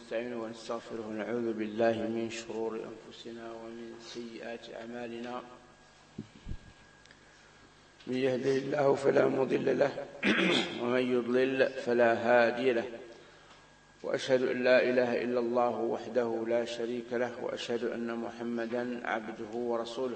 ونستعينه ونستغفره ونعوذ بالله من شرور أنفسنا ومن سيئات أعمالنا. من يهده الله فلا مضل له ومن يضلل فلا هادي له، وأشهد أن لا إله إلا الله وحده لا شريك له، وأشهد أن محمدا عبده ورسوله.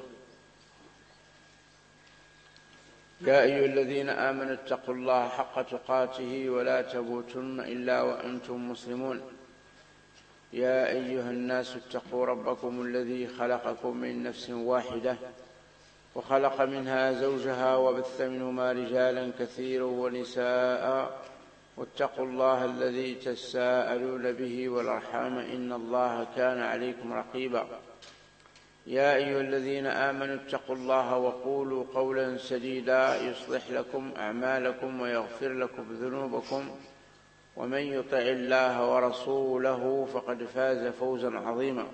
يا أيها الذين آمنوا اتقوا الله حق تقاته ولا تموتن إلا وأنتم مسلمون. يا أيها الناس اتقوا ربكم الذي خلقكم من نفس واحدة وخلق منها زوجها وبث منهما رجالا كثيرا ونساء، واتقوا الله الذي تساءلون به والأرحام إن الله كان عليكم رقيبا. يا أيها الذين آمنوا اتقوا الله وقولوا قولا سديدا يصلح لكم أعمالكم ويغفر لكم ذنوبكم، ومن يطع الله ورسوله فقد فاز فوزا عظيما.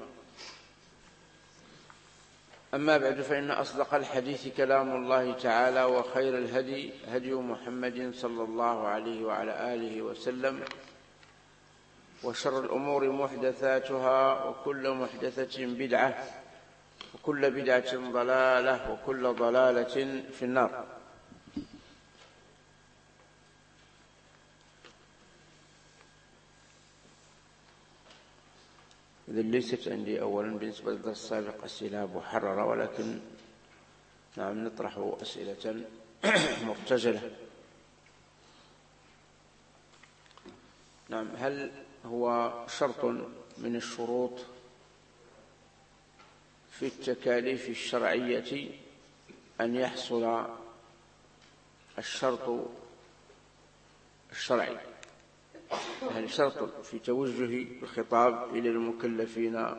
أما بعد، فإن أصدق الحديث كلام الله تعالى، وخير الهدي هدي محمد صلى الله عليه وعلى آله وسلم، وشر الأمور محدثاتها، وكل محدثة بدعة، وكل بدعة ضلالة، وكل ضلالة في النار. إذن ليست عندي أولا بالنسبة للدرس السابق أسئلة محررة، ولكن نعم نطرح أسئلة مرتجلة. نعم، هل هو شرط من الشروط في التكاليف الشرعية أن يحصل الشرط الشرعي؟ هل شرط في توجه الخطاب إلى المكلفين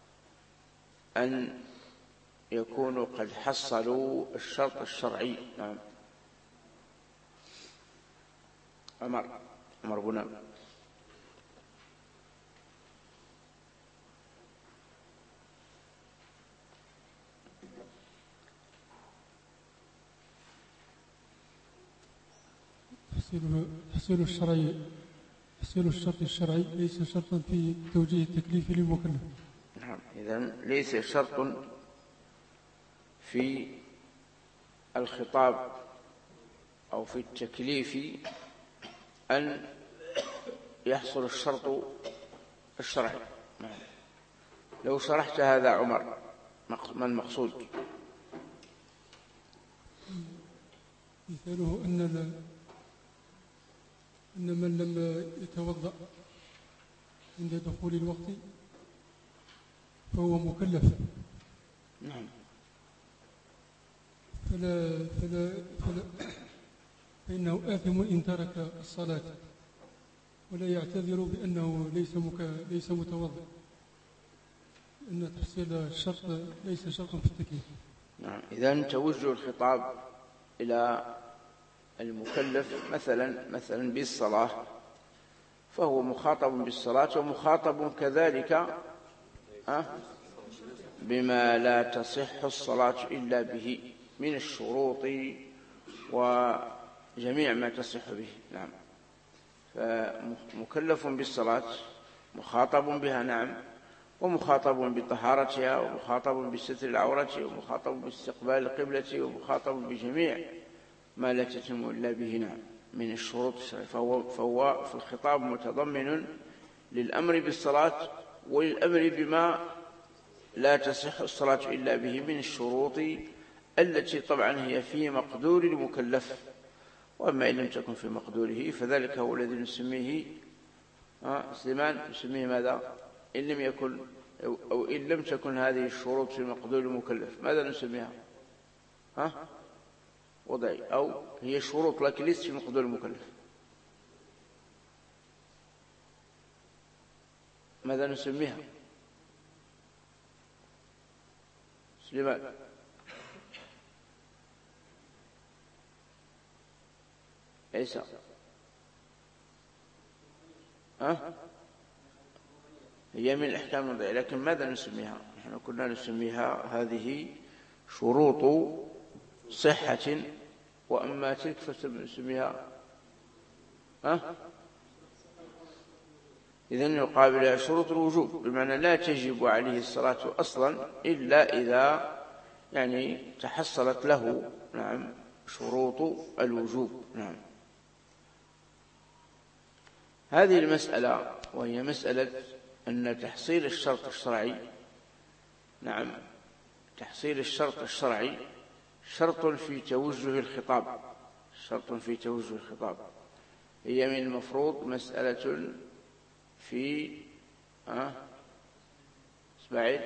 أن يكونوا قد حصلوا الشرط الشرعي؟ نعم. عمر بن تحصيل الشرط الشرعي ليس شرطا في توجيه التكليف للمكلف. نعم، إذن ليس شرط في الخطاب أو في التكليف أن يحصل الشرط الشرعي. نعم. لو شرحت هذا عمر، ما المقصود؟ مثاله أن من لم يتوضأ عند دخول الوقت فهو مكلف. نعم. فإنه آثم إن ترك الصلاة، ولا يعتذر بأنه ليس متوضأ، لأن تحصيل الشرط ليس شرطا في التكليف. نعم. إذن توجه الخطاب إلى المكلف مثلا بالصلاة، فهو مخاطب بالصلاة، ومخاطب كذلك بما لا تصح الصلاة إلا به من الشروط وجميع ما تصح به. نعم. فمكلف بالصلاة، مخاطب بها، نعم، ومخاطب بطهارتها، ومخاطب بستر العورة، ومخاطب باستقبال القبلة، ومخاطب بجميع ما لا تتم إلا به، نعم، من الشروط الشرعية. فهو في الخطاب متضمن للأمر بالصلاة وللأمر بما لا تصح الصلاة إلا به من الشروط التي طبعا هي في مقدور المكلف، وأما إن لم تكن في مقدوره فذلك هو الذي نسميه سليمان، نسميه ماذا؟ إن لم يكن أو إن لم تكن هذه الشروط في مقدور المكلف، ماذا نسميها؟ وضعي، أو هي شروط لكن ليست في مقدور المكلف. ماذا نسميها؟ سليمان. عيسى. هي من الأحكام الوضعية، لكن ماذا نسميها؟ نحن كنا نسميها هذه شروط صحة، وأما تلك فنسميها إذن يقابلها شروط الوجوب، بمعنى لا تجب عليه الصلاة أصلا إلا إذا يعني تحصلت له نعم شروط الوجوب. نعم. هذه المسألة وهي مسألة أن تحصيل الشرط الشرعي، نعم، تحصيل الشرط الشرعي شرط في توجه الخطاب، شرط في توجه الخطاب. هي من المفروض مسألة في إسماعيل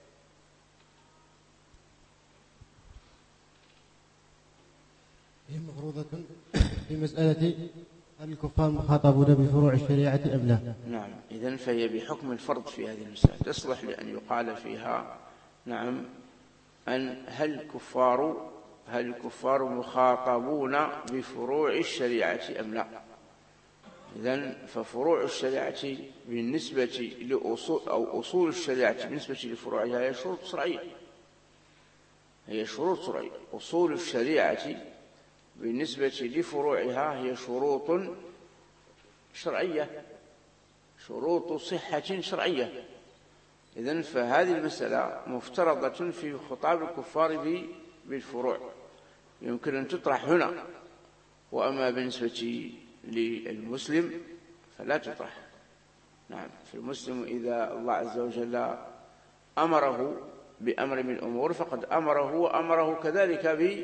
هي مفروضة في مسألة هل الكفار مخاطبون بفروع الشريعة أم لا؟ نعم. إذن فهي بحكم الفرض في هذه المسألة، تصلح لأن يقال فيها نعم أن هل الكفار مخاطبون بفروع الشريعة أم لا. إذن ففروع الشريعة بالنسبة لأصول أو أصول الشريعة بالنسبة لفروعها هي شروط شرعية، هي شروط شرعية. أصول الشريعة بالنسبة لفروعها هي شروط شرعية، شروط صحة شرعية. إذن فهذه المسألة مفترضة في خطاب الكفار بالفروع، يمكن أن تطرح هنا. وأما بالنسبة للمسلم فلا تطرح. نعم. في المسلم إذا الله عز وجل أمره بأمر من الأمور فقد أمره وأمره كذلك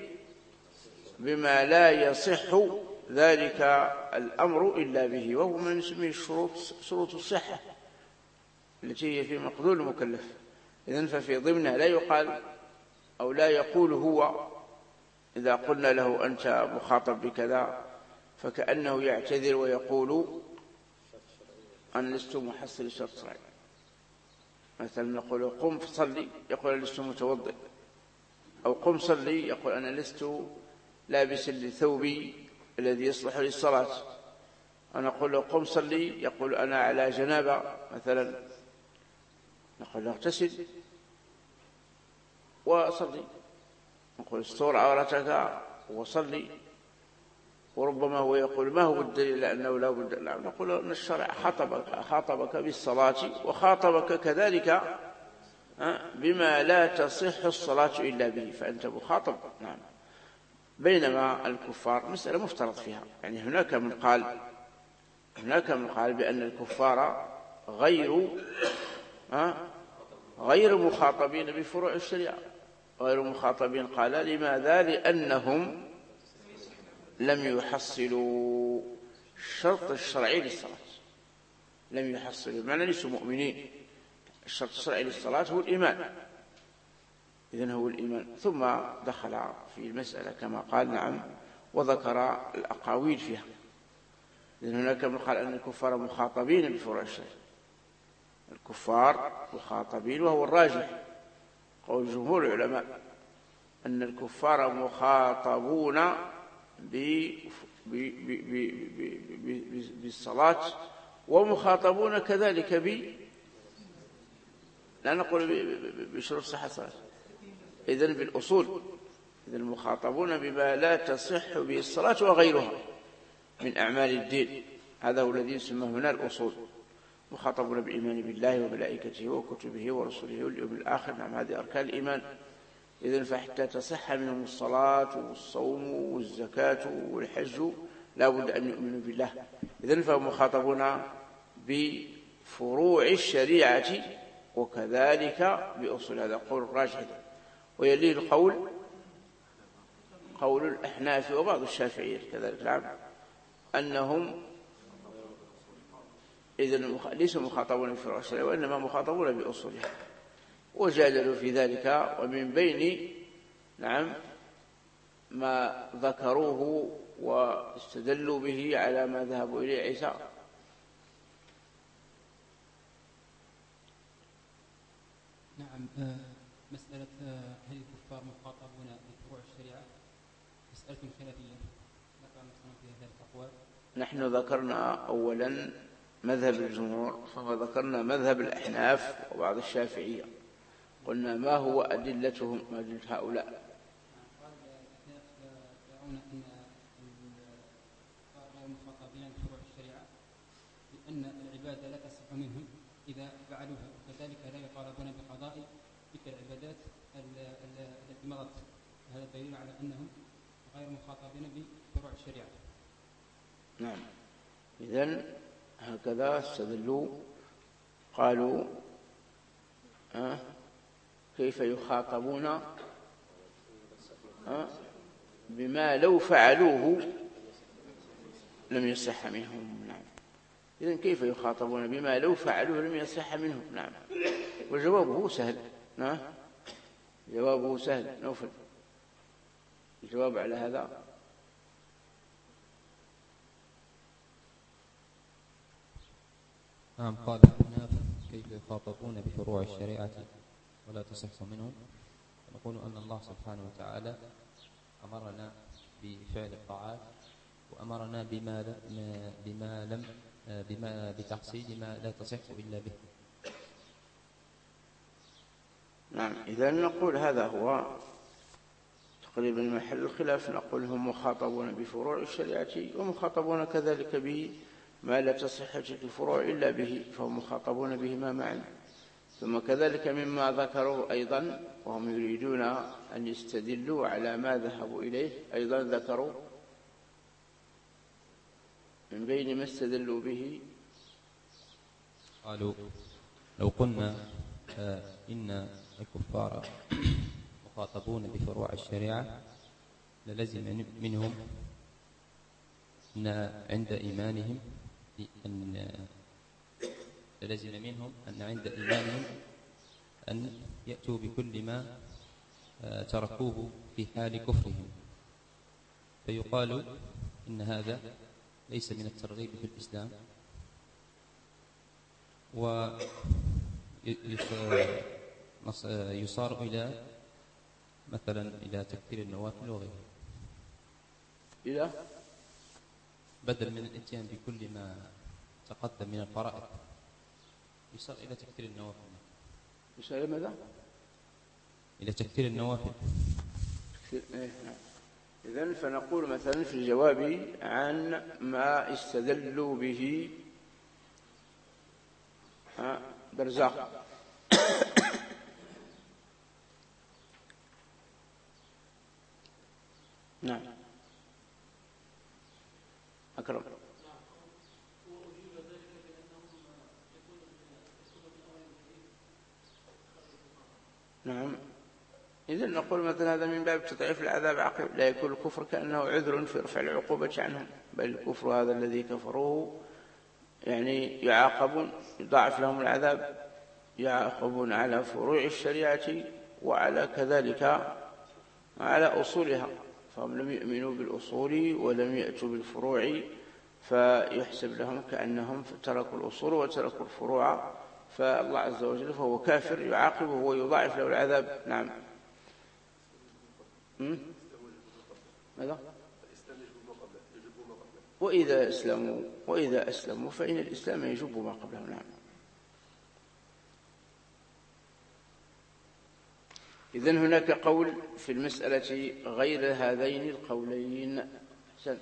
بما لا يصح ذلك الأمر إلا به، وهو ما نسميه شروط الصحة التي هي في مقدور المكلف. إذن ففي ضمنها لا يقال أو لا يقول هو إذا قلنا له أنت مخاطب بكذا فكأنه يعتذر ويقول أن لست محصل الشرط الشرعي. مثلا نقول قم صلي يقول لست متوضئ، أو قم صلي يقول أنا لست لابس لثوبي الذي يصلح للصلاة. أنا أقول له قم صلي يقول أنا على جنابة مثلا، نقول له اغتسل وصلي، نقول استر عورتك وصلي. وربما هو يقول ما هو الدليل لأنه لا بد، نقول أن الشرع خاطبك بالصلاة وخاطبك كذلك بما لا تصح الصلاة إلا به، فأنت مخاطب. نعم. بينما الكفار مسألة مفترض فيها، يعني هناك من قال بأن الكفار غير مخاطبين بفروع الشريعة، غير مخاطبين. قال لماذا؟ لأنهم لم يحصلوا الشرط الشرعي للصلاة، لم يحصلوا، بمعنى ليسوا مؤمنين. الشرط الشرعي للصلاة هو الإيمان، إذن هو الإيمان. ثم دخل في المسألة كما قال نعم وذكر الأقاويل فيها. إذن هناك من قال أن الكفار مخاطبين بفروع الشرع، الكفار مخاطبين، وهو الراجح قول جمهور العلماء أن الكفار مخاطبون بالصلاة ومخاطبون كذلك لا نقول بشروط صحة الصلاة، إذن بالأصول. إذن المخاطبون بما لا تصح به الصلاة وغيرها من أعمال الدين، هذا هو الذي يسمى هنا الأصول. مخاطبون بالإيمان بالله وملائكته وكتبه ورسله واليوم الآخر، نعم هذه أركان الإيمان. إذن فحتى تصح منهم الصلاة والصوم والزكاة والحج لا بد أن يؤمنوا بالله. إذن فهم مخاطبون بفروع الشريعة وكذلك بأصول، هذا قول الراجح. ويليه القول قول الأحناف وبعض الشافعية كذلك، نعم، أنهم إذن ليسوا مخاطبون بفروع الشريعة وإنما مخاطبون بأصولها. وجادلوا في ذلك، ومن بين نعم ما ذكروه واستدلوا به على ما ذهبوا إليه عيسى. نعم. مسألة هل الكفار مخاطبون بفروع الشريعة مسألة خلافية، ذكرنا فيها ثلاث أقوال. نحن ذكرنا أولا مذهب الجمهور، ثم ذكرنا مذهب الأحناف وبعض الشافعية. قلنا ما هو أدلتهم، أدلة هؤلاء؟ يرون أن الكفار غير مخاطبين بفروع الشريعة، لأن العبادة لا تصح منهم إذا فعلوها، وكذلك لا يطالبون بقضاء تلك العبادات التي مضت. هذا دليل على أنهم غير مخاطبين بفروع الشريعة. نعم. إذن هكذا استدلوا، قالوا كيف يخاطبون بما لو فعلوه لم يصح منهم. نعم. إذن كيف يخاطبون بما لو فعلوه لم يصح منهم؟ نعم. وجوابه سهل. نعم. جوابه سهل. نوفل الجواب على هذا. نعم. قال الأحناف كيف يخاطبون بفروع الشريعة ولا تصح منهم؟ نقول أن الله سبحانه وتعالى أمرنا بفعل الطاعات، وأمرنا بما بتحصيل ما لا تصح إلا به. نعم. إذا نقول هذا هو تقريبا محل الخلاف. نقول هم مخاطبون بفروع الشريعة ومخاطبون كذلك بما لا تصح الفروع إلا به، فهم مخاطبون بهما معا. ثم كذلك مما ذكروا أيضا وهم يريدون أن يستدلوا على ما ذهبوا إليه، أيضا ذكروا من بين ما استدلوا به، قالوا لو قلنا إن الكفار مخاطبون بفروع الشريعة للزم منهم أن عند إيمانهم أن يأتوا بكل ما تركوه في حال كفرهم، فيقال إن هذا ليس من الترغيب في الإسلام، ويصار إلى مثلا إلى تكثير النوافل وغيره، إلى بدل من الاتيان بكل ما تقدم من الفرائض يصار إلى تكثير النوافل. يصار ماذا؟ إلى تكثير النوافل. إذن فنقول مثلا في الجواب عن ما استدلوا به برزاق نعم. أكرم. نعم. إذن نقول مثلا هذا من باب تضعيف العذاب عقب، لا يكون الكفر كأنه عذر في رفع العقوبة عنهم، بل الكفر هذا الذي كفروه يعني يعاقبون، يضاعف لهم العذاب، يعاقبون على فروع الشريعة وعلى كذلك على أصولها، فهم لم يؤمنوا بالأصول ولم يأتوا بالفروع، فيحسب لهم كأنهم تركوا الأصول وتركوا الفروع، فالله عز وجل فهو كافر يعاقبه ويضاعف له العذاب. نعم. ماذا؟ وإذا أسلموا فإن الإسلام يجب ما قبله. نعم. إذن هناك قول في المسألة غير هذين القولين. حسن.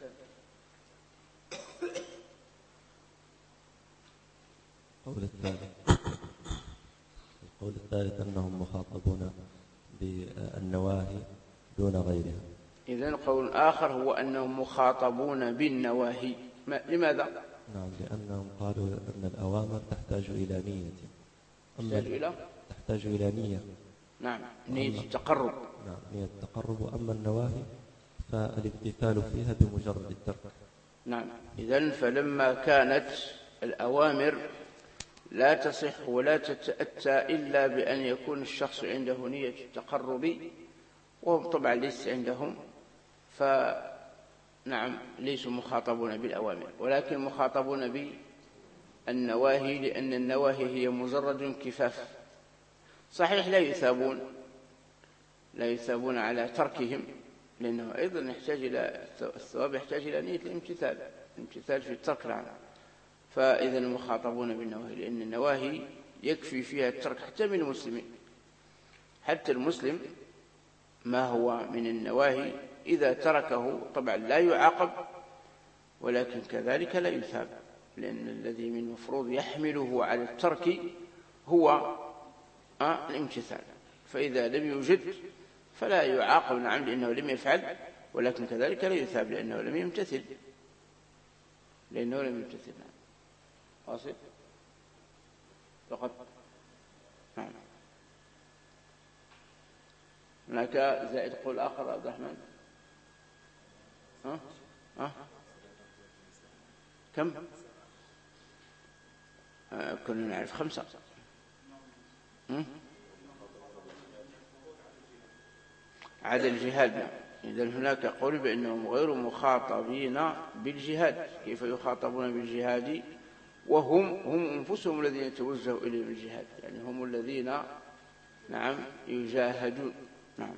القول الثالث أنهم مخاطبون بالنواهي دون غيرها. إذن قول آخر هو أنهم مخاطبون بالنواهي. لماذا؟ نعم، لأنهم قالوا أن الأوامر تحتاج إلى نية. تحتاج إلى نية. نعم، نية التقرب. نعم، نية التقرب. وأما النواهي فالامتثال فيها بمجرد الترك. نعم. إذن فلما كانت الأوامر لا تصح ولا تتأتى إلا بأن يكون الشخص عنده نية التقرب، وهم طبعا ليس عندهم، فنعم ليسوا مخاطبون بالأوامر، ولكن مخاطبون بالنواهي، لأن النواهي هي مجرد انكفاف. صحيح لا يثابون على تركهم، لأنه أيضا يحتاج إلى الثواب، يحتاج إلى نية الامتثال في الترك. نعم. فإذا المخاطبون بالنواهي، لأن النواهي يكفي فيها الترك حتى من المسلمين. حتى المسلم ما هو من النواهي إذا تركه طبعا لا يعاقب، ولكن كذلك لا يثاب. لأن الذي من المفروض يحمله على الترك هو الامتثال، فإذا لم يوجد فلا يعاقب نعم لأنه لم يفعل، ولكن كذلك لا يثاب لأنه لم يمتثل، نعم. واصل فقط. نعم. هناك زائد قول آخر عبد الرحمن. كم؟ كنا نعرف 5. عدا الجهاد. نعم. إذن هناك قول بأنهم غير مخاطبين بالجهاد. كيف يخاطبون بالجهاد وهم أنفسهم الذين يتوجهوا إليهم الجهاد، يعني هم الذين نعم يجاهدون. نعم.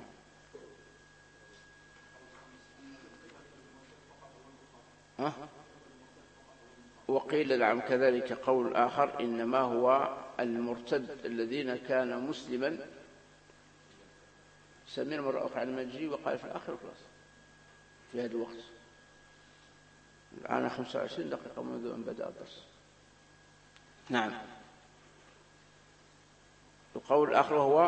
وقيل نعم كذلك قول آخر إنما هو المرتد الذين كان مسلما سمينا مرة أخرى على المجري وقال في الآخر خلاص في هذا الوقت. الآن 25 دقيقة منذ أن بدأ الدرس. نعم. القول الآخر هو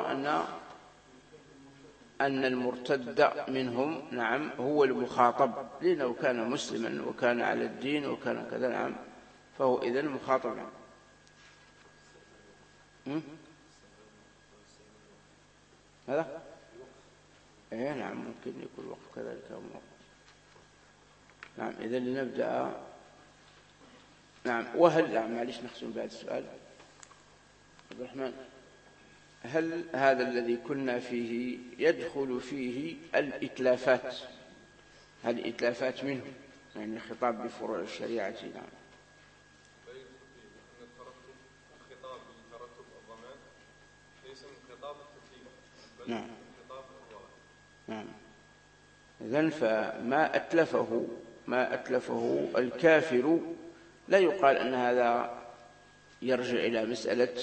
أن المرتد منهم نعم هو المخاطب، لأنه كان مسلما وكان على الدين وكان كذا نعم، فهو إذن مخاطب. نعم. هذا إيه نعم ممكن يكون وقت كذلك أمور. نعم. إذن لنبدأ. نعم. وهل نعم معليش نختم بعد السؤال عبد الرحمن، هل هذا الذي كنا فيه يدخل فيه الإتلافات؟ هل الإتلافات منه يعني خطاب بفروع الشريعة؟ نعم. الخطاب بترتب الضمان ليس من خطاب التكليف بل نعم. من خطاب الوضع. نعم. إذن فما أتلفه الكافر لا يقال أن هذا يرجع إلى مسألة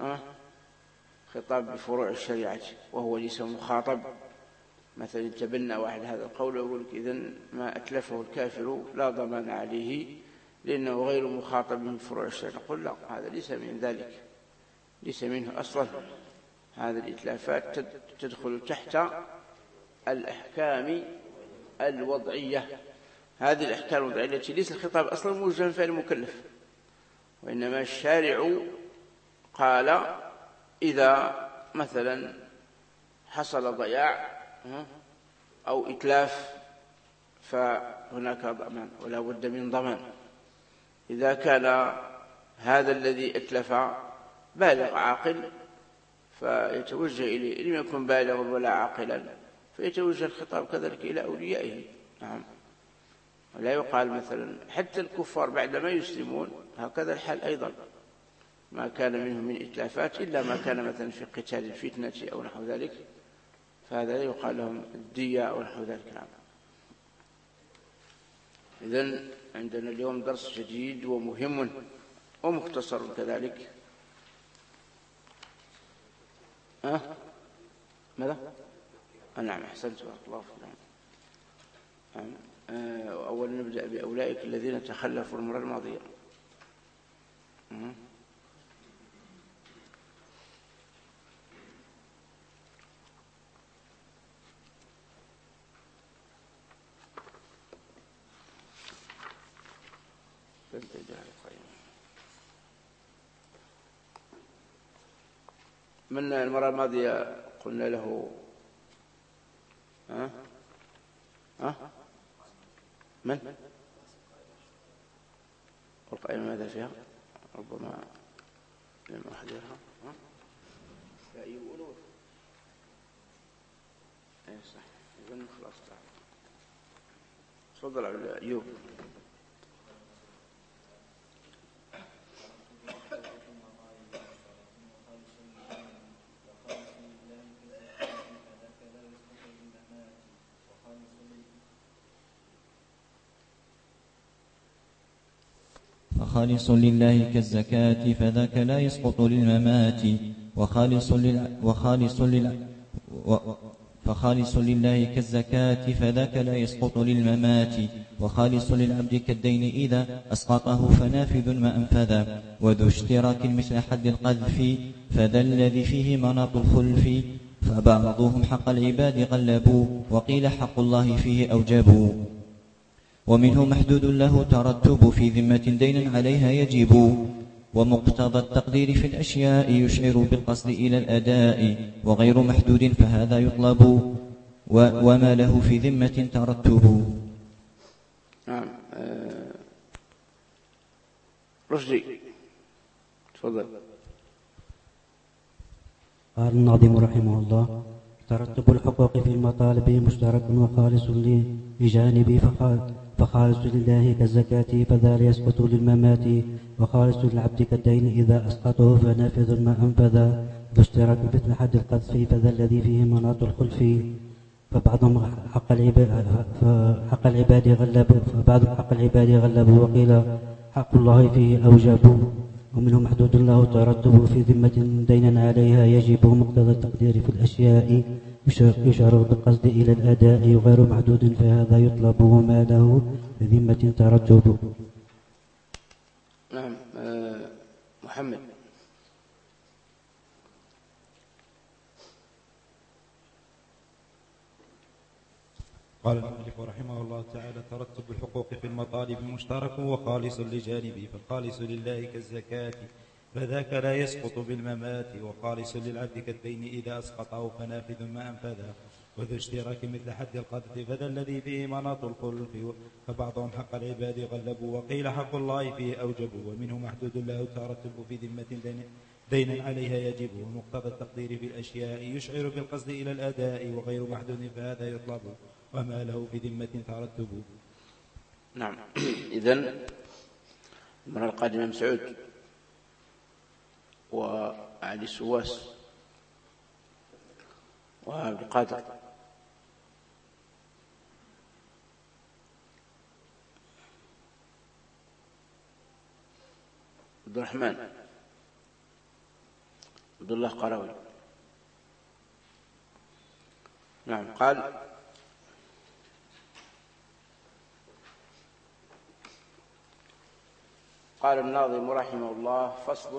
خطاب بفروع الشريعة وهو ليس مخاطب. مثلا تبنى واحد هذا القول ويقول لك إذن ما أتلفه الكافر لا ضمان عليه لأنه غير مخاطب من فروع الشريعة. نقول لا، هذا ليس من ذلك، ليس منه أصلا. هذه الإتلافات تدخل تحت الأحكام الوضعية. هذه الأحكام الوضعية التي ليس الخطاب أصلا موجها في المكلف، وإنما الشارع قال إذا مثلا حصل ضياع أو إتلاف فهناك ضمان ولا بد من ضمان. إذا كان هذا الذي أتلف بالغ عاقل فيتوجه إليه، لم يكن بالغا ولا عاقلا فيتوجه الخطاب كذلك إلى أوليائه. نعم. ولا يقال مثلا حتى الكفار بعدما يسلمون هكذا الحال أيضا، ما كان منهم من إتلافات إلا ما كان مثلا في قتال الفتنة أو نحو ذلك، فهذا لا يقال لهم الدية أو نحو ذلك. نعم. إذن عندنا اليوم درس جديد ومهم ومختصر كذلك. ماذا؟ نعم أحسنت بارك الله فيك. نعم. أولا نبدأ بأولئك الذين تخلفوا المرة الماضية. من المرة الماضية قلنا له من والقائمة ماذا فيها؟ ربما لم أحضرها. لا يقولون اي صح. إذن خلاص تعال تفضل على أيوب. خالص لله كالزكاة فذاك لا يسقط للممات فخالص لله كالزكاة فذاك لا يسقط للممات وخالص للعبد كالدين إذا أسقطه فنافذ ما أنفذ وذو اشتراك مثل حد القذف فذا الذي فيه مناط الخلف فبعضهم حق العباد غلبوا وقيل حق الله فيه أوجبوا ومنه محدود له ترتب في ذمة دين عليها يجب ومقتضى التقدير في الأشياء يشعر بالقصد إلى الأداء وغير محدود فهذا يطلب وما له في ذمة ترتب. نعم. رشدي تفضل. قال الناظم رحمه الله: ترتب الحقوق في المطالب مشترك وخالص لجانبي فخالص لله كالزكاة فذا يسقط للممات وخالص للعبد كالدين إذا أسقطه فنافذ ما أنفذ ذو اشتراك مثل حد القذف فذا الذي فيه مناط الخلف فبعضهم حق العباد غلبوا وقيل حق الله فيه أوجب ومنهم محدود له ترتب في ذمة دينا عليها يجب مقتضى التقدير في الأشياء يشعر بالقصد إلى الأداء غير محدود فهذا يطلب وما له في ذمة ترتب. نعم. محمد. قال المؤلف رحمه الله تعالى: ترتب الحقوق في المطالب مشترك وخالص لجانبي فالخالص لله كالزكاة فذاك لا يسقط بالممات وخالص للعبد كالدين إذا أسقطه فنافذ ما أنفذه وذو اشتراك مثل حد القذف فذا الذي فيه مناط الخلف فبعضهم حق العباد غلبوا وقيل حق الله فيه أوجب ومنه محدود له ترتب في ذمة دين عليها يجب ومقتضى التقدير في الأشياء يشعر بالقصد إلى الأداء وغير محدود فهذا يطلب وما له في ذمة ترتب. نعم. إذن المرة القادمة مسعود وعلي سواس وعبد القادر. عبد الرحمن، عبد الله قراوي. نعم. قال الناظم رحمه الله: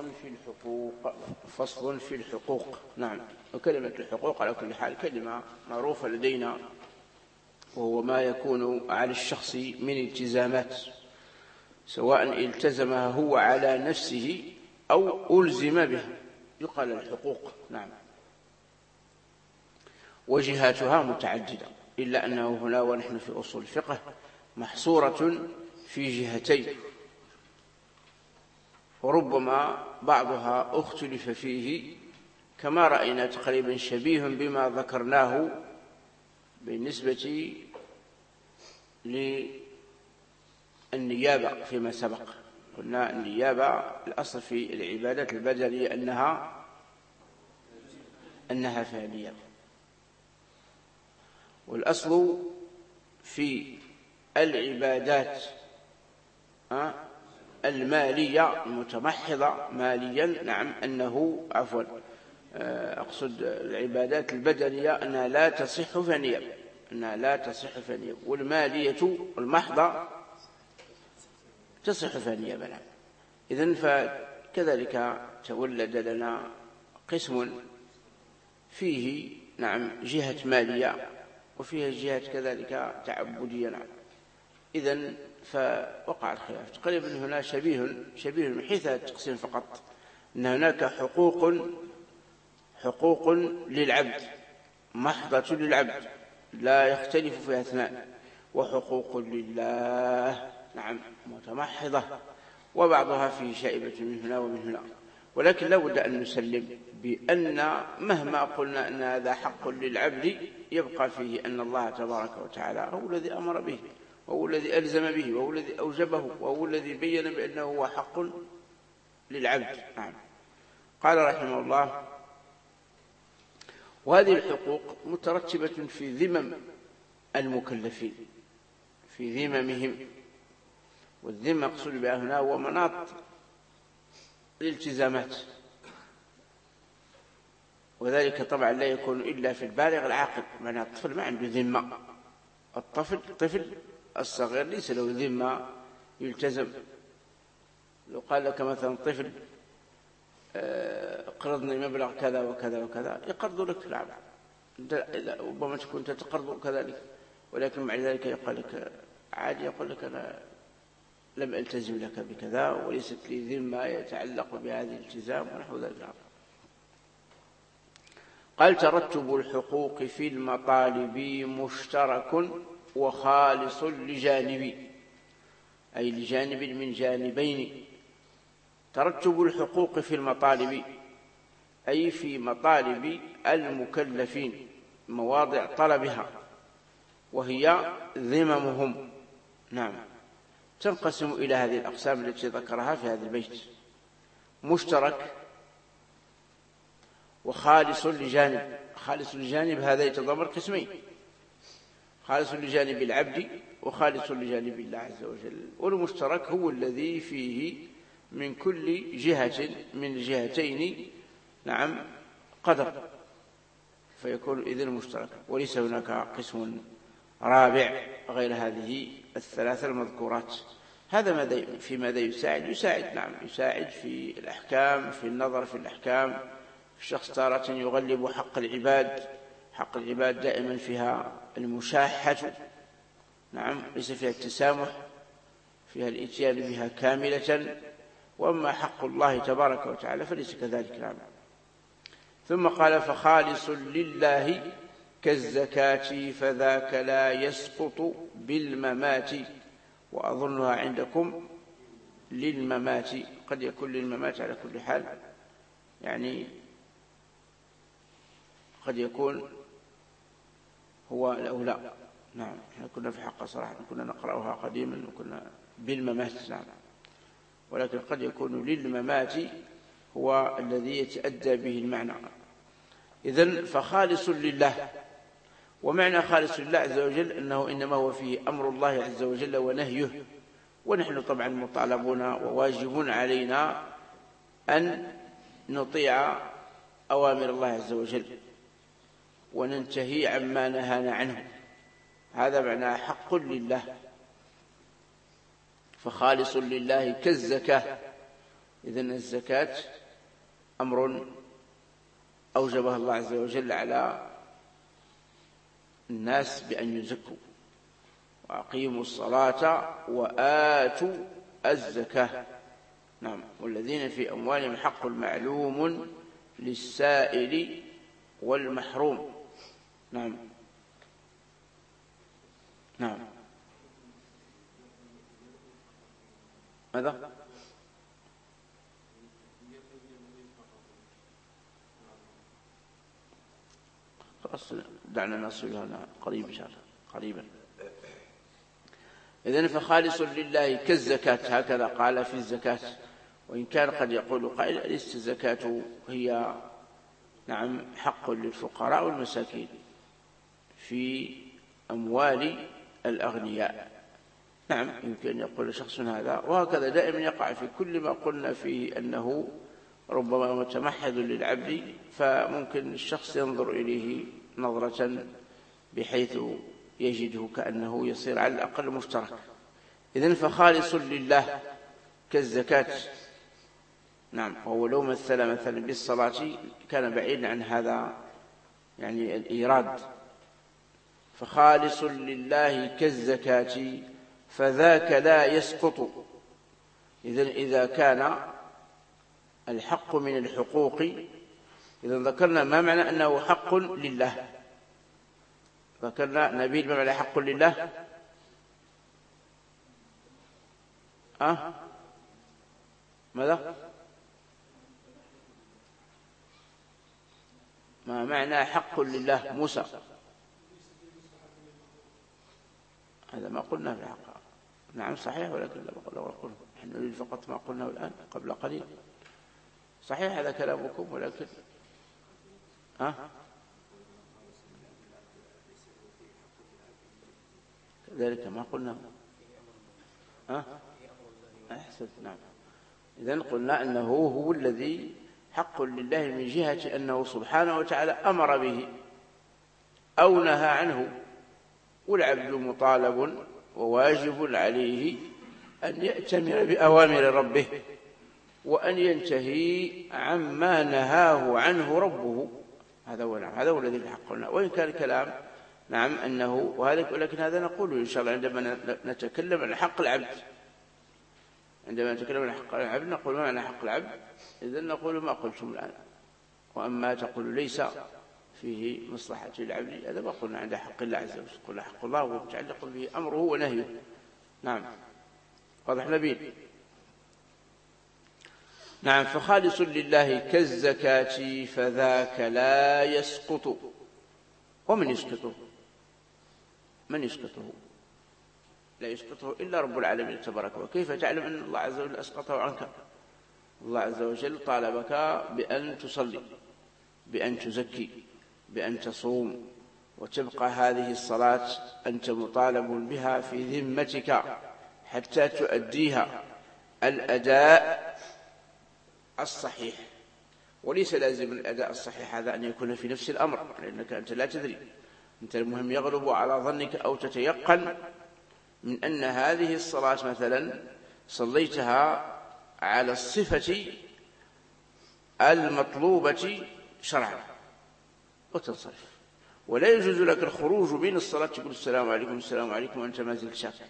فصل في الحقوق. نعم. وكلمة الحقوق على كل حال كلمة معروفة لدينا، وهو ما يكون على الشخص من التزامات سواء التزمها هو على نفسه أو ألزم بها يقال الحقوق. نعم. وجهاتها متعددة إلا أنه هنا ونحن في أصول الفقه محصورة في جهتين، وربما بعضها اختلف فيه كما رأينا تقريبا شبيه بما ذكرناه بالنسبة للنيابة فيما سبق. قلنا النيابة الأصل في العبادات البدنية أنها فعلية، والأصل في العبادات المالية المتمحضة ماليا، نعم، أنه أقصد العبادات البدنية أنها لا تصح فنية، والمالية المحضة تصح فنية بلا. إذن فكذلك تولد لنا قسم فيه نعم جهة مالية وفيها جهة كذلك تعبدية. نعم. إذن فوقع الخلاف تقريبا هنا شبيه من حيث التقسيم فقط، أن هناك حقوق للعبد محضة للعبد لا يختلف فيها اثنان، وحقوق لله نعم متمحضة وبعضها فيه شائبة من هنا ومن هنا. ولكن لا بد أن نسلم بأن مهما قلنا أن هذا حق للعبد يبقى فيه أن الله تبارك وتعالى هو الذي أمر به وهو الذي ألزم به وهو الذي أوجبه وهو الذي بين بأنه هو حق للعبد. نعم. قال رحمه الله: وهذه الحقوق مترتبة في ذمم المكلفين، في ذممهم، والذمة مقصود بها هنا هو مناط الالتزامات. وذلك طبعا لا يكون إلا في البالغ العاقل، معنى الطفل ما عنده ذمة، الطفل الصغير ليس له ذمة يلتزم. لو قال لك مثلا طفل اقرضني مبلغ كذا وكذا وكذا، يقرض لك، نعم، ربما تكون تقرض كذلك، ولكن مع ذلك يقول لك عادي، يقول لك أنا لم ألتزم لك بكذا وليست لي ذمة يتعلق بهذه الالتزام ونحو ذلك. قال ترتب الحقوق في المطالب مشترك وخالص لجانب، أي لجانب من جانبين. ترتب الحقوق في المطالب أي في مطالب المكلفين، مواضع طلبها، وهي ذممهم. نعم، تنقسم إلى هذه الأقسام التي ذكرها في هذا البيت: مشترك وخالص لجانب. خالص لجانب هذا يتضمن قسمين: خالص لجانب العبد وخالص لجانب الله عز وجل. والمشترك هو الذي فيه من كل جهة من الجهتين نعم قدر، فيكون إذن مشترك، وليس هناك قسم رابع غير هذه الثلاثة المذكورات. هذا في ماذا يساعد؟ نعم، يساعد في الأحكام، في النظر في الأحكام. الشخص تارة يغلب حق العباد، حق العباد دائما فيها المشاحة، نعم، ليس فيها التسامح، فيها الإتيان بها كاملة. وأما حق الله تبارك وتعالى فليس كذلك. نعم. ثم قال فخالص لله كالزكاة فذاك لا يسقط بالممات. وأظنها عندكم للممات، قد يكون للممات على كل حال، يعني قد يكون هو الأولى. نعم، احنا كنا في حق صراحة كنا نقرأها قديما وكنا بالممات. نعم، ولكن قد يكون للممات هو الذي يتأدى به المعنى. إذن فخالص لله، ومعنى خالص لله عز وجل أنه إنما هو فيه أمر الله عز وجل ونهيه، ونحن طبعا مطالبون وواجبون علينا أن نطيع أوامر الله عز وجل وننتهي عما نهانا عنه. هذا معنى حق لله. فخالص لله كالزكاة. إذن الزكاة أمر أوجبها الله عز وجل على الناس بأن يزكوا: وأقيموا الصلاة وآتوا الزكاة. نعم، والذين في أموالهم حق معلوم للسائل والمحروم. نعم. نعم. ماذا؟ خلاص دعنا نصلها قريب إن شاء الله، قريبا. إذن فخالص لله كالزكاة، هكذا قال في الزكاة. وإن كان قد يقول قائل أليست الزكاة هي نعم حق للفقراء والمساكين في أموال الأغنياء؟ نعم، يمكن أن يقول شخص هذا، وهكذا دائما يقع في كل ما قلنا فيه أنه ربما متمحض للعبد، فممكن الشخص ينظر إليه نظرة بحيث يجده كأنه يصير على الأقل مشترك. إذن فخالص لله كالزكاة. نعم، وهو لو مثل مثلا بالصلاة كان بعيدا عن هذا يعني الإيراد. فخالص لله كالزكاة فذاك لا يسقط. إذن إذا كان الحق من الحقوق، إذا ذكرنا ما معنى أنه حق لله، ذكرنا نبيل ما معنى حق لله. ماذا؟ ما معنى حق لله موسى؟ هذا ما قلنا في الحق. نعم صحيح، ولكن لو قلنا نحن نريد فقط ما قلناه الآن قبل قليل. صحيح هذا كلامكم، ولكن كذلك ما قلنا. أحسنت. نعم، إذن قلنا أنه هو الذي حق لله من جهة أنه سبحانه وتعالى أمر به أو نهى عنه، والعبد مطالب وواجب عليه أن يأتمر بأوامر ربه وأن ينتهي عما نهاه عنه ربه. هذا هو الذي الحق لنا. وإن كان الكلام نعم أنه وهذا، ولكن هذا نقوله إن شاء الله عندما نتكلم عن حق العبد. عندما نتكلم عن حق العبد نقول ما معنى حق العبد، إذن نقول ما قلتم الآن. وأما تقول ليس فيه مصلحة العبد، هذا ما قلنا عند حق الله عز وجل، قلنا حق الله ومتعلق به أمره ونهيه. نعم واضح نبيل. نعم فخالص لله كالزكاة فذاك لا يسقط. ومن يسقطه؟ من يسقطه؟ لا يسقطه إلا رب العالمين تبارك. وكيف تعلم أن الله عز وجل أسقطه عنك؟ الله عز وجل طالبك بأن تصلي، بأن تزكي، بأن تصوم، وتبقى هذه الصلاة أنت مطالب بها في ذمتك حتى تؤديها الأداء الصحيح. وليس لازم الأداء الصحيح هذا أن يكون في نفس الأمر، لأنك أنت لا تدري. أنت المهم يغلب على ظنك أو تتيقن من أن هذه الصلاة مثلا صليتها على الصفة المطلوبة شرعا وتنصرف. ولا يجوز لك الخروج بين الصلاة تقول السلام عليكم السلام عليكم وأنت ما زلت شاك،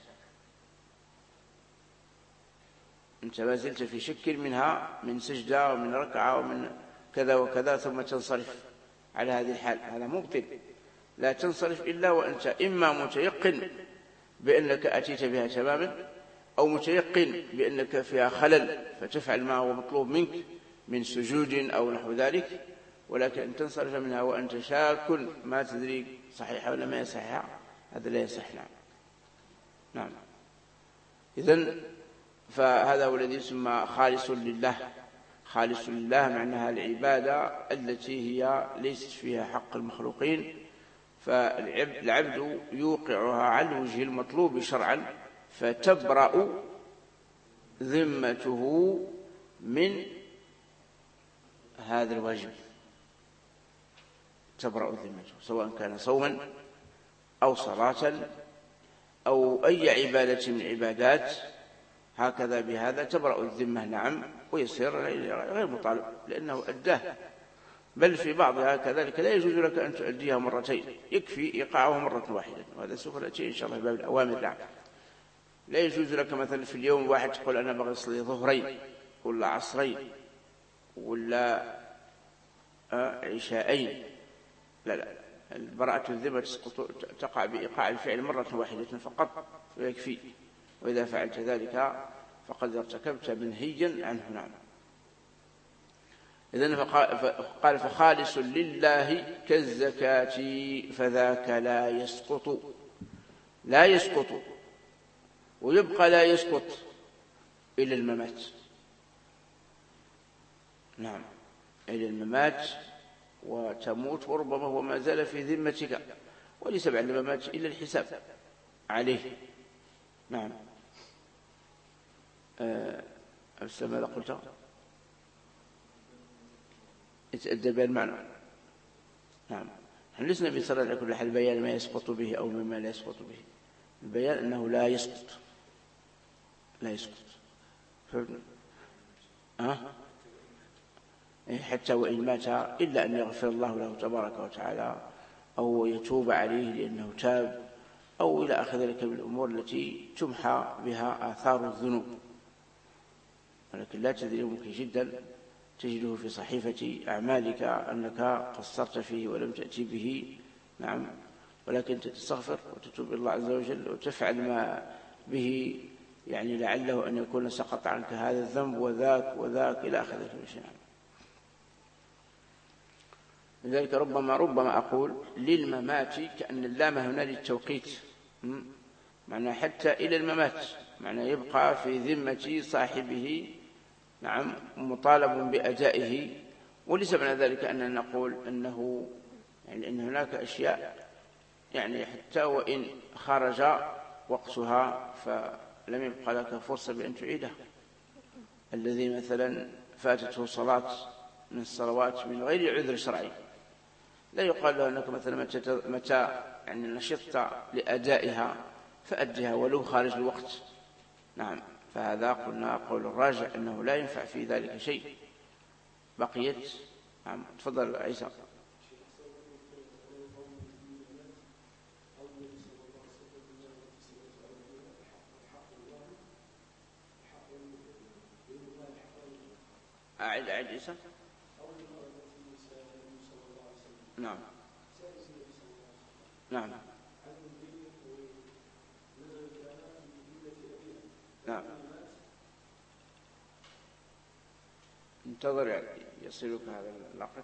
أنت ما زلت في شك منها، من سجدة ومن ركعة ومن كذا وكذا، ثم تنصرف على هذه الحال. هذا مبطل. لا تنصرف إلا وأنت إما متيقن بأنك أتيت بها تماما، أو متيقن بأنك فيها خلل فتفعل ما هو مطلوب منك من سجود أو نحو ذلك. ولكن أن تنصرف منها وأنت شاك ما تدري صحيحة ولا ما صحيحة، هذا لا يصح. نعم. إذن فهذا هو الذي يسمى خالص لله. خالص لله معناها العبادة التي هي ليست فيها حق المخلوقين، فالعبد يوقعها على الوجه المطلوب شرعا، فتبرأ ذمته من هذا الواجب، تبرأ ذمته، سواء كان صوما أو صلاة أو أي عبادة من عبادات. هكذا بهذا تبرأ الذمة. نعم. ويصير غير مطالب لأنه أداه. بل في بعضها كذلك لا يجوز لك أن تؤديها مرتين، يكفي إيقاعها مرة واحدة. وهذا سوف نأتي إن شاء الله باب الأوامر. نعم. لا يجوز لك مثلا في اليوم الواحد تقول أنا بغي أصلي ظهرين ولا عصرين ولا عشاءين. لا، البراءة الذمة تقع بإيقاع الفعل مرة واحدة فقط ويكفي. وإذا فعلت ذلك فقد ارتكبت منهيا عنه. نعم. إذن قال فخالص لله كالزكاة فذاك لا يسقط. لا يسقط، ويبقى لا يسقط إلى الممات. نعم، إلى الممات وتموت، وربما هو ما زال في ذمتك، وليس بعد الممات إلا الحساب عليه. نعم. ماذا قلت؟ يتأدى بالمعنى. نعم. نحن لسنا في صلاة على كل حال بيان ما يسقط به أو مما لا يسقط به. البيان أنه لا يسقط. لا يسقط. حتى وإن مات إلا أن يغفر الله له تبارك وتعالى أو يتوب عليه لأنه تاب أو إلى آخر ذلك من الأمور التي تمحى بها آثار الذنوب. ولكن لا تدري ممكن جدا تجده في صحيفة أعمالك أنك قصرت فيه ولم تأتي به. نعم. ولكن تستغفر وتتوب إلى الله عز وجل وتفعل ما به يعني لعله أن يكون سقط عنك هذا الذنب وذاك وذاك إلى آخر ذلك الشيء. لذلك ربما أقول للممات، كأن اللام هنا للتوقيت، معنى حتى إلى الممات، معنى يبقى في ذمة صاحبه. نعم. مطالب بأدائه. وليس معنى ذلك أننا نقول أنه يعني أن هناك أشياء يعني حتى وإن خرج وقتها فلم يبقى لك فرصة بأن تعيدها. الذي مثلا فاتته صلاة من الصلوات من غير عذر شرعي لا يقال له أنك مثلا متى يعني نشطت لأدائها فأدها ولو خارج الوقت. نعم، فهذا قلنا قول الراجع أنه لا ينفع في ذلك شيء. بقيت نعم، تفضل عيسى. أعد عيسى. نعم نعم نعم، انتظر يصلك هذا اللقب.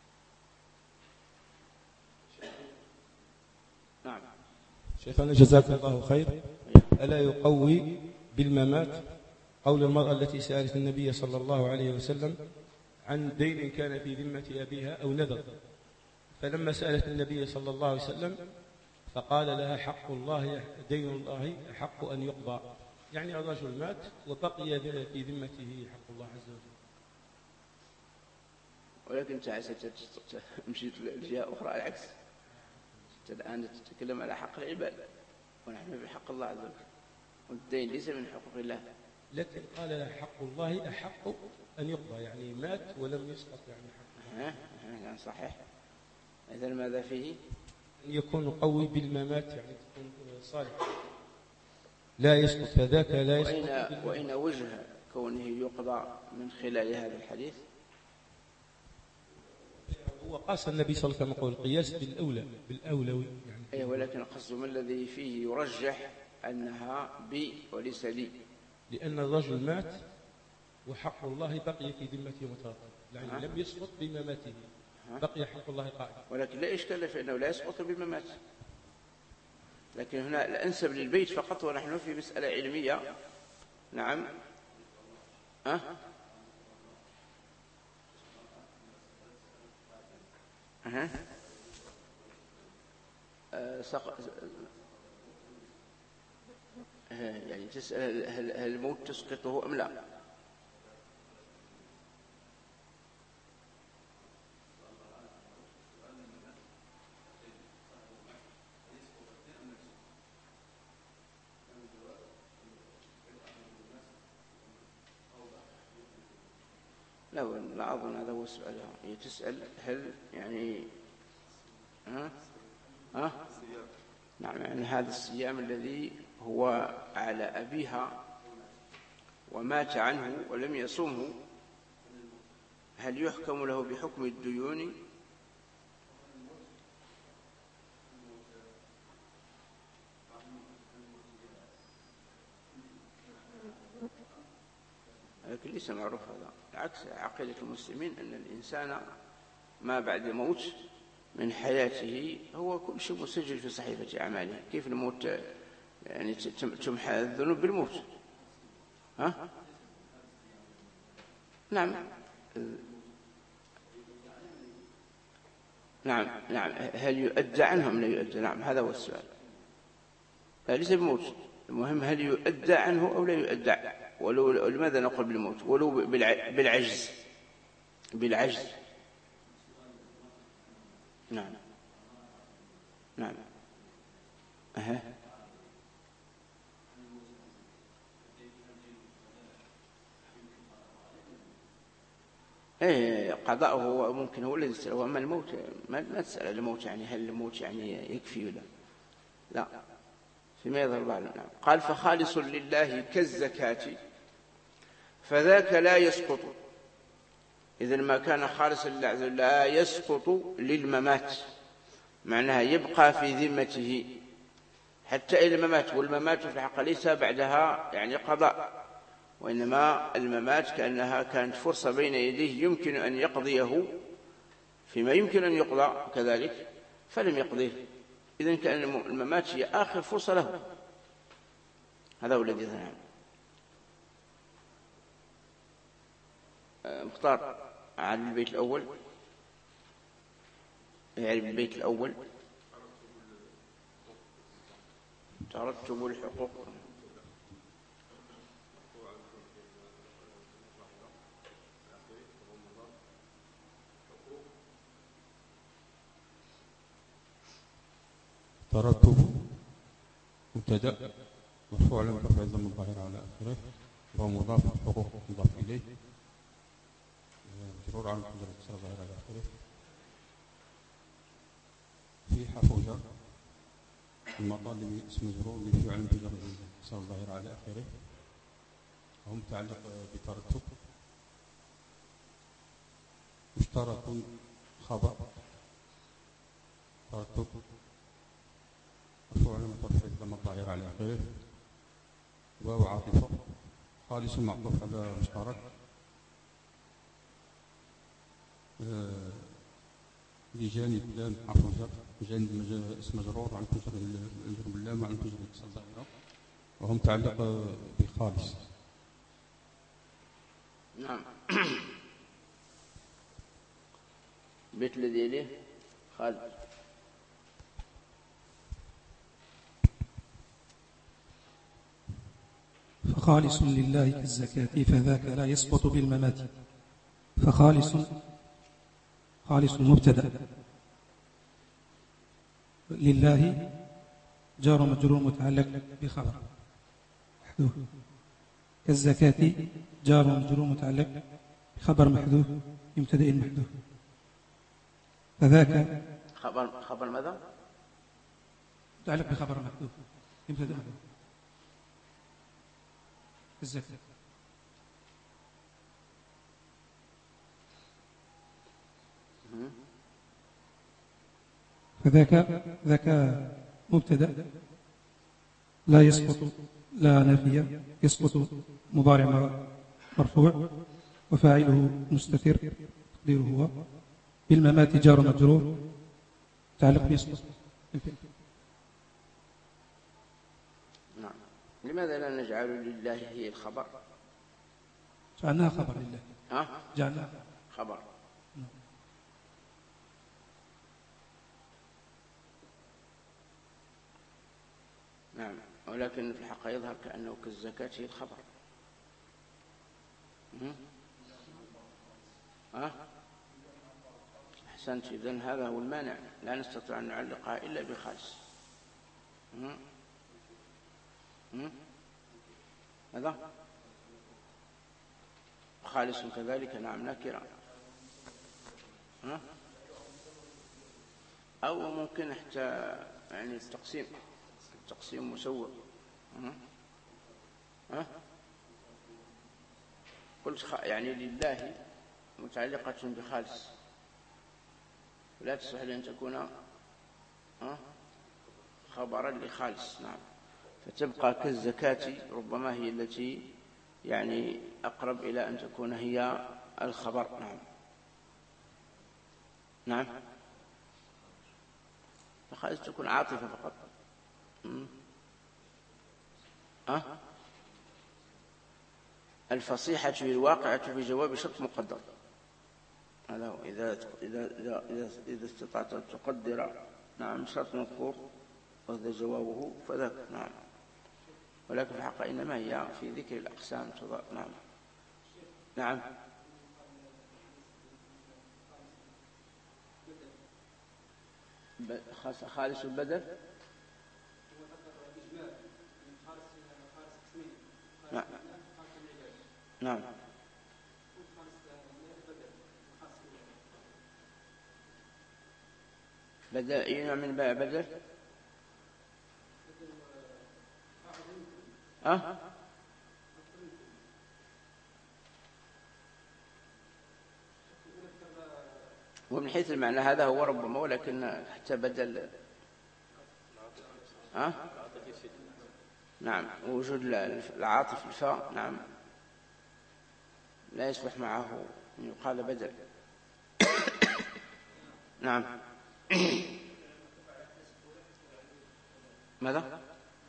نعم. شيخنا جزاك الله خير. ألا يقوي بالممات قول المرأة التي سألت النبي صلى الله عليه وسلم عن دين كان في ذمة أبيها أو نذر، فلما سألت النبي صلى الله عليه وسلم فقال لها حق الله دين الله حق أن يقضى، يعني الرجل مات وبقي في ذمته حق الله عز وجل. ولكن أنت مشيت لجهة أخرى العكس، أنت الآن تتكلم على حق العباد ونحن بحق الله عز وجل، والدين ليس من حقوق الله. لكن قال لها حق الله أحق أن يقضى، يعني مات ولم يسقط يعني حقه. يعني صحيح. إذن ماذا فيه؟ أن يكون قوي بالممات، يعني تكون صالح لا يسقط، فذاك لا يسقط. وأين وجه كونه يقضى من خلال هذا الحديث؟ هو قاس النبي صلى الله عليه وسلم يقول قياس بالأولوي يعني. أي، ولكن القصد ما الذي فيه يرجح أنها بي وليس لي؟ لأن الرجل مات وحق الله بقي في ذمته مترتب، يعني لم يسقط بمماته، بقي حق الله قائم. ولكن لا إشكال في أنه لا يسقط بممات، لكن هنا الأنسب للبيت فقط، ونحن في مسألة علمية. نعم. يعني تسأل هل الموت تسقطه أم لا؟ لا أظن هذا هو السؤال. هي تسأل هل يعني نعم، يعني هذا الصيام الذي هو على أبيها ومات عنه ولم يصومه، هل يحكم له بحكم الديون؟ لكن ليس معروف هذا. العكس، عقيدة المسلمين أن الإنسان ما بعد موت من حياته هو كل شيء مسجل في صحيفة أعماله. كيف الموت يعني تمحى الذنوب بالموت؟ نعم نعم نعم. هل يؤدى عنهم لا يؤدى؟ نعم، هذا هو السؤال. ليس بموت، المهم هل يؤدى عنه أو لا يؤدى. ولو لماذا نقول بالموت؟ ولو بالعجز. نعم نعم. قضاؤه ممكن هو الذي يسأل، وأما الموت ما تسأل الموت يعني هل الموت يعني يكفي ولا لا، فيما يظهر بعض. قال فخالص لله كالزكاة فذاك لا يسقط. إذن ما كان خالصا لله لا يسقط للممات، معناها يبقى في ذمته حتى إلى الممات. والممات في الحق ليس بعدها يعني قضاء، وإنما الممات كأنها كانت فرصة بين يديه يمكن أن يقضيه فيما يمكن أن يقضى كذلك فلم يقضيه. إذن كأن الممات هي آخر فرصة له. هذا هو الذي ظنه. مختار عن البيت الأول، يعني البيت الأول ترتب الحقوق. ترتب مبتدأ مرفوع علامة رفعه الضم الظاهرة على آخره وهو مضاف حقوق مضاف إليه مجرور علامة الكسرة الظاهرة على آخره في حرف جر المطالب اسم مجرور به علامة جر الكسرة الظاهرة على آخره وهو متعلق بترتب مشترك خبر ترتب مرفوع علامة رفعه الضم الظاهرة على آخره واو عاطفة خالص معطوف على مشترك بجانب لام حرف جر بجانب اسم مجرور عن كسر الجر باللام عن كسر الكسر الظاهرة وهو متعلق بخالص. نعم. بيت الذي يليه خالد. فخالص لله كالزكاة فذاك لا يسقط بالممات. فخالص مبتدأ لله جار مجرور متعلق بخبر محذوف كالزكاة جار مجرور متعلق بخبر محذوف بمبتدأ محذوف. فذاك خبر ماذا؟ متعلق بخبر محذوف بمبتدأ محذوف الزكاة. فذاك مبتدأ لا يسقط لا نافية يسقط مضارع مرفوع وفاعله مستتر تقديره هو بالممات جار مجرور تعلق بيسقط. نعم. لماذا لا نجعل لله هي الخبر؟ جعلناها خبر لله. جعلناها خبر. نعم. ولكن في الحقيقة يظهر كأنه كالزكاة هي الخبر. أحسنت. إذن هذا هو المانع، لا نستطيع أن نعلقها إلا بخالص. هذا خالص كذلك. نعم. نكرة أو ممكن حتى يعني التقسيم مسوغ. قلت يعني لله متعلقة بخالص ولا تصح لأن تكون خبرا لخالص. نعم. فتبقى كالزكاة ربما هي التي يعني أقرب إلى أن تكون هي الخبر. نعم. نعم. فخالص تكون عاطفة فقط. الفصيحة هي الواقعة في جواب شرط مقدر. هذا هو. إذا استطعت أن تقدر نعم شرط مذكور وهذا جوابه فذاك. نعم. ولكن في الحقيقة إنما هي في ذكر الأقسام. نعم. نعم. خالص البدل. نعم. نعم. بدل أي نوع من بدل؟ ومن حيث المعنى هذا هو ربما، ولكن حتى بدل نعم وجود العاطف الفاء نعم لا يصلح معه أن يقال بدل. نعم. ماذا؟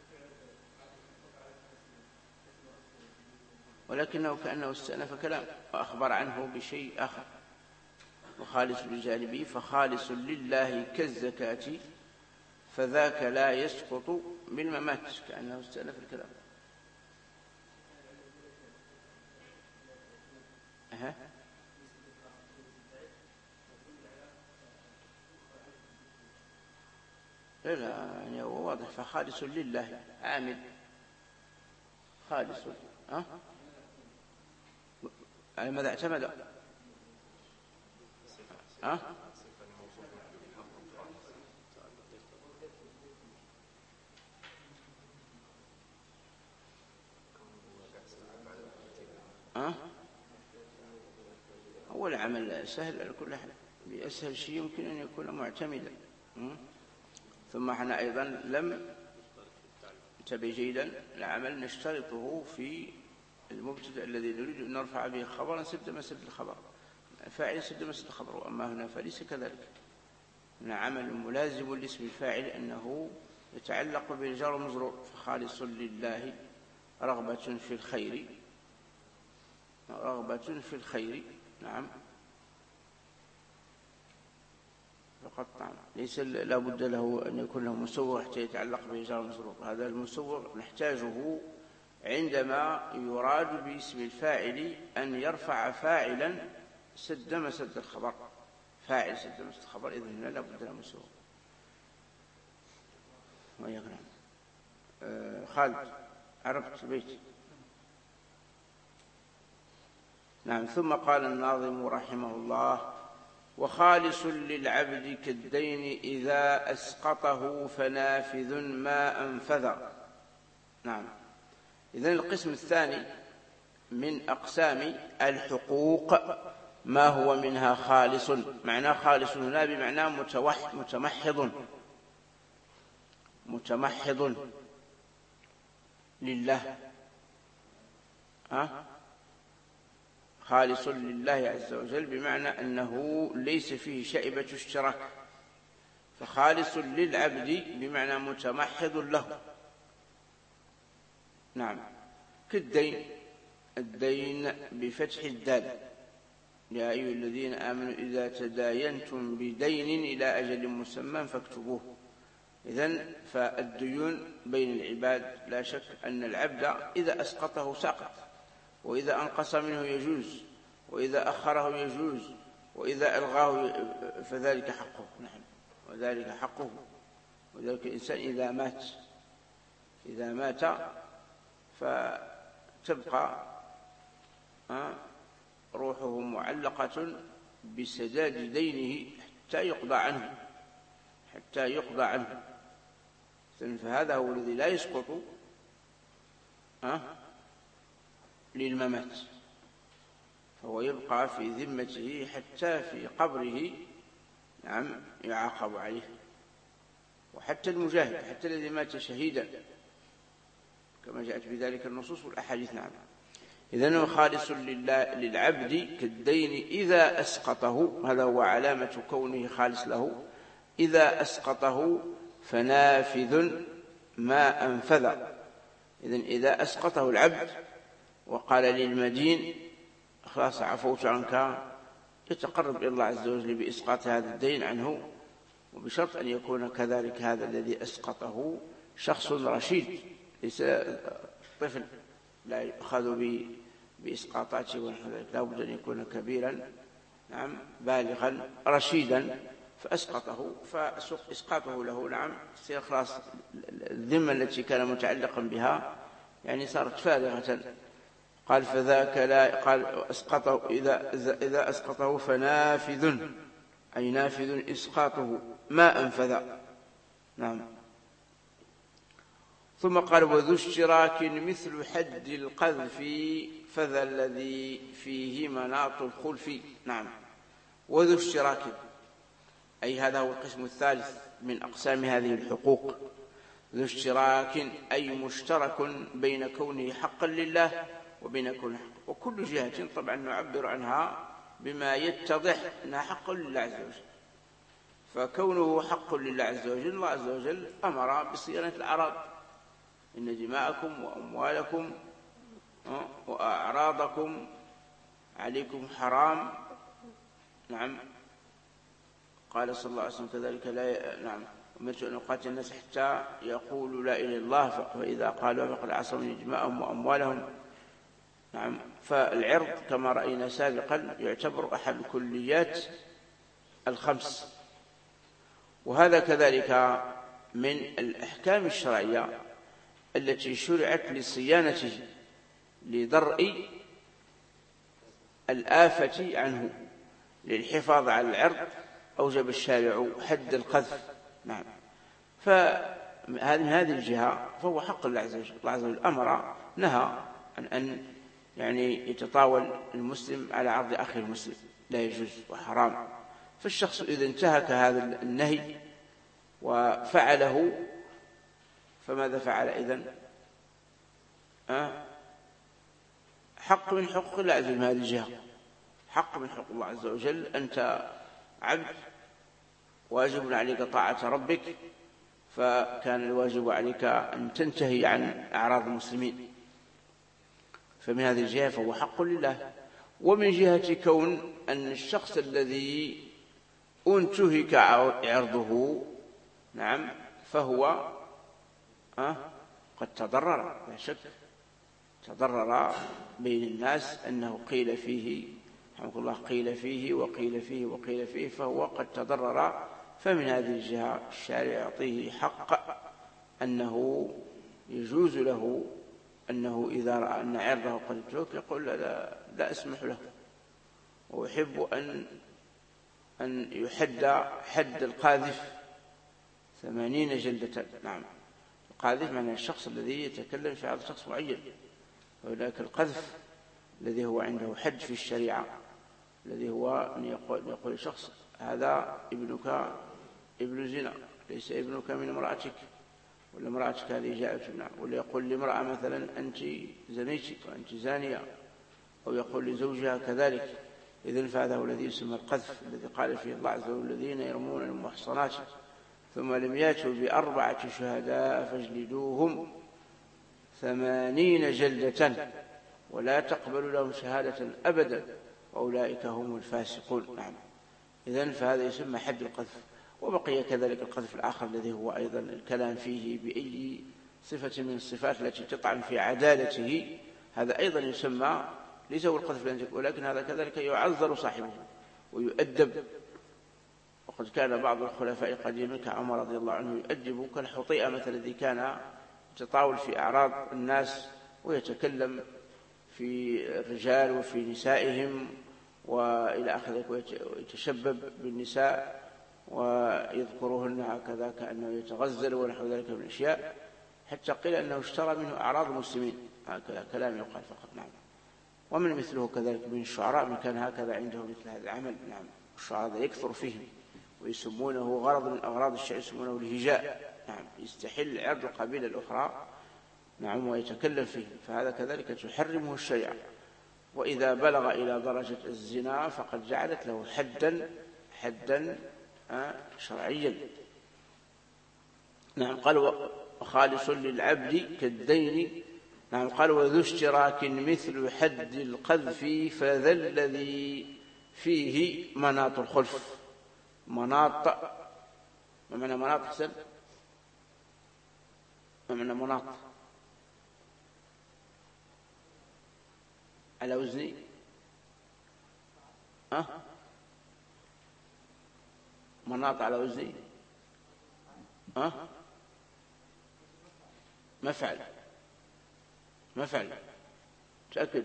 ولكنه كأنه استأنف كلام وأخبر عنه بشيء آخر. وخالص للجانبي فخالص لله كالزكاة فذاك لا يسقط بالممات، كأنه استأنف الكلام. لا يعني هو واضح، فخالص لله عامل خالص. على ماذا اعتمد؟ هو العمل سهل على كل حال، بأسهل شيء يمكن أن يكون معتمدا. ثم احنا أيضا لم انتبه جيدا، العمل نشترطه في المبتدأ الذي نريد أن نرفع به خبرا سد مسد الخبر، فاعل سد مسد الخبر. وأما هنا فليس كذلك، هنا عمل ملازم لاسم الفاعل أنه يتعلق بالجار والمجرور. فخالص لله رغبة في الخير، رغبة في الخير. نعم فقط. نعم ليس لا بد له أن يكون له مسوغ حتى يتعلق به جار ومجرور. هذا المسوغ نحتاجه عندما يراد باسم الفاعل أن يرفع فاعلا سد مسد الخبر، فاعل سد مسد الخبر، إذن هنا لا بد له مسوغ. ويغنم خالد عرفت البيت. نعم. ثم قال الناظم رحمه الله: وخالص للعبد كالدين إذا أسقطه فنافذ ما أنفذ. نعم. إذن القسم الثاني من أقسام الحقوق ما هو منها خالص. معنى خالص هنا بمعنى متمحض لله. خالص لله عز وجل بمعنى أنه ليس فيه شائبة اشتراك. فخالص للعبد بمعنى متمحض له. نعم. كالدين، الدين بفتح الدال: يا أيها الذين آمنوا إذا تداينتم بدين إلى أجل مسمى فاكتبوه. إذن فالديون بين العباد لا شك أن العبد إذا أسقطه سقط، وإذا أنقص منه يجوز، وإذا أخره يجوز، وإذا ألغاه فذلك حقه. نعم وذلك حقه. وذلك الإنسان إذا مات فتبقى روحه معلقة بسداد دينه حتى يقضى عنه. فهذا هو الذي لا يسقط للممات، فهو يبقى في ذمته حتى في قبره. نعم يعاقب عليه. وحتى المجاهد، حتى الذي مات شهيدا كما جاءت بذلك النصوص والأحاديث. نعم. إذن خالص للعبد كالدين إذا أسقطه، هذا هو علامة كونه خالص له. إذا أسقطه فنافذ ما أنفذ. إذن إذا أسقطه العبد وقال للمدين: خلاص عفوت عنك، يتقرب إلى الله عز وجل بإسقاط هذا الدين عنه، وبشرط أن يكون كذلك هذا الذي أسقطه شخص رشيد، ليس طفل لا يؤخذ بإسقاطاته ونحو ذلك. لا بد أن يكون كبيرا، نعم بالغا رشيدا، فأسقطه، فإسقاطه له نعم يصير خلاص الذمة التي كان متعلقا بها يعني صارت فارغة. قال فذاك لا قال أسقطه إذا أسقطه فنافذ، أي نافذ إسقاطه ما أنفذ. نعم. ثم قال: وذو اشتراك مثل حد القذف فذا الذي فيه مناط الخلف. نعم. وذو اشتراك، أي هذا هو القسم الثالث من أقسام هذه الحقوق. ذو اشتراك أي مشترك بين كونه حقا لله وبين كونه حقا. وكل جهة طبعا نعبر عنها بما يتضح أنها حق لله عز وجل. فكونه حق لله عز وجل، الله عز وجل أمر بصيانة الأعراض: إن دماءكم وأموالكم وأعراضكم عليكم حرام. نعم. قال صلى الله عليه وسلم كذلك: نعم أمرت أن أقاتل الناس حتى يقولوا لا إله إلا الله، فإذا قالوا فقد عصموا دماءهم وأموالهم. نعم. فالعرض كما رأينا سابقا يعتبر أحد الكليات الخمس. وهذا كذلك من الأحكام الشرعية التي شرعت لصيانته لدرء الآفة عنه للحفاظ على العرض أوجب الشارع حد القذف. نعم. من هذه الجهة فهو حق الله عز وجل. الله عز وجل أمر نهى عن أن يعني يتطاول المسلم على عرض أخي المسلم، لا يجوز وحرام. فالشخص إذا انتهك هذا النهي وفعله فماذا فعل إذن؟ حق من حقوق الله عز وجل. هذه الجهة حق من حقوق الله عز وجل. أنت عبد واجب عليك طاعة ربك، فكان الواجب عليك أن تنتهي عن أعراض المسلمين. فمن هذه الجهة فهو حق لله. ومن جهة كون أن الشخص الذي انتهك عرضه نعم فهو قد تضرر، لا شك تضرر بين الناس أنه قيل فيه رحمه الله قيل فيه وقيل فيه وقيل فيه، فهو قد تضرر. فمن هذه الجهة الشارع يعطيه حق أنه يجوز له أنه إذا رأى أن عرضه قد انتهك يقول لا أسمح له، وأحب أن يحد حد القاذف 80 جلدة. نعم. القاذف معنى الشخص الذي يتكلم في هذا الشخص معين، وهناك القذف الذي هو عنده حد في الشريعة، الذي هو أن يقول الشخص هذا ابنك ابن زنا، ليس ابنك من امرأتك، ولا امرأتك هذه جاءت منها، ولا يقول لامرأة مثلا أنت زنيتي وأنت زانية، أو يقول لزوجها كذلك. إذن فهذا هو الذي يسمى القذف، الذي قال فيه الله عز وجل الذين يرمون المحصنات ثم لم يأتوا ب4 شهداء فاجلدوهم 80 جلدة ولا تقبلوا لهم شهادة أبدا وأولئك هم الفاسقون. نعم. إذن فهذا يسمى حد القذف. وبقي كذلك القذف الآخر الذي هو أيضا الكلام فيه بأي صفة من الصفات التي تطعن في عدالته، هذا أيضا يسمى ليس هو القذف، ولكن هذا كذلك يعذر صاحبه ويؤدب. وقد كان بعض الخلفاء قديما كعمر رضي الله عنه يؤدب كالحطيئة مثلا الذي كان يتطاول في أعراض الناس ويتكلم في الرجال وفي نسائهم وإلى آخره، ويتشبب بالنساء ويذكرهن هكذا كأنه يتغزل ونحو ذلك من الأشياء، حتى قيل أنه اشترى منه أعراض المسلمين. هكذا كلام يقال فقط. نعم. ومن مثله كذلك من الشعراء من كان هكذا عنده مثل هذا العمل. نعم. الشعراء يكثر فيهم ويسمونه غرض من أغراض الشعر، يسمونه الهجاء. نعم. يستحل عرض القبيلة الأخرى نعم ويتكلم فيه، فهذا كذلك تحرمه الشريعة. وإذا بلغ إلى درجة الزنا فقد جعلت له حدا شرعيا. نعم. قال وخالص للعبد كالدين. نعم. قال وذو اشتراك مثل حد القذف فذا الذي فيه مناط الخلف. مناط ما معنى مناط حسن؟ ما معنى مناط؟ على وزني مناط على وزني مفعل تأكد.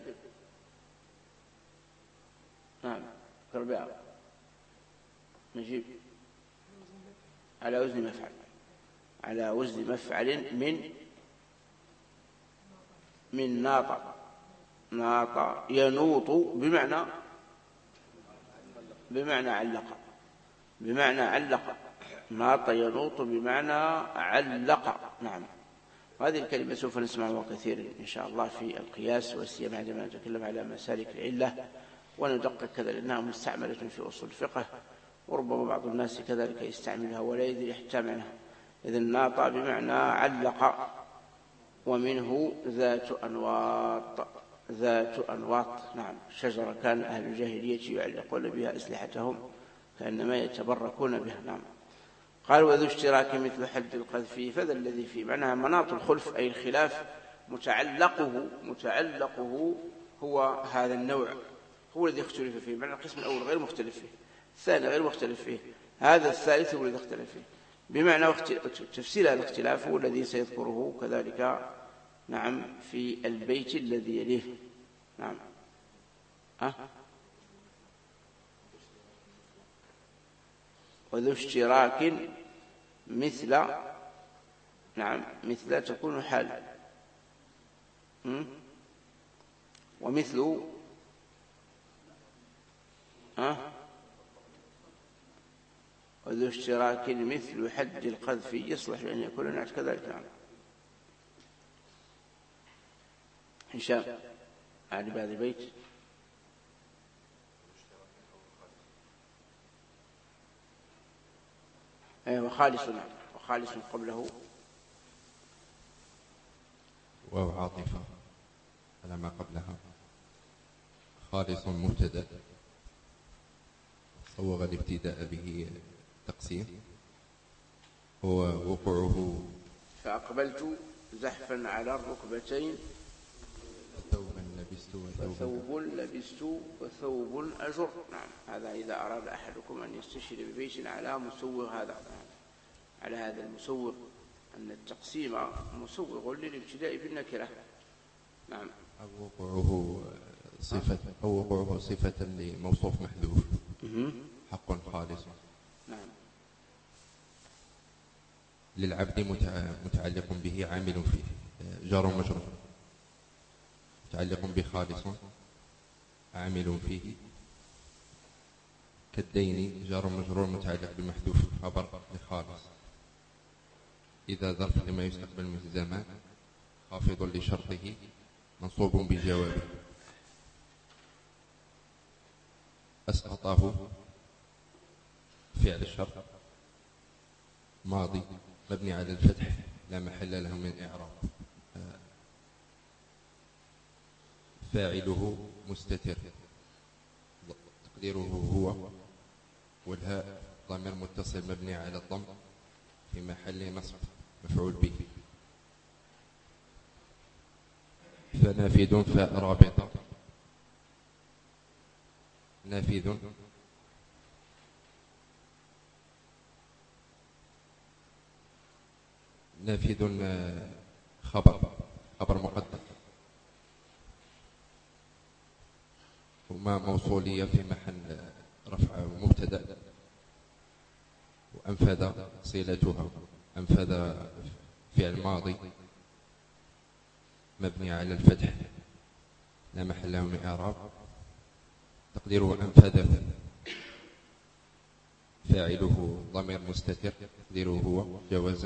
نعم. كرباء نجيب على وزن مفعل، على وزن مفعل من ناط ينوط بمعنى علق. ناط ينوط بمعنى علق. نعم. وهذه الكلمة سوف نسمعها كثيرا إن شاء الله في القياس، وسيما عندما نتكلم على مسالك العلة وندقق كذا، لأنها مستعملة في أصول الفقه، وربما بعض الناس كذلك يستعملها ولا يدري حتى معناها. إذن ناط بمعنى علق. ومنه ذات أنواط. نعم. شجرة كان أهل الجاهلية يعلقون بها أسلحتهم كأنما يتبركون بها. نعم. قال وذو اشتراك مثل حد القذف فذا الذي فيه معناها مناط الخلف، أي الخلاف متعلقه هو هذا النوع، هو الذي اختلف فيه. معنى القسم الأول غير مختلف فيه، الثاني غير مختلف فيه، هذا الثالث هو الذي اختلف فيه. بمعنى تفسير الاختلاف هو الذي سيذكره كذلك نعم في البيت الذي يليه. نعم وذو اشتراك مثل، نعم مثل تكون حال، ومثل وذو اشتراك مثل حد القذف يصلح أن يكون نعت كذلك. نعم هشام عاد بهذا البيت وخالص، نعم وخالص قبله واو عاطفة على ما قبلها. خالص مبتدأ صوغ الابتداء به تقسيم، هو وقوعه فأقبلت زحفا على الركبتين ثوبا لبست وثوب لبست وثوب أجر. نعم هذا إذا أراد أحدكم أن يستشهد ببيت على مسوغ هذا، على هذا المسوغ أن التقسيم مسوغ للابتداء بالنكرة. نعم أو وقوعه صفة لموصوف محذوف حق خالص. نعم للعبد متعلق به عامل فيه جار ومجرور، متعلق بخالص عامل فيه كالدين جار ومجرور متعلق بمحذوف خبر لخالص. إذا ظرف لما يستقبل من الزمان خافض لشرطه منصوب بجوابه. أسقطه فعل الشرط ماضي مبني على الفتح لا محل له من إعراب. فاعله مستتر تقديره هو، والهاء ضمير متصل مبني على الضم في محل نصب مفعول به. فنافذ فاء رابطة نافذ خبر مقدم وما موصولية في محل رفع مبتدأ. وأنفذ صلتها أنفذ فعل ماضي مبني على الفتح لا محل له من إعراب تقديره أنفذه. فاعله ضمير مستتر تقديره هو جوازا.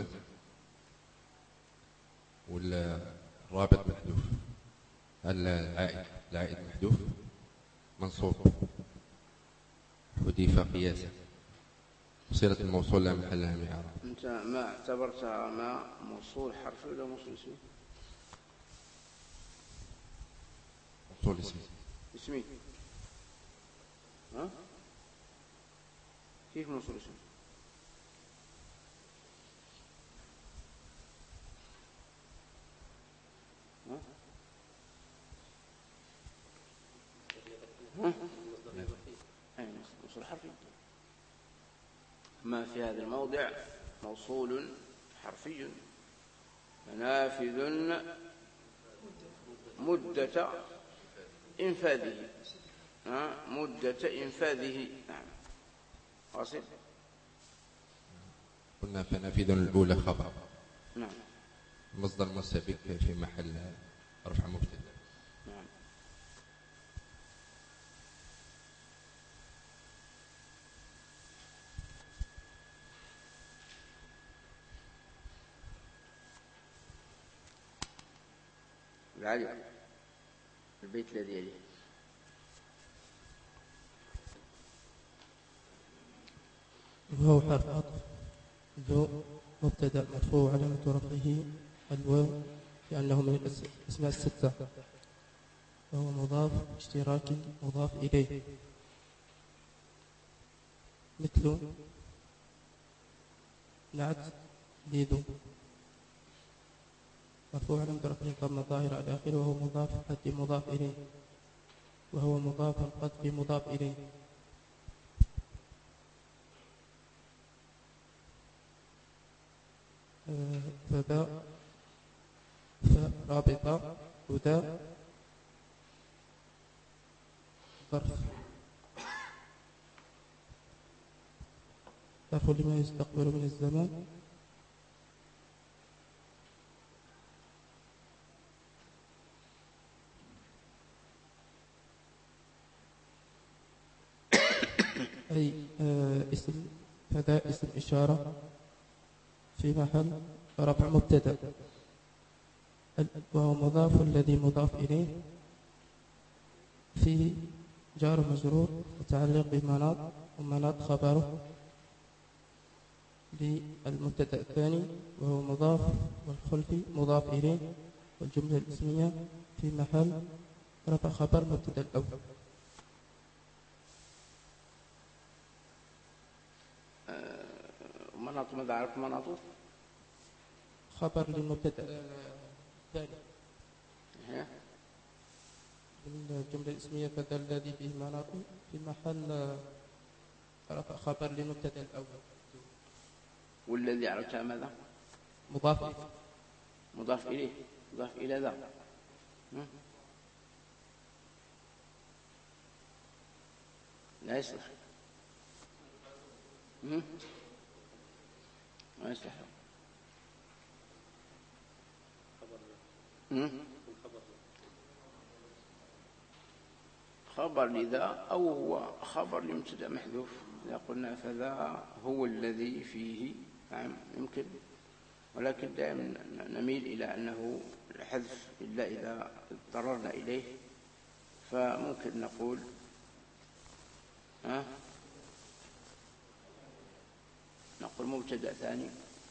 والرابط محذوف العائد محذوف منصوب حذف قياسا. صلة الموصول لا محل لها من إعراب. أنت ما اعتبرتها ما موصول حرفي ولا موصول اسمي؟ موصول اسمي. كيف موصول اسمي؟ موصول حرفي. ما في هذا الموضع موصول حرفي. نافذ مدة إنفاذه مدة إنفاذه. نعم واصل. قلنا فنافذ الأولى خبر. نعم مصدر مسبك في محل رفع مبتدأ. نعم العالي البيت الذي يليه. وهو حرف عطف ذو مبتدأ مرفوع علامة رفعه الواو لأنه من الأسماء الستة، وهو مضاف اشتراك مضاف إليه. مثل نعت لذو مرفوع علامة رفعه ضمة ظاهرة على آخره وهو مضاف حد مضاف إليه، وهو مضاف القذف مضاف إليه. فذا رابطة وذا ظرف لما يستقبل من الزمان أي اسم، فذا اسم إشارة في محل رفع مبتدأ، وهو مضاف الذي مضاف إليه فيه جار مجرور متعلق بمناط، ومناط خبره للمبتدأ الثاني وهو مضاف، والخلفي مضاف إليه، والجملة الاسمية في محل رفع خبر مبتدأ الأول. مناط ماذا عرفت مناطه؟ خبر للمبتدأ الثاني. الجملة الاسمية فذا الذي فيه مناط في محل رفع خبر للمبتدأ الأول. والذي عرفتها ماذا؟ مضاف إليه. مضاف إليه، مضاف إلى ذا. لا يصلح. ما يصلح. خبر لذا أو هو خبر لمبتدأ محذوف. إذا قلنا فذا هو الذي فيه، نعم يمكن، ولكن دائما نميل إلى أنه الحذف إلا إذا اضطررنا إليه، فممكن نقول نقول مبتدأ ثاني.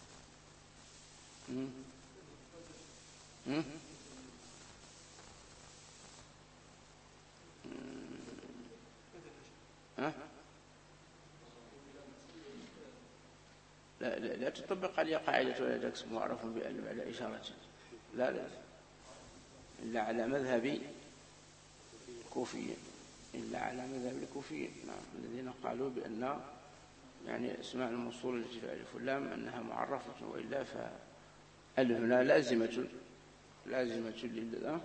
لا تطبق عليه قاعدة ولا تكسب معرف بألف على إشارة، لا إلا على مذهب كوفيين، إلا على مذهب الكوفيين، نعم، الذين قالوا بأن يعني اسماء الموصول التي في ألف واللام أنها معرفة، وإلا فألف هنا لازمة للذا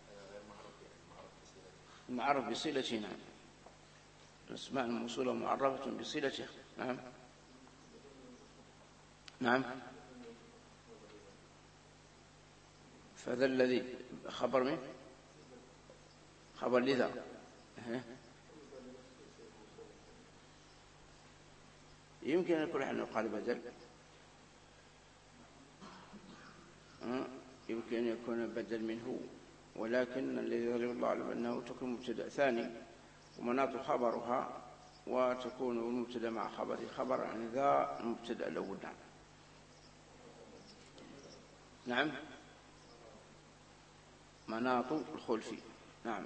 معرف بصلته. نعم، الاسماء الموصولة معرفة بصلته. نعم نعم. فذا الذي خبر من خبر لذا. يمكن أن يكون نحن قال بدل، يمكن أن يكون بدل منه، ولكن الذي يظهر الله أعلم أنه تكون مبتدأ ثاني ومناط خبرها، وتكون المبتدأ مع خبره خبر عن ذا المبتدأ الأول. نعم مناط الخلفي. نعم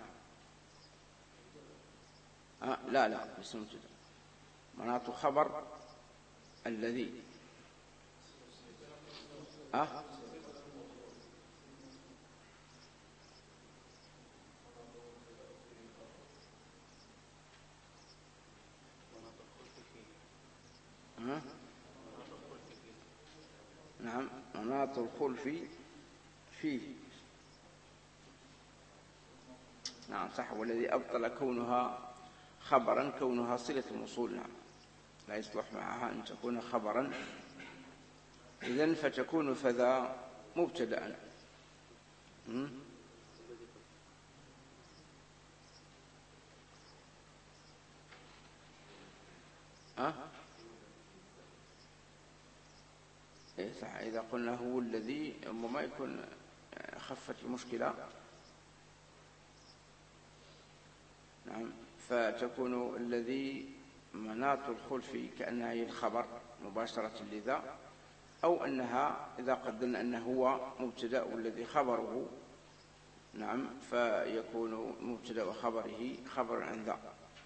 لا اسم مبتدأ، مناط خبر الذي نعم مناط الخلفي فيه. نعم صح، والذي أبطل كونها خبرا كونها صلة الموصول. نعم لا يصلح معها أن تكون خبرا، إذن فتكون فذا مبتدأ. إيه صح، إذا قلنا هو الذي ما يكون خفت المشكلة. نعم فتكون الذي مناط الخلف كأنها هي الخبر مباشرة لذا، أو أنها إذا قدرنا أنه هو مبتدأ والذي خبره، نعم، فيكون مبتدأ وخبره خبر عن ذا.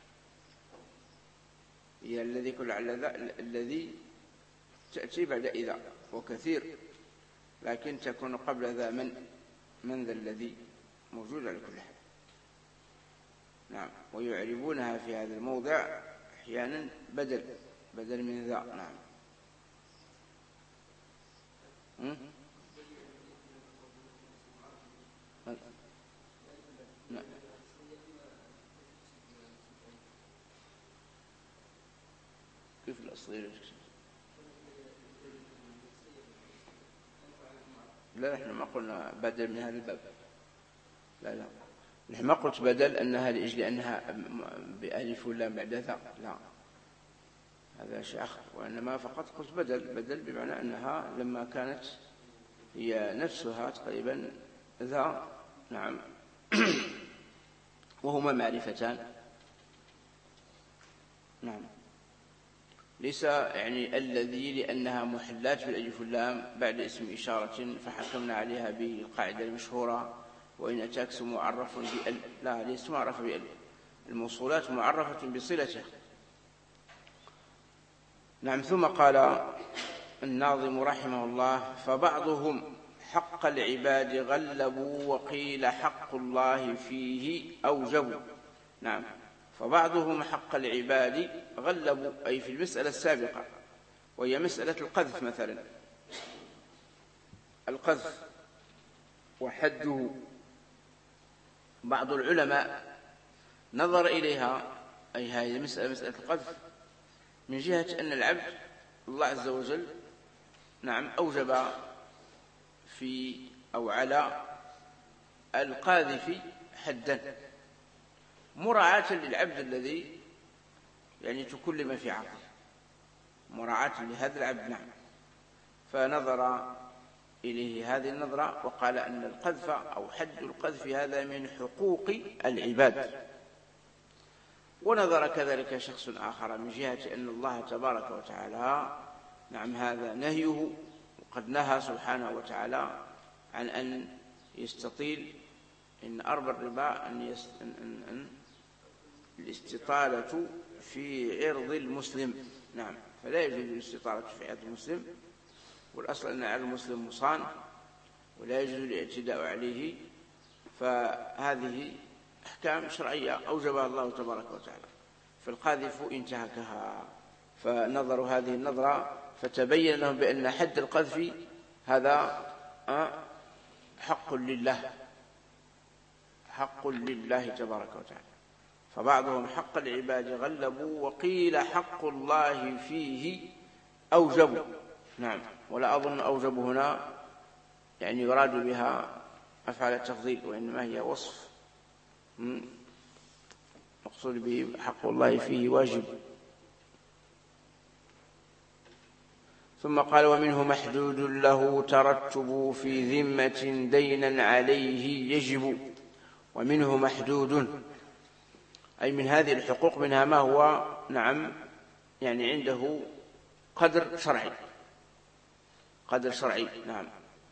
هي الذي كل على ذا الذي تأتي بعد إذا وكثير، لكن تكون قبل ذا من ذا الذي موجود على كل حال. نعم ويعربونها في هذا الموضع أحيانا بدل من ذا. نعم كيف الأصلية؟ لا نحن ما قلنا بدل من هذا الباب، لا نحن ما قلت بدل أنها لأجل أنها بألف ولا بعد ذا، لا هذا شيء آخر، وإنما فقط قلت بدل بمعنى أنها لما كانت هي نفسها تقريبا ذا، نعم وهما معرفتان، نعم ليس يعني الذي لأنها محلات بالألف واللام بعد اسم إشارة فحكمنا عليها بالقاعدة المشهورة وإن أتاك اسم معرف بأل، لا ليس معرف بأل، الموصولات معرفة بصلتها. نعم. ثم قال الناظم رحمه الله: فبعضهم حق العباد غلبوا وقيل حق الله فيه أوجبوا. نعم. فبعضهم حق العباد غلبوا أي في المسألة السابقة، وهي مسألة القذف مثلا، القذف وحده. بعض العلماء نظر إليها، أي هذه مسألة القذف، من جهة أن العبد الله عز وجل نعم أوجب في أو على القاذف حدا مراعاة للعبد الذي يعني تكلم في عقله، مراعاة لهذا العبد. نعم. فنظر إليه هذه النظرة وقال أن القذف أو حد القذف هذا من حقوق العباد. ونظر كذلك شخص آخر من جهة أن الله تبارك وتعالى نعم هذا نهيه، وقد نهى سبحانه وتعالى عن أن يستطيل إن أربى الربا أن الاستطالة في عرض المسلم. نعم. فلا يجوز الاستطالة في عرض المسلم، والأصل أن عرض المسلم مصان ولا يجوز الاعتداء عليه. فهذه أحكام شرعية أوجبها الله تبارك وتعالى، فالقاذف انتهكها. فنظروا هذه النظرة فتبين لهم بأن حد القذف هذا حق لله، حق لله تبارك وتعالى. فبعضهم حق العباد غلبوا وقيل حق الله فيه أوجبوا. نعم. ولا أظن أوجب هنا يعني يراد بها أفعال التفضيل، وإنما هي وصف مقصود به حق الله فيه واجب. ثم قال: ومنه محدود له ترتب في ذمة دينا عليه يجب. ومنه محدود أي من هذه الحقوق منها ما هو نعم يعني عنده قدر شرعي، قدر شرعي. نعم.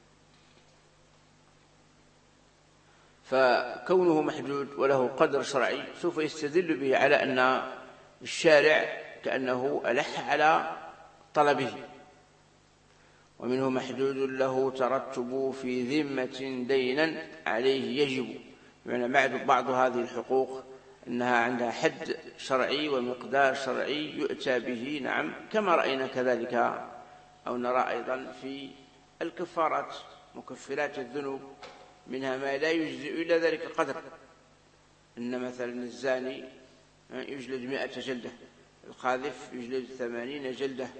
فكونه محدود وله قدر شرعي سوف يستدل به على أن الشارع كأنه ألح على طلبه. ومنه محدود له ترتب في ذمة دينا عليه يجب، يعني بعض هذه الحقوق أنها عندها حد شرعي ومقدار شرعي يؤتى به. نعم. كما رأينا كذلك أو نرى أيضا في الكفارات، مكفرات الذنوب، منها ما لا يجزئ إلا ذلك القدر. إن مثلا الزاني يجلد 100 جلدة، القاذف يجلد 80 جلدة.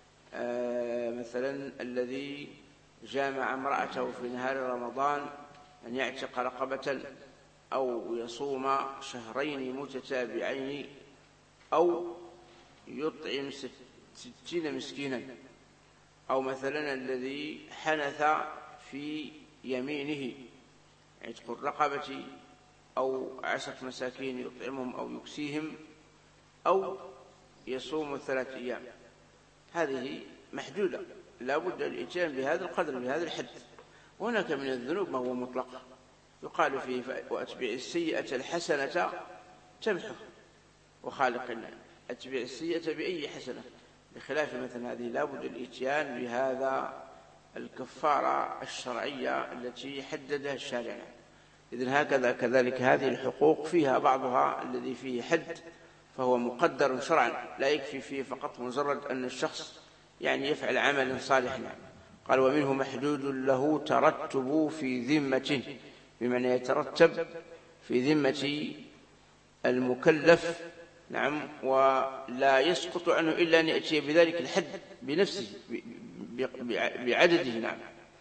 مثلا الذي جامع امرأته في نهار رمضان أن يعتق رقبة أو يصوم شهرين متتابعين أو يطعم 60 مسكينا. أو مثلا الذي حنث في يمينه عتق الرقبة أو 10 مساكين يطعمهم أو يكسيهم أو يصوم 3 أيام. هذه محدودة، لا بد الإتيان بهذا القدر، بهذا الحد. وهناك من الذنوب ما هو مطلق، يقال فيه: وأتبع السيئة الحسنة تمحه وخالق الناس. أتبع السيئة بأي حسنة، بخلاف مثلا هذه لا بد الإتيان بهذا الكفارة الشرعية التي حددها الشارع. إذن هكذا كذلك هذه الحقوق فيها بعضها الذي فيه حد فهو مقدر شرعا، لا يكفي فيه فقط مجرد أن الشخص يعني يفعل عملا صالحا، قال ومنه محدود له ترتب في ذمة، بمعنى يترتب في ذمة المكلف، نعم، ولا يسقط عنه إلا أن يأتي بذلك الحد بنفسه بعدده. نعم.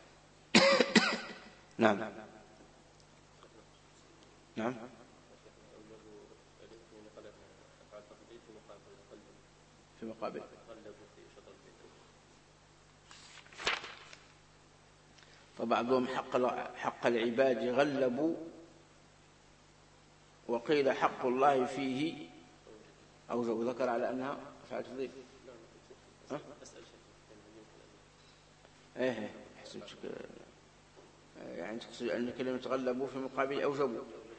نعم. نعم. في مقابل فبعضهم حق العباد غلبوا، وقيل حق الله فيه أوجب. ذكر على أنها أفعال تفضيل. إيه حسبتك يعني تقصد أن كلمة غلبوا في مقابل أوجبوا.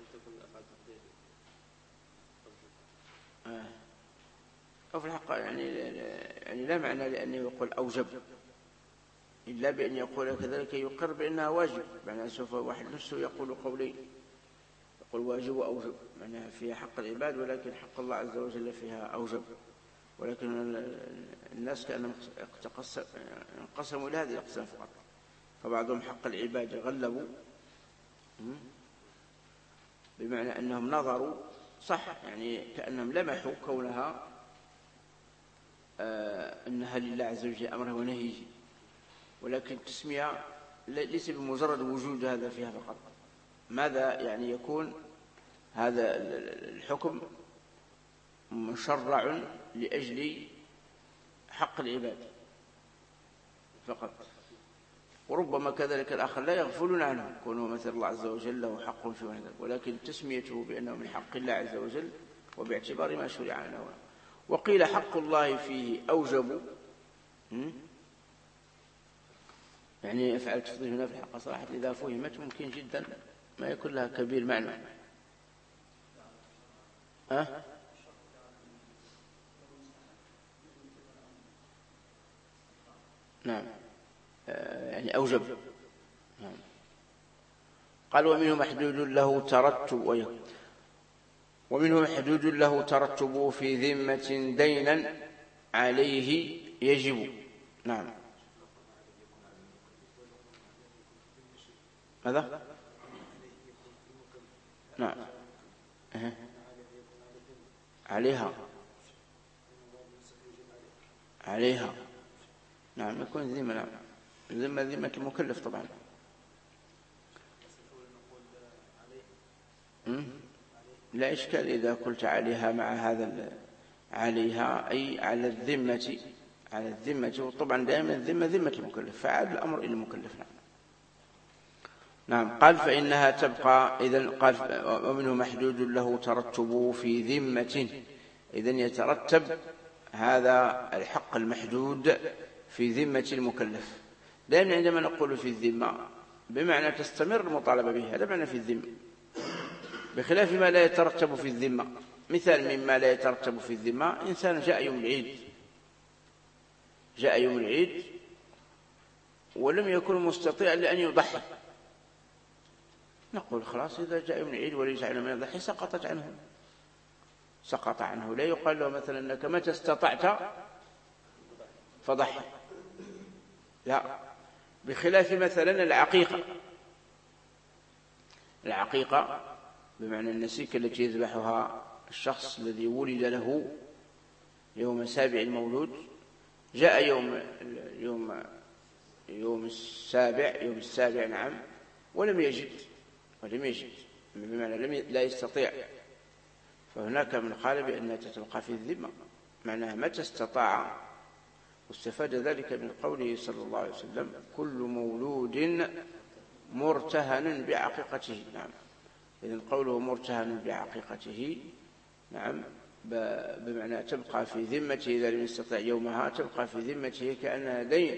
أو في الحق يعني لا معنى لأنه يقول أوجب إلا بأن يقول كذلك يقر بأنها واجب، معناه سوف واحد نفسه يقول قولين، يقول واجب وأوجب، معناها فيها حق العباد ولكن حق الله عز وجل فيها أوجب. ولكن الناس كأنهم انقسموا لهذه الأقسام فقط. فبعضهم حق العباد غلبوا بمعنى أنهم نظروا صح، يعني كأنهم لمحوا كونها أنها لله عز وجل أمره ونهيه، ولكن التسمية ليس بمجرد وجود هذا فيها فقط. ماذا يعني يكون هذا الحكم مشرع لأجل حق العباد فقط، وربما كذلك الآخر لا يغفلون عنه كونه مثل الله عز وجل له حق في هذا، ولكن تسميته بأنه من حق الله عز وجل وباعتبار ما شرع عنه. وقيل حق الله فيه أوجب، يعني أفعل تفضيل هنا في الحق صراحة إذا فهمت ممكن جدا ما يكون لها كبير معنى. نعم يعني أوجب. نعم. قال ومنه محدود له ترتب، ومنه محدود له ترتب في ذمة دينا عليه يجب. نعم. ماذا؟ نعم. عليها. نعم يكون ذمة. نعم ذمة المكلف طبعا. لا إشكال إذا قلت عليها مع هذا عليها أي على الذمة، وطبعا دائما الذمة ذمة المكلف، فعاد الأمر إلى المكلف. نعم. قال فإنها تبقى. إذن قال ومنه محدود له ترتب في ذمة، إذن يترتب هذا الحق المحدود في ذمة المكلف. دائما عندما نقول في الذمة بمعنى تستمر المطالبة به، هذا معنى في الذمة، بخلاف ما لا يترتب في الذمة. مثال مما لا يترتب في الذمة: إنسان جاء يوم العيد ولم يكن مستطيعا لأن يضحي، نقول خلاص إذا جاء يوم العيد وليس على من يضحي سقط عنه. لا يقال له مثلا أنك متى استطعت فضحي، لا. بخلاف مثلا العقيقة بمعنى النسيك التي يذبحها الشخص الذي ولد له يوم 7 المولود، جاء يوم السابع نعم ولم يجد بمعنى لا يستطيع، فهناك من قال بأنها تتبقى في الذمة، معناها متى استطاع. واستفاد ذلك من قوله صلى الله عليه وسلم: كل مولود مرتهن بعقيقته. نعم. إذن قوله مرتهن بعقيقته نعم بمعنى تبقى في ذمته إذا لم يستطع يومها، تبقى في ذمته كأنها دين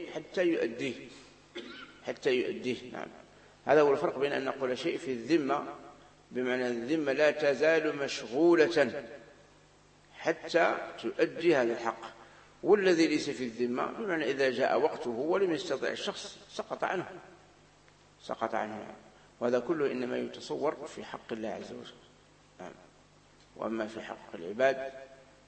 حتى يؤديه. نعم. هذا هو الفرق بين أن نقول شيء في الذمة بمعنى الذمة لا تزال مشغولة حتى تؤدي هذا الحق، والذي ليس في الذمة بمعنى إذا جاء وقته ولم يستطع الشخص سقط عنه. وهذا كله إنما يتصور في حق الله عز وجل. نعم. وأما في حق العباد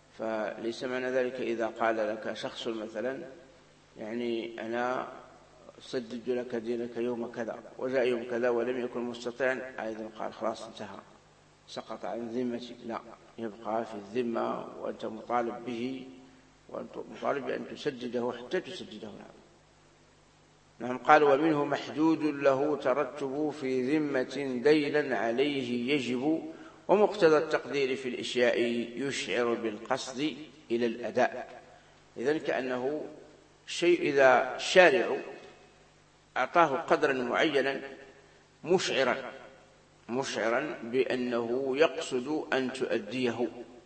فليس معنى ذلك إذا قال لك شخص مثلا يعني أنا سدد لك دينك يوم كذا وجاء يوم كذا ولم يكن مستطيعا، أيضا قال خلاص انتهى سقط عن ذمتي. لا، يبقى في الذمة وأنت مطالب به، وأنت مطالب بأن تسدده حتى تسدده. نعم. قال ومنه محدود له ترتب في ذمة دينا عليه يجب، ومقتضى التقدير في الإشياء يشعر بالقصد إلى الأداء. إذن كأنه شيء إذا الشارع أعطاه قدرا معينا مشعرا بأنه يقصد أن تؤديه،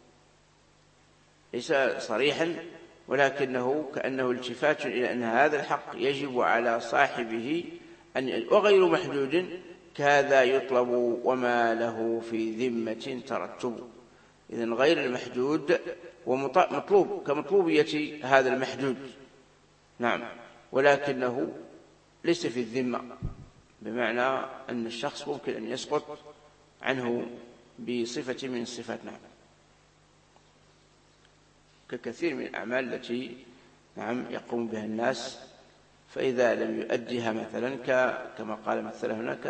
ليس صريحا ولكنه كأنه التفات إلى أن هذا الحق يجب على صاحبه وغير محدود كذا يطلب وما له في ذمة ترتب. إذن غير المحدود ومطلوب كمطلوبية هذا المحدود، نعم، ولكنه ليس في الذمة، بمعنى أن الشخص ممكن أن يسقط عنه بصفة من الصفات. نعم، ككثير من الأعمال التي نعم يقوم بها الناس، فإذا لم يؤديها مثلا كما قال مثلا هناك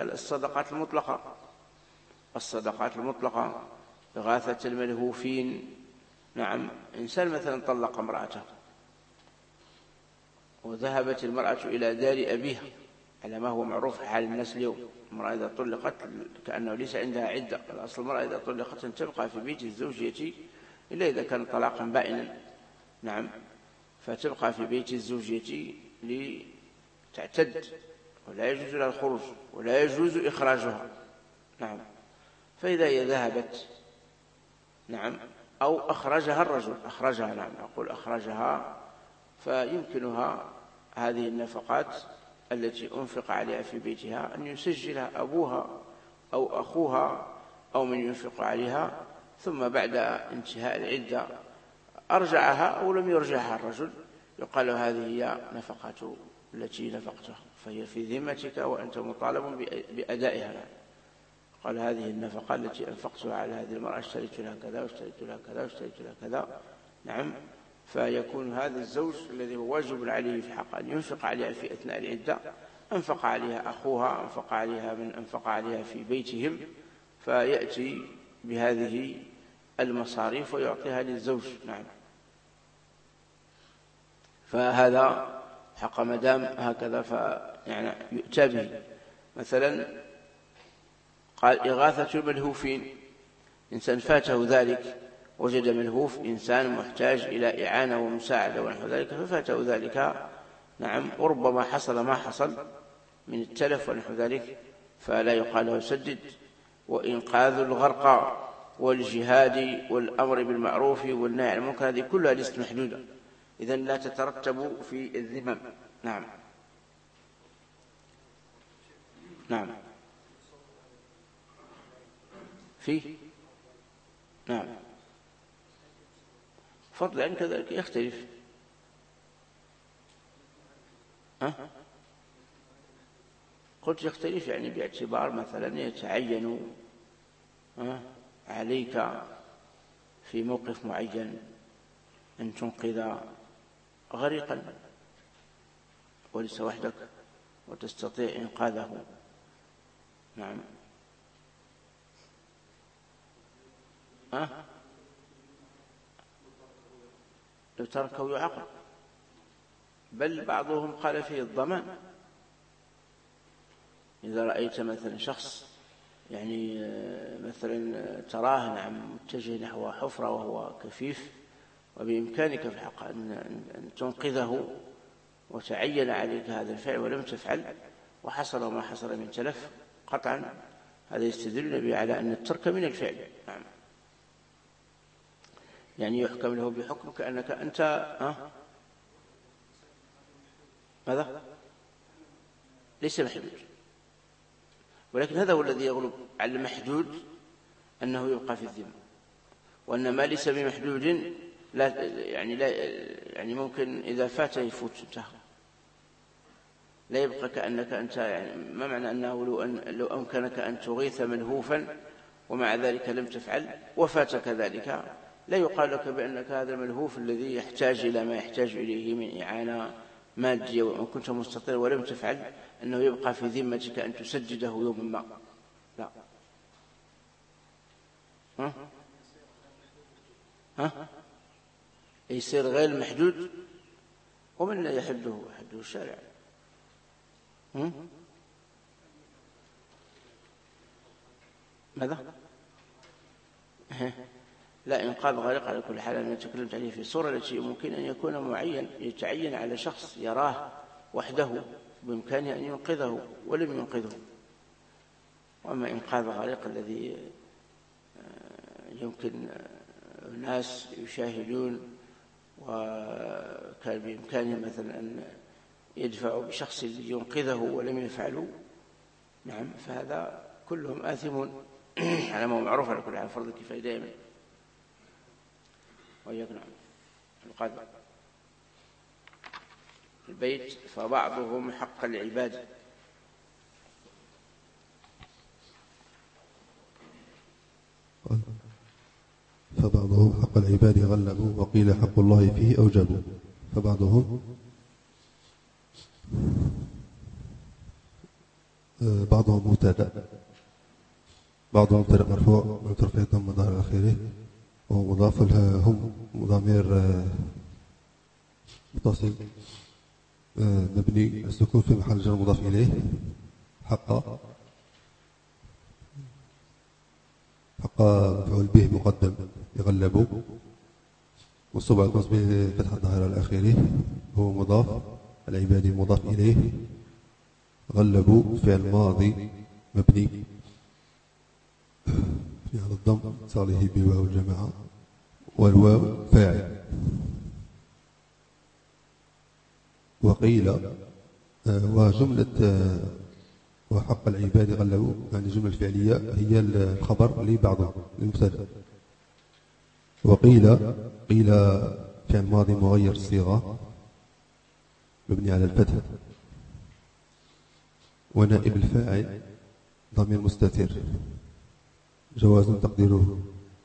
الصدقات المطلقة، إغاثة الملهوفين. نعم، إنسان مثلا طلق امرأته وذهبت المرأة إلى دار أبيها على ما هو معروف حال الناس اليوم. المرأة إذا طلقت كأنه ليس عندها عدة، الأصل المرأة إذا طلقت أن تبقى في بيت الزوجية إلا إذا كان طلاقا بائنا. نعم، فتبقى في بيت الزوجية لتعتد، ولا يجوز لها الخروج ولا يجوز إخراجها. نعم، فإذا هي ذهبت نعم أو أخرجها الرجل، نعم أقول أخرجها، فيمكنها هذه النفقات التي أنفق عليها في بيتها أن يسجلها أبوها أو أخوها أو من ينفق عليها، ثم بعد انتهاء العدة أرجعها أو لم يرجعها الرجل، يقال هذه هي نفقة التي نفقتها، فهي في ذمتك وأنت مطالب بأدائها. قال هذه النفقة التي أنفقتها على هذه المرأة، اشتريت لها كذا واشتريت لها كذا واشتريت لها كذا. نعم، فيكون هذا الزوج الذي هو واجب عليه في حق أن ينفق عليها في أثناء العدة، أنفق عليها أخوها، أنفق عليها من أنفق عليها في بيتهم، فيأتي بهذه المصاريف ويعطيها للزوج. نعم، فهذا حق مدام هكذا فيعني يؤتى به. مثلا قال إغاثة الملهوفين، إنسان فاته ذلك، وجد ملهوف إنسان محتاج إلى إعانة ومساعدة ونحو ذلك ففاته ذلك. نعم، وربما حصل ما حصل من التلف ونحو ذلك، فلا يقال له سدد. وإنقاذ الغرقى والجهاد والأمر بالمعروف والنهي عن المنكر، هذه كلها ليست محدودة، إذن لا تترتب في الذمم. نعم. نعم، فيه نعم فضل عن كذلك يختلف. قلت يختلف يعني باعتبار مثلا يتعين عليك في موقف معين أن تنقذ غريقا وليس وحدك وتستطيع إنقاذه. نعم، لو تركه يعاقب، بل بعضهم قال فيه الضمان. إذا رأيت مثلا شخص يعني مثلا تراه نعم متجه نحو حفرة وهو كفيف، وبإمكانك في الحق أن تنقذه، وتعين عليك هذا الفعل ولم تفعل، وحصل ما حصل من تلف، قطعا هذا يستدل به على أن الترك من الفعل. نعم، يعني يحكم له بحكم كأنك أنت ماذا؟ ليس محدود، ولكن هذا هو الذي يغلب على المحدود، أنه يبقى في الذمة، وأن ما ليس بمحدود لا يعني ممكن إذا فات يفوت انتهى، لا يبقى كأنك أنت يعني ما معنى أنه لو أمكنك أن تغيث ملهوفا ومع ذلك لم تفعل وفاتك ذلك، لا يقال لك بأنك هذا الملهوف الذي يحتاج إلى ما يحتاج إليه من إعانة مادية وإن كنت مستطيع ولم تفعل أنه يبقى في ذمتك أن تسدده يوم ما. لا. يصير غير محدود. ومن يحده الشارع. ماذا؟ لا، إنقاذ غريق على كل حال أنا تكلمت عليه في الصورة التي ممكن أن يكون معين، يتعين على شخص يراه وحده بإمكانه أن ينقذه ولم ينقذه. وأما إنقاذ غريق الذي يمكن الناس يشاهدون وكان بإمكانه مثلا أن يدفعوا بشخص ينقذه ولم يفعلوا، نعم، فهذا كلهم آثمون على ما هو معروف على كل حال، فرض الكفاية دائما. وإياك. نعم. القادم البيت فبعضهم حق العباد. فبعضهم حق العباد غلبوا وقيل حق الله فيه أوجبوا. فبعضهم مبتدأ، بعضهم مبتدأ مرفوع ومترفع ضم ظاهر آخره وهو مضاف لها، هم ضمير متصل مبني السكون في محل جر مضاف إليه. حق مفعول به مقدم يغلبوا، والصبع النصب فتح الظاهر على آخره هو مضاف، العبادي مضاف إليه. غلبوا فعل ماضي مبني في هذا الضم اتصاله بواو الجماعة، والواو فاعل. وقيل وجملة وحق العباد غلبوا يعني الجملة الفعلية هي الخبر لبعضهم للمبتدأ. وقيل فعل ماضي مغير الصيغة مبني على الفتح، ونائب الفاعل ضمير مستتر جواز تقديره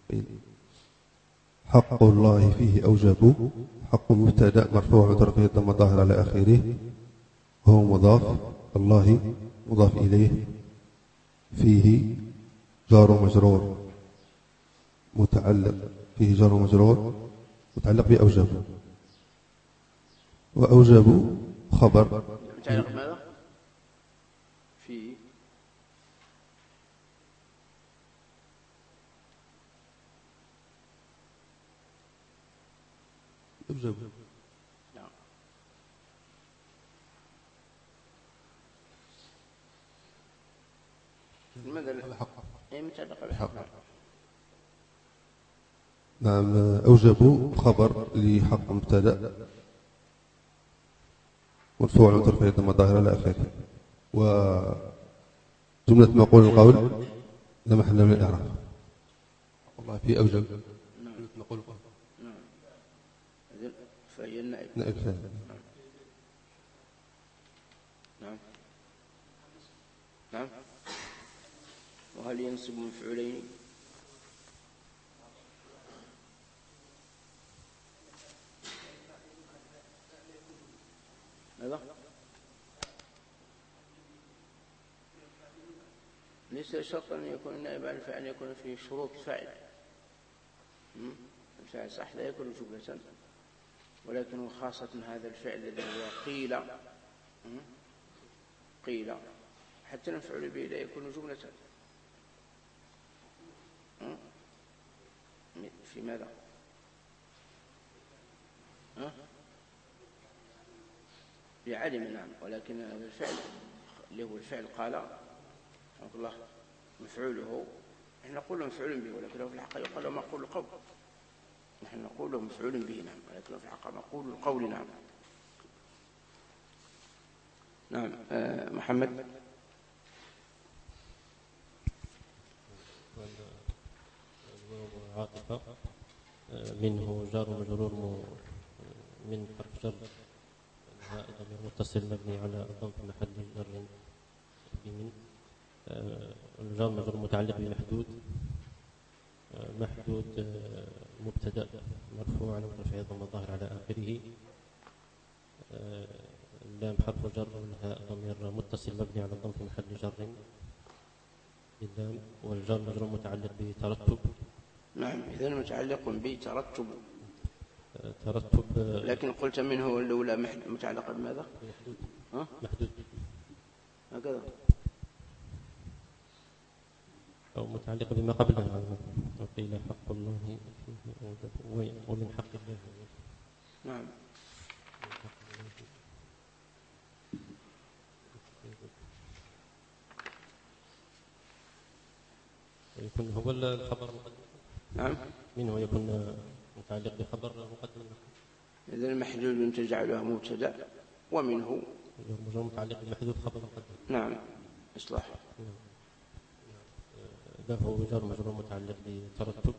حق الله فيه أوجبوا. حق مبتدأ مرفوع وترفيه الضم ظاهر على آخره هو مضاف، الله مضاف إليه، فيه جار ومجرور متعلق، فيه جار ومجرور متعلق بأوجبوا. وأوجبوا خبر متعلق ماذا؟ فيه أوجبوا. لماذا الحق؟ متعلق بالحق. نعم. أوجبوا خبر لحق مبتدأ مرفوع وترفيه ضم ظاهر على آخره، وجملة مقول القول لا محل من الإعراب. والله في أوجب جملة مقول القول. نعم. فهي النائب. نائب فاعل. نعم. نعم. وهل ينصب مفعولين؟ ماذا؟ ليس شرطا أن يكون النائب عن الفاعل، أن يكون فيه شروط فاعل. الفاعل صح لا يكون جملة، ولكن خاصة هذا الفعل الذي هو قيل حتى المفعول به لا يكون جملة. في ماذا؟ بعلم. نعم. ولكن هذا الفعل اللي هو الفعل قال رحمه الله مفعوله، نحن نقول مفعول به، ولكنه في الحقيقة يقال له مقول القول. نحن نقول له مفعول به، نعم، ولكنه في الحقيقة مقول القول. نعم. نعم. محمد. عاطفة منه جار ومجرور من حرف جر ضمير متصل مبني على الضم في محل جر بمن. الجار مجرور متعلق بمحدود، محدود مبتدأ مرفوع على رفع الضم الظاهر على آخره. اللام حرف جر والهاء ضمير متصل مبني على الضم في محل جر باللام، والجار مجرور متعلق بترتب. نعم، إذن متعلق بترتب. ترتب، لكن قلت منه الأولى متعلقة بماذا؟ محدود هكذا، أو متعلقة بما قبلها. وقيل حق الله ومن حق الله. نعم. يكون هو الخبر مقدم. نعم، منه يكون متعلق بخبر مقدم. إذن محدود تجعله مبتدأ، ومنه مجرور متعلق بمحدود خبر مقدم. نعم، إصلاح. له جار مجرور متعلق بترتب.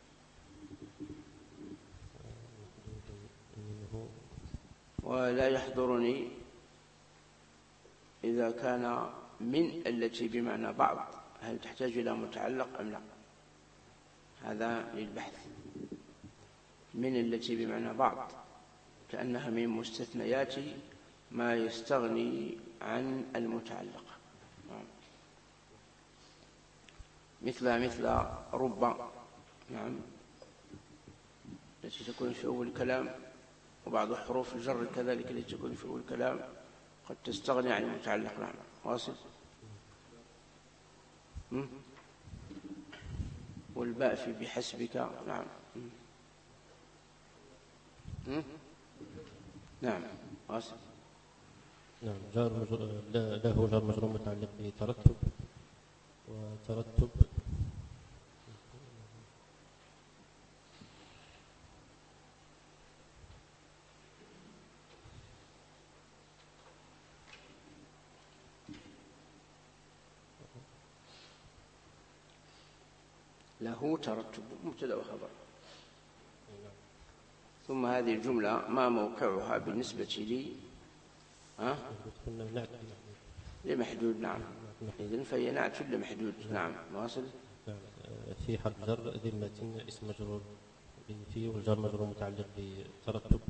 ولا يحضرني إذا كان من التي بمعنى بعض هل تحتاج إلى متعلق أم لا؟ هذا للبحث. من التي بمعنى بعض كأنها من مستثنيات ما يستغني عن المتعلق. مثل رب. نعم، التي تكون في أول الكلام، وبعض حروف الجر كذلك التي تكون في أول الكلام قد تستغني عن المتعلق. نعم، واصل. والباء في بحسبك. نعم. نعم، واصل. نعم، جار له جار مجرور متعلق بترتب، وترتب له ترتب مبتدأ وخبر. ثم هذه الجملة ما موقعها بالنسبة لي؟ لمحدود. نعم، إذن فهي نعت لمحدود. نعم، واصل. في حرف جر ذمة اسم مجرور في، والجار مجرور متعلق بترتب.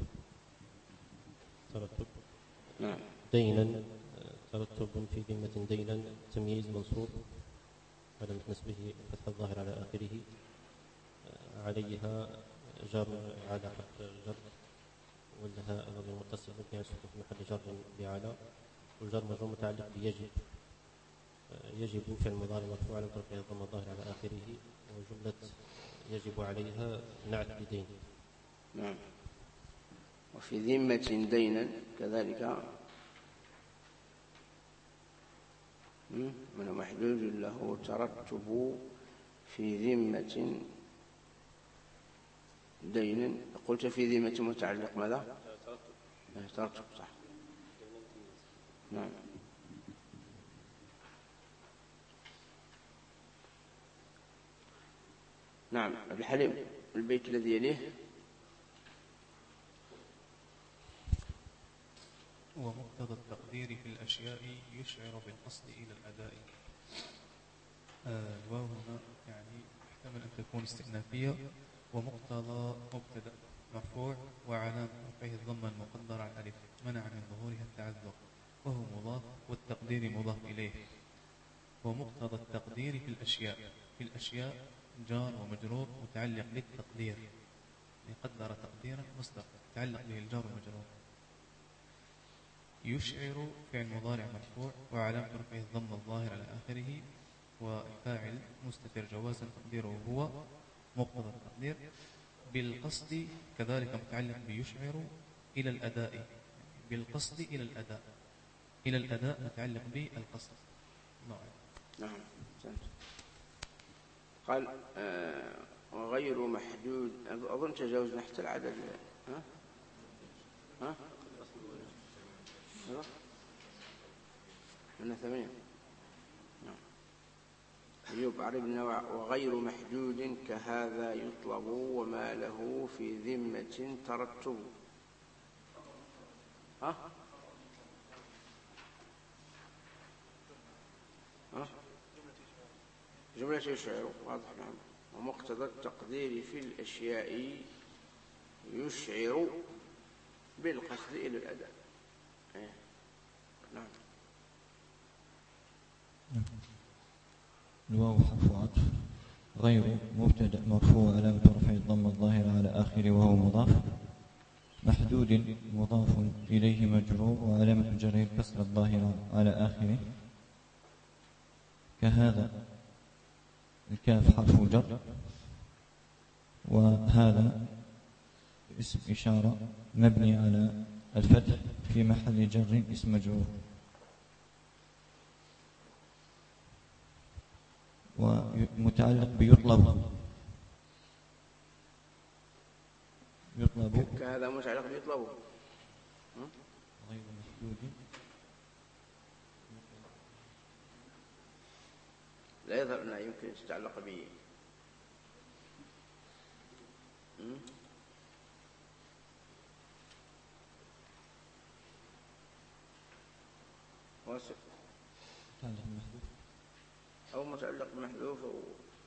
ترتب. نعم. دينا، ترتب في ذمة دينا تمييز منصوب علامة نسبه الفتح الظاهر على آخره، عليها جار على حرف جر، والها ضمير متصل مبني على السكون في محل جر بعلى، والجار مجرور متعلق بيجب. يجب فعل مضارع مرفوع على رفعه الضمه الظاهر على آخره، وجملة يجب عليها نعت لدين. نعم. وفي ذمة دينا كذلك من محدود له ترتب في ذمة دين. قلت في ذمة متعلق ماذا؟ ترتب، صح. نعم. نعم، الحليم البيت الذي يليه. ومقتضى التقدير في الأشياء يشعر بالقصد إلى الأداء. الواو هنا يعني يحتمل أن تكون استئنافية. ومقتضى مبتدأ مرفوع وعلامة رفعه الضمة المقدرة على الألف منع من ظهورها التعذر، وهو مضاف، والتقدير مضاف إليه. ومقتضى التقدير في الأشياء. في الأشياء جار ومجرور متعلق بالتقدير، يقدر تقديرا مصدر يتعلق به الجار والمجرور. يشعر فعل مضارع مرفوع وعلامة رفعه الضمة الظاهر على آخره، والفاعل مستتر جوازا تقديره هو. مقتضى التقدير بالقصد كذلك متعلق بيشعر إلى الأداء. بالقصد إلى الأداء. إلى الأداء متعلق بالقصد. نعم. قال وغير محدود. أظن تجاوزنا حتى العدد. ها؟ من 8. نعم. أيوب عربنا. وغير محدود كهذا يطلب وما له في ذمة ترتب. جملة يشعر، واضح. نعم. ومقتضى التقدير في الأشياء يشعر بالقصد إلى الأداء. نعم. الواو حرف عطف غير مبتدأ مرفوع علامة رفع الضم الظاهرة على آخره وهو مضاف، محدود مضاف إليه مجرور وعلامة جره الكسر الظاهرة على آخره، كهذا الكاف حرف جر، وهذا اسم إشارة مبني على الفتح في محل جر اسم مجرور. ومتعلق بيطلب، كهذا متعلق بيطلب غير محدود لا يظهر أنها يمكن تتعلق به. واصف متعلق بمحذوف أو متعلق بمحذوف أو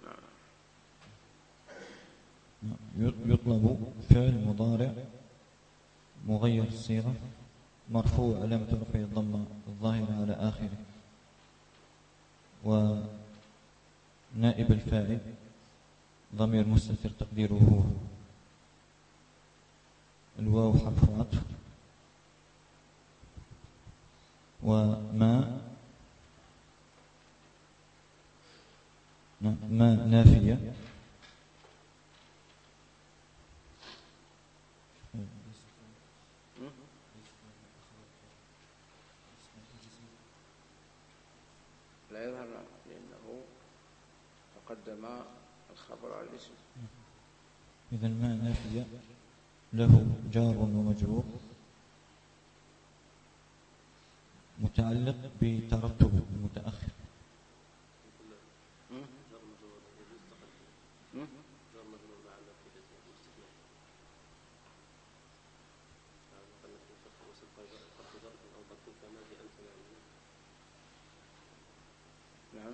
يطلب فعل مضارع مغير الصيغة مرفوع علامة رفعه الضمة الظاهرة على آخره، ونائب الفاعل ضمير مستتر تقديره هو. الواو حرف عطف، وما نافية لا يظهر لأنه تقدم الخبر على الاسم. إذا ما نافية له جار ومجرور متعلق بترتب المتأخر. نعم.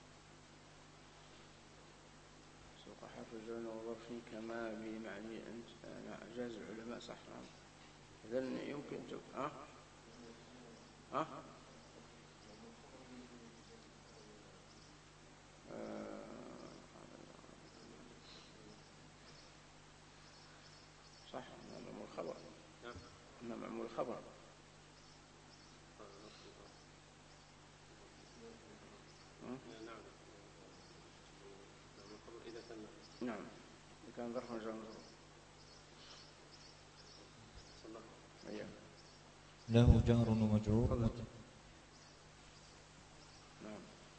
سوق حرف جر وظرف كما بمعني أنت. أجاز العلماء صح. نعم. إذن يمكن صح. معمول الخبر. نعم. معمول الخبر. نعم. إذا كان ظرف جر له جار ومجرور. نعم.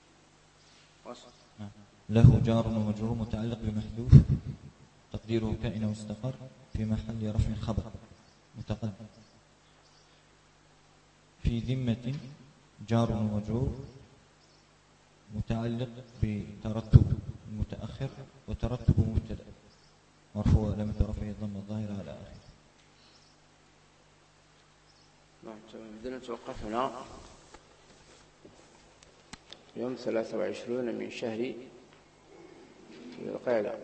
له جار ومجرور متعلق بمحذوف تقديره كائن واستقر في محل رفع خبر متقدم. في ذمة جار ومجرور متعلق بترتب المتأخر وترتب مبتدأ مرفوع علامة رفعه الضمة الظاهرة على آخره. نعم. بدنا نتوقف هنا يوم 23 من شهر ذي القعدة.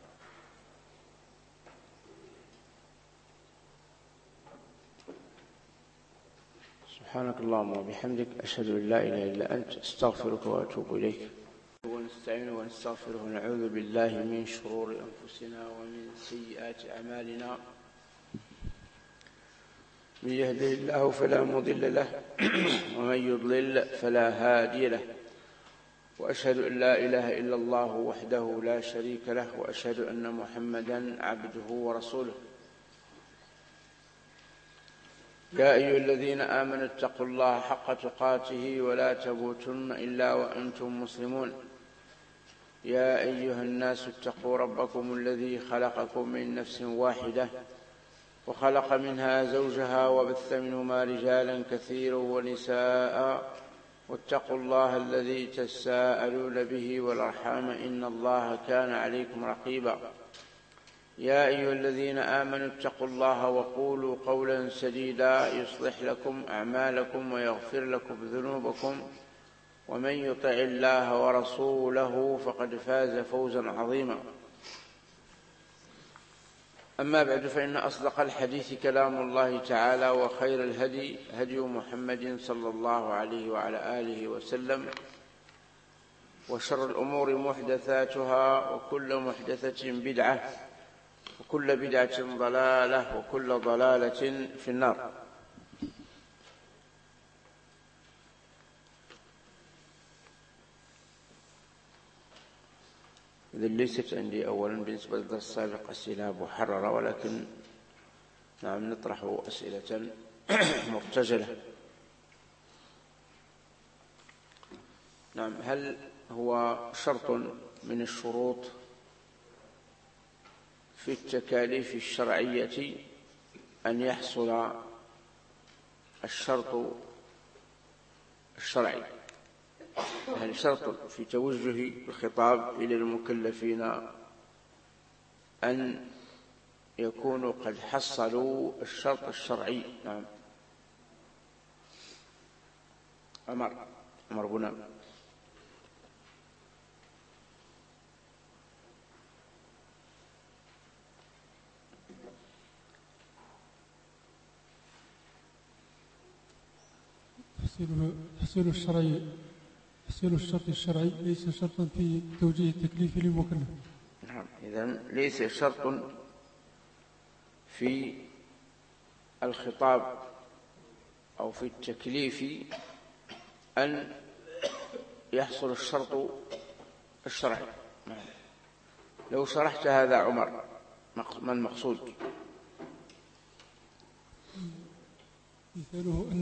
سبحانك اللهم وبحمدك أشهد أن لا إله إلا أنت أستغفرك وأتوب إليك. ونستعين ونستغفره ونعوذ بالله من شرور أنفسنا ومن سيئات أعمالنا. من يهده الله فلا مضل له ومن يضلل فلا هادي له، وأشهد أن لا إله إلا الله وحده لا شريك له، وأشهد أن محمدا عبده ورسوله. يا أيها الذين آمنوا اتقوا الله حق تقاته ولا تموتن إلا وأنتم مسلمون. يا أيها الناس اتقوا ربكم الذي خلقكم من نفس واحدة وخلق منها زوجها وبث منهما رجالا كثيرا ونساء، واتقوا الله الذي تساءلون به والأرحام إن الله كان عليكم رقيبا. يا أيها الذين آمنوا اتقوا الله وقولوا قولا سديدا يصلح لكم أعمالكم ويغفر لكم ذنوبكم، ومن يطع الله ورسوله فقد فاز فوزا عظيما. أما بعد، فإن أصدق الحديث كلام الله تعالى، وخير الهدي هدي محمد صلى الله عليه وعلى آله وسلم، وشر الأمور محدثاتها، وكل محدثة بدعة، وكل بدعة ضلالة، وكل ضلالة في النار. إذن ليست عندي أولا بالنسبة للدرس السابق أسئلة محررة، ولكن نعم نطرح أسئلة مرتجلة. نعم، هل هو شرط من الشروط في التكاليف الشرعية أن يحصل الشرط الشرعي؟ هل شرط في توجه الخطاب إلى المكلفين أن يكونوا قد حصلوا الشرط الشرعي؟ نعم. عمر بن تحصيل الشرط الشرعي ليس شرطا في توجيه التكليف للمكلف. نعم، إذن ليس شرط في الخطاب أو في التكليف أن يحصل الشرط الشرعي. نعم. لو شرحت هذا عمر، ما المقصود؟ مثاله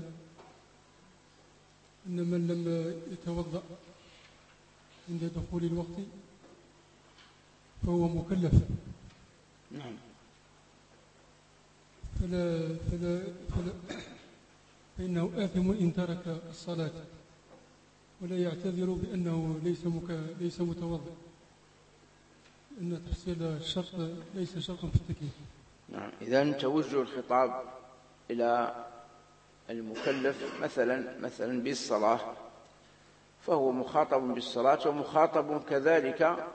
أن من لم يتوضأ عند دخول الوقت فهو مكلف. نعم. فإنه آثم إن ترك الصلاة، ولا يعتذر بأنه ليس متوضأ، إن تحصيل الشرط ليس شرطا في التكليف. نعم. إذن توجه الخطاب إلى المكلف مثلا بالصلاة، فهو مخاطب بالصلاة، ومخاطب كذلك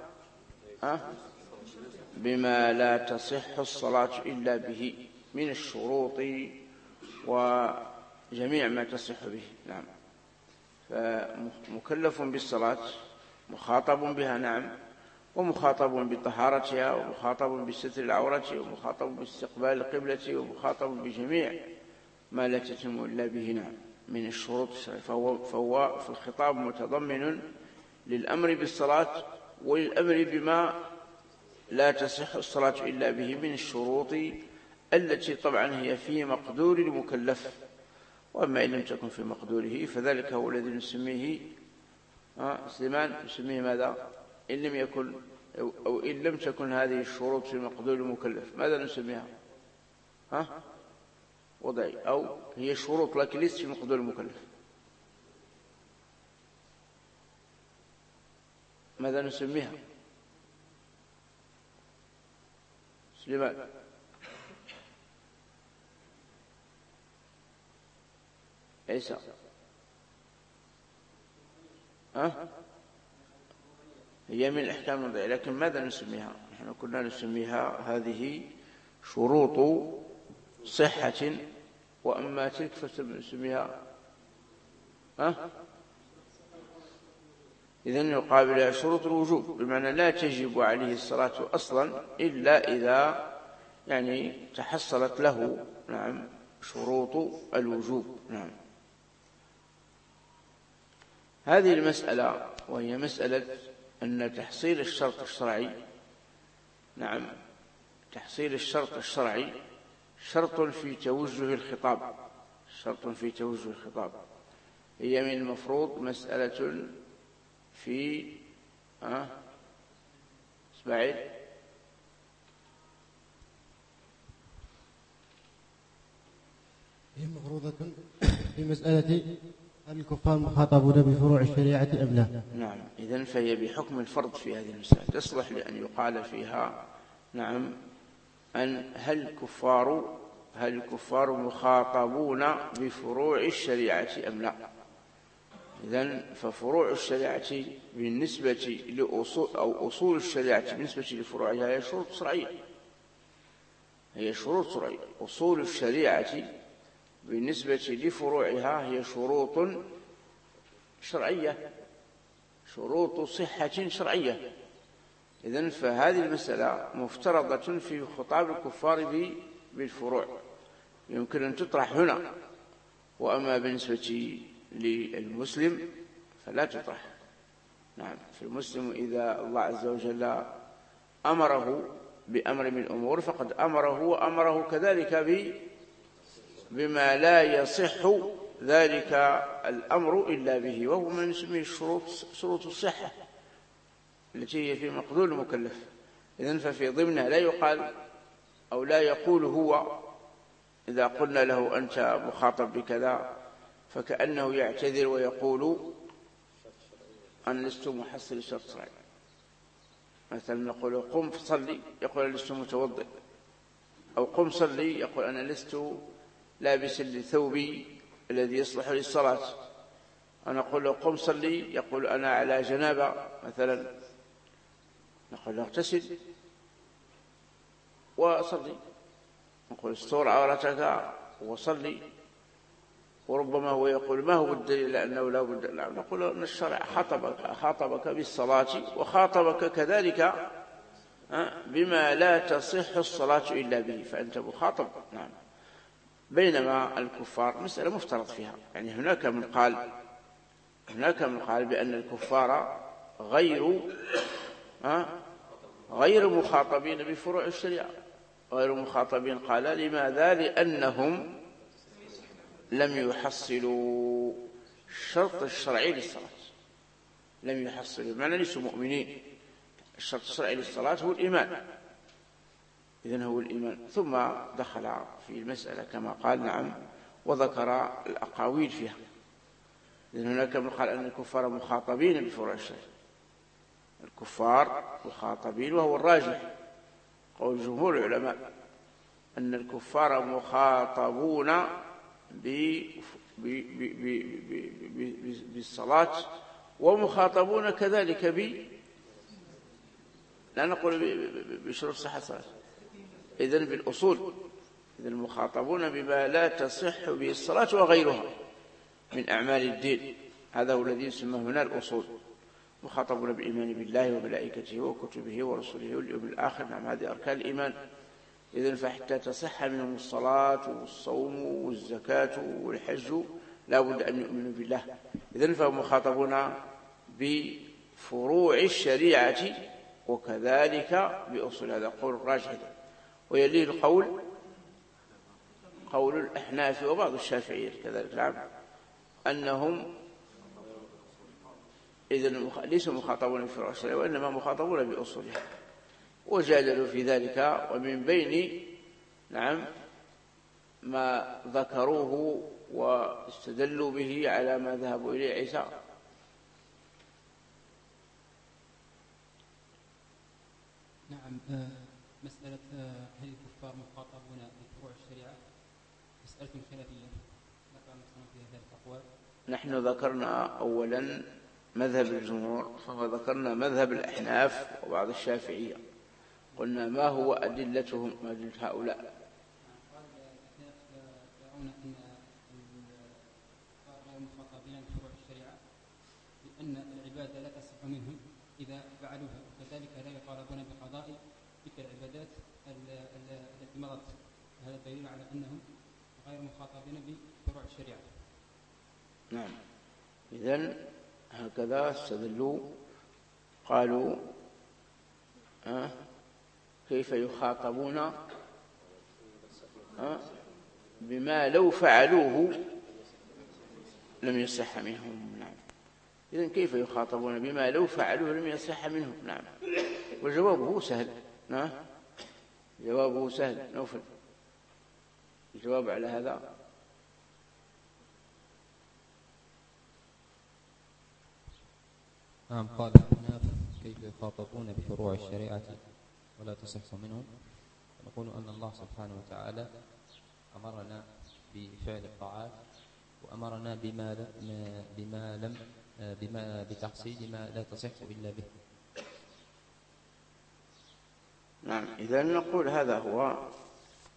بما لا تصح الصلاة إلا به من الشروط وجميع ما تصح به. نعم. فمكلف بالصلاة، مخاطب بها، نعم، ومخاطب بطهارتها، ومخاطب بستر العورة، ومخاطب باستقبال القبلة، ومخاطب بجميع ما لا تتم إلا به، نعم، من الشروط الشرعية. فهو في الخطاب متضمن للأمر بالصلاة وللأمر بما لا تصح الصلاة إلا به من الشروط التي طبعا هي في مقدور المكلف، وأما إن لم تكن في مقدوره فذلك هو الذي نسميه سليمان، نسميه ماذا؟ إن لم يكن أو إن لم تكن هذه الشروط في مقدور المكلف، ماذا نسميها؟ وضعي، أو هي شروط لكن ليست في مقدور المكلف، ماذا نسميها؟ سليمان. عيسى. هي من الأحكام الوضعية، لكن ماذا نسميها؟ نحن كنا نسميها هذه شروط صحة، وأما تلك فنسميها إذن يقابلها شروط الوجوب، بمعنى لا تجب عليه الصلاة أصلا إلا إذا يعني تحصلت له، نعم، شروط الوجوب. نعم. هذه المسألة، وهي مسألة أن تحصيل الشرط الشرعي، نعم، تحصيل الشرط الشرعي شرط في توجه الخطاب، شرط في توجه الخطاب. هي من المفروض مسألة في إسماعيل هي مفروضة في مسألة هل الكفار مخاطبون بفروع الشريعة أم لا؟ نعم. إذن فهي بحكم الفرض في هذه المسألة، تصلح لأن يقال فيها نعم أن هل الكفار مخاطبون بفروع الشريعة أم لا؟ إذن ففروع الشريعة بالنسبة لأصول أو أصول الشريعة بالنسبة لفروعها هي شروط شرعية، هي شروط شرعية. أصول الشريعة بالنسبة لفروعها هي شروط شرعية، شروط صحة شرعية. إذن فهذه المسألة مفترضة في خطاب الكفار بالفروع، يمكن أن تطرح هنا. وأما بالنسبة للمسلم فلا تطرح. نعم، في المسلم إذا الله عز وجل أمره بأمر من الأمور فقد أمره، وأمره كذلك بما لا يصح ذلك الأمر إلا به، وهو ما نسميه شروط الصحة التي هي في مقدور المكلف. إذن ففي ضمنها لا يقال أو لا يقول هو إذا قلنا له أنت مخاطب بكذا فكأنه يعتذر ويقول أنا لست محصل الشرط الشرعي. مثلا نقول قم صلي، يقول أنا لست متوضئ. أو قم صلي، يقول أنا لست لابس لثوبي الذي يصلح للصلاة. أنا أقول له قم صلي، يقول أنا على جنابة مثلا. نقول له اغتسل وصلي. نقول استر عورتك وصلي. وربما هو يقول ما هو الدليل لأنه لا بد. نقول أن الشرع خاطبك بالصلاة وخاطبك كذلك بما لا تصح الصلاة إلا به، فأنت مخاطب. نعم. بينما الكفار مسألة مفترض فيها، يعني هناك من قال بأن الكفار غير مخاطبين بفروع الشريعة، غير مخاطبين. قال لماذا؟ لأنهم لم يحصلوا الشرط الشرعي للصلاة، لم يحصلوا، معنى ليسوا مؤمنين. الشرط الشرعي للصلاة هو الإيمان، إذن هو الإيمان. ثم دخل في المسألة كما قال. نعم، وذكر الأقاويل فيها. إذن هناك من قال أن الكفار مخاطبين بفروع الشرع، الكفار مخاطبين، وهو الراجح قول جمهور العلماء أن الكفار مخاطبون بالصلاة، ومخاطبون كذلك لا نقول بشروط صحة الصلاة، إذن بالأصول. إذن مخاطبون بما لا تصح به الصلاة وغيرها من أعمال الدين، هذا هو الذي يسمى هنا الأصول. مخاطبون بالإيمان بالله وملائكته وكتبه ورسله واليوم الآخر. نعم، هذه أركان الإيمان. إذن فحتى تصح منهم الصلاة والصوم والزكاة والحج لا بد أن يؤمنوا بالله. إذن فهم مخاطبون بفروع الشريعة وكذلك بأصول. هذا قول الراجح. ويليه القول قول الأحناف وبعض الشافعية كذلك. نعم، أنهم إذن ليسوا مخاطبون بفروع الشريعة وإنما مخاطبون بأصولها، وجادلوا في ذلك. ومن بين نعم ما ذكروه واستدلوا به على ما ذهبوا إليه عيسى. نعم، مسألة هل الكفار مخاطبون بفروع الشريعة مسألة خلافية، ذكر المصنف فيها ثلاث أقوال. نحن ذكرنا أولا مذهب الجمهور، ثم ذكرنا مذهب الأحناف وبعض الشافعية. قلنا ما هو أدلتهم، أدلة هؤلاء؟ قال الأحناف يرون أن الكفار غير مخاطبين بفروع الشريعة لأن العبادة لا تصح منهم إذا فعلوها، وكذلك لا يطالبون بقضاء تلك العبادات التي مضت. هذا دليل على أنهم غير مخاطبين بفروع الشريعة. نعم، إذن هكذا استدلوا. قالوا كيف يخاطبون بما لو فعلوه لم يصح منهم. نعم، إذن كيف يخاطبون بما لو فعلوه لم يصح منهم؟ نعم، وجوابه سهل. نعم، جوابه سهل. نوفل الجواب على هذا. نعم، قال الأحناف كيف يخاطبون بفروع الشريعة ولا تصح منهم؟ نقول أن الله سبحانه وتعالى أمرنا بفعل الطاعات وأمرنا بما بتحصيل ما لا تصح إلا به. نعم، إذا نقول هذا هو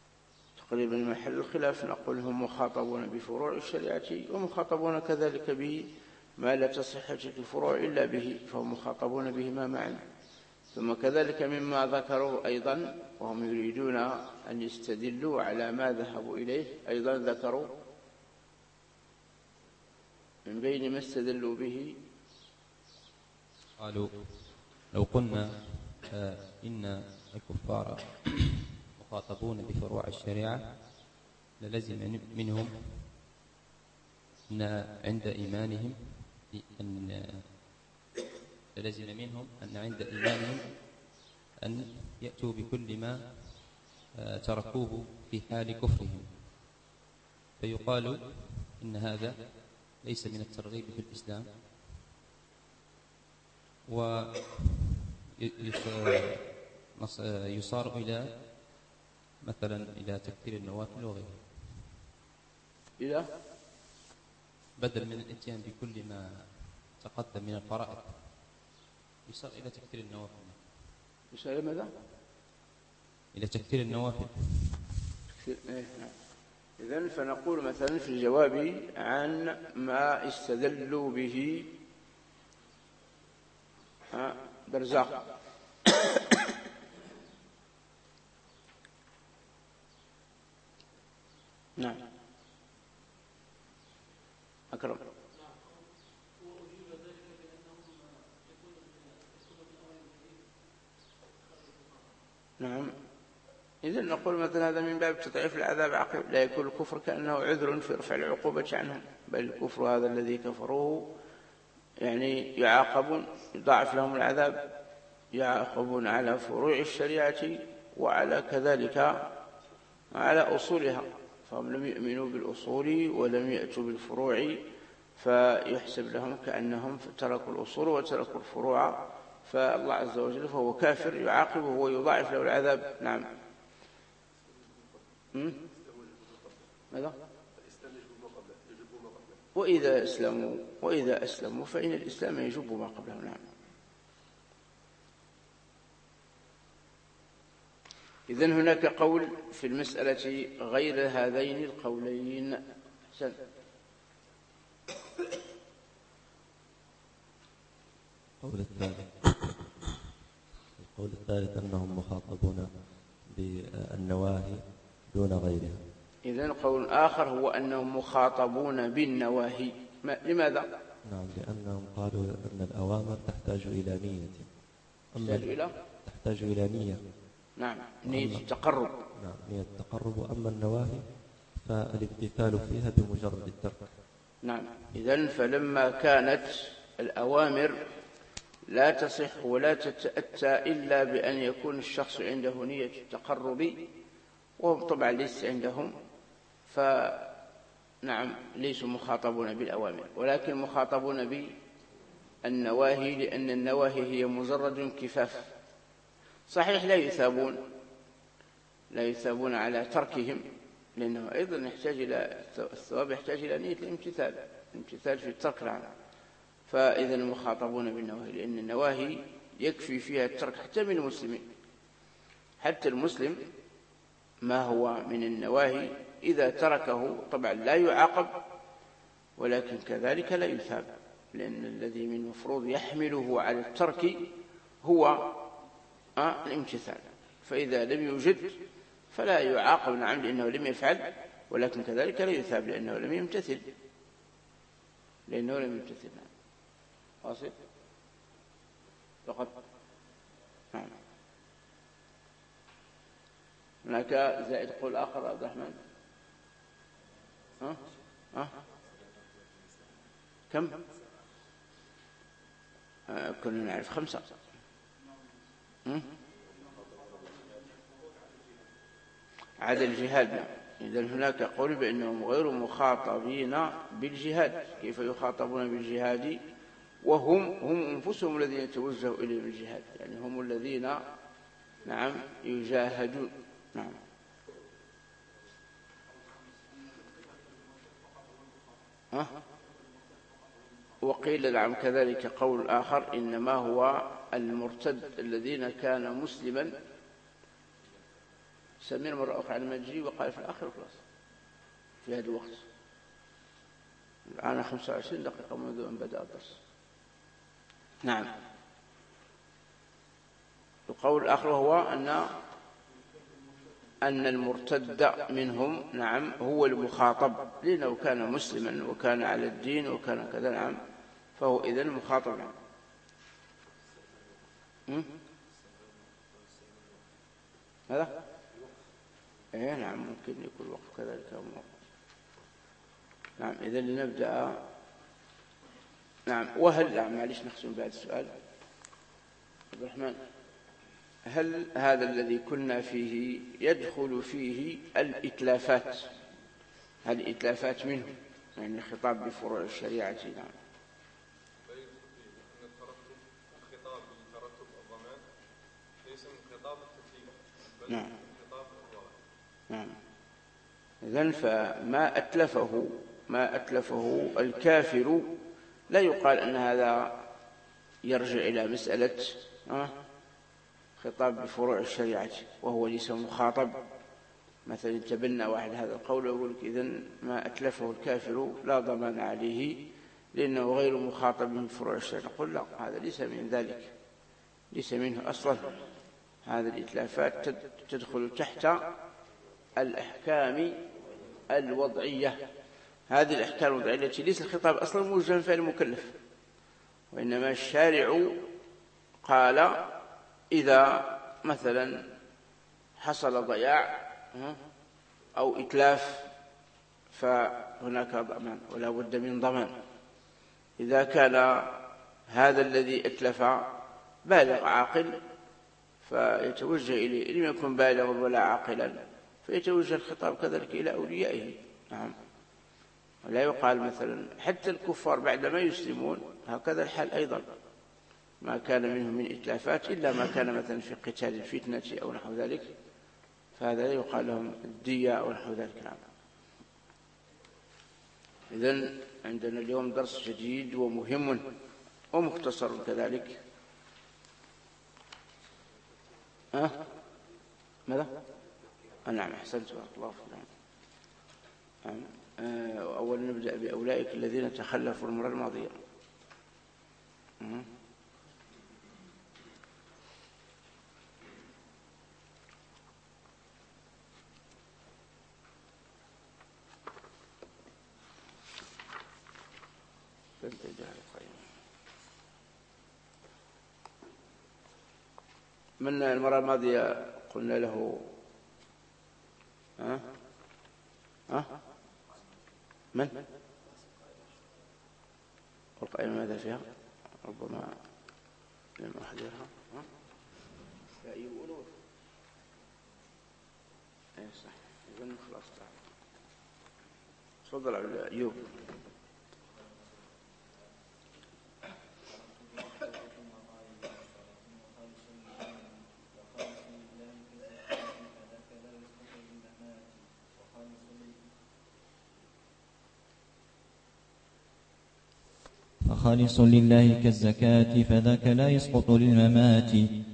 تقريبا محل الخلاف، نقول هم مخاطبون بفروع الشريعة ومخاطبون كذلك به ما لا تصح الفروع إلا به، فهم مخاطبون بهما معا. ثم كذلك مما ذكروا أيضا وهم يريدون أن يستدلوا على ما ذهبوا إليه، أيضا ذكروا من بين ما استدلوا به قالوا لو قلنا إن الكفار مخاطبون بفروع الشريعة للزم منهم أن عند إيمانهم أن يأتوا بكل ما تركوه في حال كفرهم، فيقال إن هذا ليس من الترغيب في الإسلام، ويصار إلى مثلا إلى تكثير النوافل وغيره، إلى بدل من الاتيان بكل ما تقدم من الفرائض يصار إلى تكثير النوافل. يصار إلى ماذا؟ إلى تكثير النوافل. إذن فنقول مثلا في الجواب عن ما استدلوا به برزاق نعم أكرم. نعم، إذن نقول مثلا هذا من باب تضعيف العذاب عقب، لا يكون الكفر كأنه عذر في رفع العقوبة عنهم، بل الكفر هذا الذي كفروه يعني يعاقبون، يضاعف لهم العذاب، يعاقبون على فروع الشريعة وعلى كذلك على أصولها، فهم لم يؤمنوا بالأصول ولم يأتوا بالفروع، فيحسب لهم كأنهم تركوا الأصول وتركوا الفروع، فالله عز وجل فهو كافر يعاقبه ويضاعف له العذاب. نعم. ماذا؟ وإذا أسلموا فإن الإسلام يجب ما قبله. نعم. إذن هناك قول في المسألة غير هذين القولين. حسن. القول الثالث أنهم مخاطبون بالنواهي دون غيرها. إذن قول آخر هو أنهم مخاطبون بالنواهي. لماذا؟ نعم، لأنهم قالوا أن الأوامر تحتاج إلى نية. تحتاج إلى نية. نعم، نية التقرب. نعم، نية التقرب. وأما النواهي فالامتثال فيها بمجرد الترك. نعم. إذن فلما كانت الأوامر لا تصح ولا تتأتى إلا بأن يكون الشخص عنده نية التقرب، وهم طبعا ليس عندهم، فنعم ليسوا مخاطبون بالأوامر، ولكن مخاطبون بالنواهي، لأن النواهي هي مجرد انكفاف. صحيح لا يثابون على تركهم، لأنه أيضا يحتاج إلى الثواب، يحتاج إلى نية الامتثال في الترك. نعم. فإذا المخاطبون بالنواهي، لأن النواهي يكفي فيها الترك حتى من المسلمين. حتى المسلم ما هو من النواهي إذا تركه طبعا لا يعاقب، ولكن كذلك لا يثاب، لأن الذي من المفروض يحمله على الترك هو الامتثال، فإذا لم يوجد فلا يعاقب. نعم، لأنه لم يفعل، ولكن كذلك لا يثاب لأنه لم يمتثل. نعم. واصل فقط. نعم. هناك زائد قول آخر عبد الرحمن. كم؟ كنا نعرف 5. عدا الجهاد. إذن هناك قول بأنهم غير مخاطبين بالجهاد. كيف يخاطبون بالجهاد وهم أنفسهم الذين توجهوا إليهم الجهاد؟ يعني هم الذين نعم يجاهدون. نعم. وقيل نعم كذلك قول آخر إنما هو المرتد الذين كان مسلما سمير مرة أخرى على المجري وقال في الآخر خلاص في هذا الوقت. الآن 25 دقيقة منذ أن بدأ الدرس. نعم. القول الآخر هو أن المرتد منهم نعم هو المخاطب، لأنه كان مسلما وكان على الدين وكان كذا نعم، فهو إذن المخاطب. نعم. هذا إيه نعم ممكن يكون وقت كذلك. نعم إذن لنبدأ. نعم. وهل نعم معليش نختم بعد السؤال عبد الرحمن، هل هذا الذي كنا فيه يدخل فيه الإتلافات؟ هل الإتلافات منه يعني الخطاب بفروع الشريعة؟ نعم. لا يدخل فيه أن الخطاب بترتب الضمان ليس من خطاب التكليف بل نعم. من خطاب الوضع. نعم. إذن فما أتلفه الكافر لا يقال أن هذا يرجع إلى مسألة خطاب بفروع الشريعة وهو ليس مخاطب. مثلا تبنى واحد هذا القول ويقول لك إذن ما أتلفه الكافر لا ضمان عليه لأنه غير مخاطب من فروع الشريعة. نقول لا، هذا ليس من ذلك، ليس منه أصلا. هذه الإتلافات تدخل تحت الأحكام الوضعية. هذه الأحكام الوضعية التي ليس الخطاب أصلا موجها في المكلف، وإنما الشارع قال إذا مثلا حصل ضياع أو إتلاف فهناك ضمان ولا بد من ضمان. إذا كان هذا الذي أتلف بالغ عاقل فيتوجه إليه، لم يكن بالغا ولا عاقلا فيتوجه الخطاب كذلك إلى أوليائه. نعم. ولا يقال مثلا حتى الكفار بعدما يسلمون هكذا الحال أيضا، ما كان منهم من إتلافات إلا ما كان مثلا في قتال الفتنة أو نحو ذلك، فهذا لا يقال لهم الدية أو نحو ذلك. نعم. إذن عندنا اليوم درس جديد ومهم ومختصر كذلك. ماذا؟ نعم أحسنت بارك الله فيك. نعم. أولا نبدأ بأولئك الذين تخلفوا المرة الماضية. من المرة الماضية قلنا له من والقائمة ماذا فيها؟ ربما لم أحضرها. لا يقولون أي صح. إذن خلاص تعال تفضل على أيوب. خالص لله كالزكاة فذاك لا يسقط للممات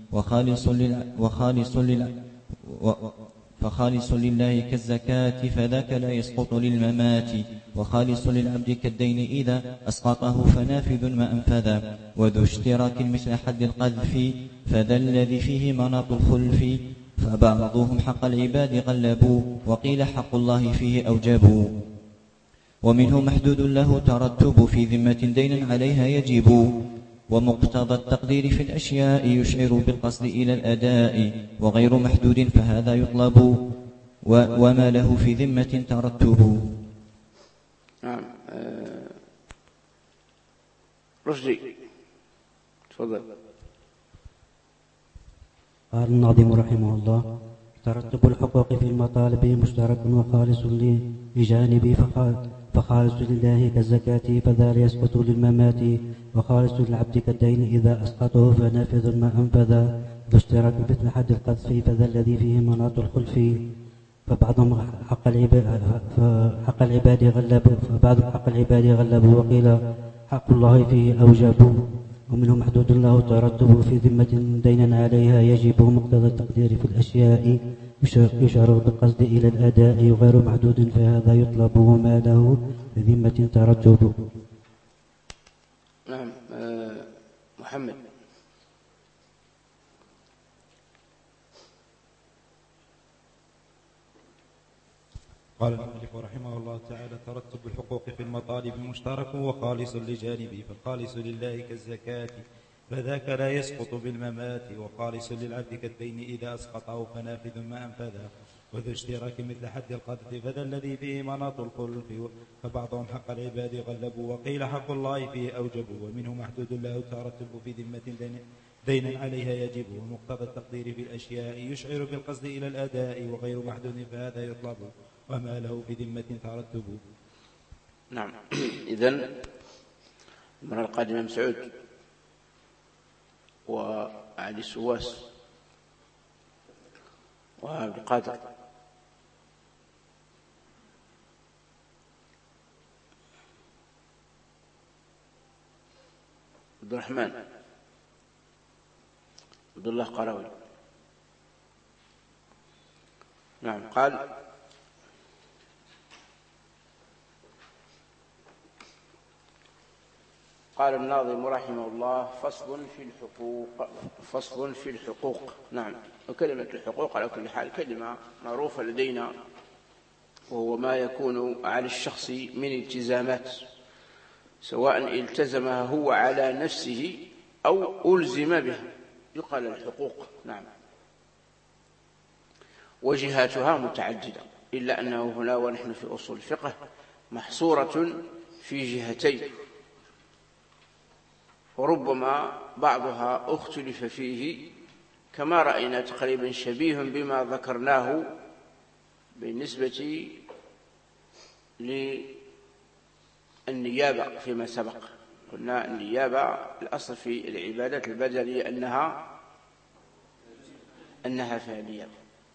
فخالص لله كالزكاة فذاك لا يسقط للممات وخالص للعبد كالدين إذا أسقطه فنافذ ما أنفذ وذو اشتراك مثل حد القذف فذا الذي فيه مناط الخلف فبعضهم حق العباد غلبوا وقيل حق الله فيه أوجبوا ومنه محدود له ترتب في ذمة دين عليها يجب ومقتضى التقدير في الأشياء يشعر بالقصد إلى الأداء وغير محدود فهذا يطلب وما له في ذمة ترتب. نعم. رشدي تفضل. قال الناظم رحمه الله: ترتب الحقوق في المطالب مشترك وخالص لجانبي فخالص لله كالزكاة فذا يسقط للممات وخالص للعبد كالدين إذا أسقطه فنافذ ما أنفذ ذو اشتراك مثل حد القذف فذا الذي فيه مناط الخلف فبعضهم حق العباد غلبوا وقيل حق الله فيه أوجب ومنه محدود له ترتب في ذمة دينا عليها يجب مقتضى التقدير في الأشياء يشعر بالقصد إلى الأداء غير محدود فهذا يطلب وما له بذمة ترتب. نعم. محمد. قال المؤلف رحمه الله تعالى: ترتب الحقوق في المطالب مشترك وخالص لجانبه، فالخالص لله كالزكاة فذاك لا يسقط بالممات، وخالص للعبد كالدين إذا أسقطه فنافذ ما أنفذه، وذو اشتراك مثل حد القذف فذا الذي فيه مناط الخلف، فبعضهم حق العباد غلبوا وقيل حق الله فيه أوجبوا، ومنه محدود له ترتب في ذمة دينا عليها يجب، ومقتضى التقدير في الأشياء يشعر بالقصد إلى الأداء وغير محدود فهذا يطلب وما له في ذمة ترتب. نعم. إذن المرة القادمة مسعود وعلي سواس وعبد القادر. عبد الرحمن، عبد الله قراوي. نعم. قال الناظم رحمه الله: فصل في الحقوق. نعم. وكلمة الحقوق على كل حال كلمة معروفة لدينا، وهو ما يكون على الشخص من التزامات، سواء التزمها هو على نفسه أو ألزم بها، يقال الحقوق. نعم. وجهاتها متعددة، إلا أنه هنا ونحن في أصول الفقه محصورة في جهتين، وربما بعضها اختلف فيه، كما رأينا تقريبا شبيه بما ذكرناه بالنسبة للنيابة فيما سبق. قلنا النيابة الأصل في العبادات البدنية أنها فيها نيابة،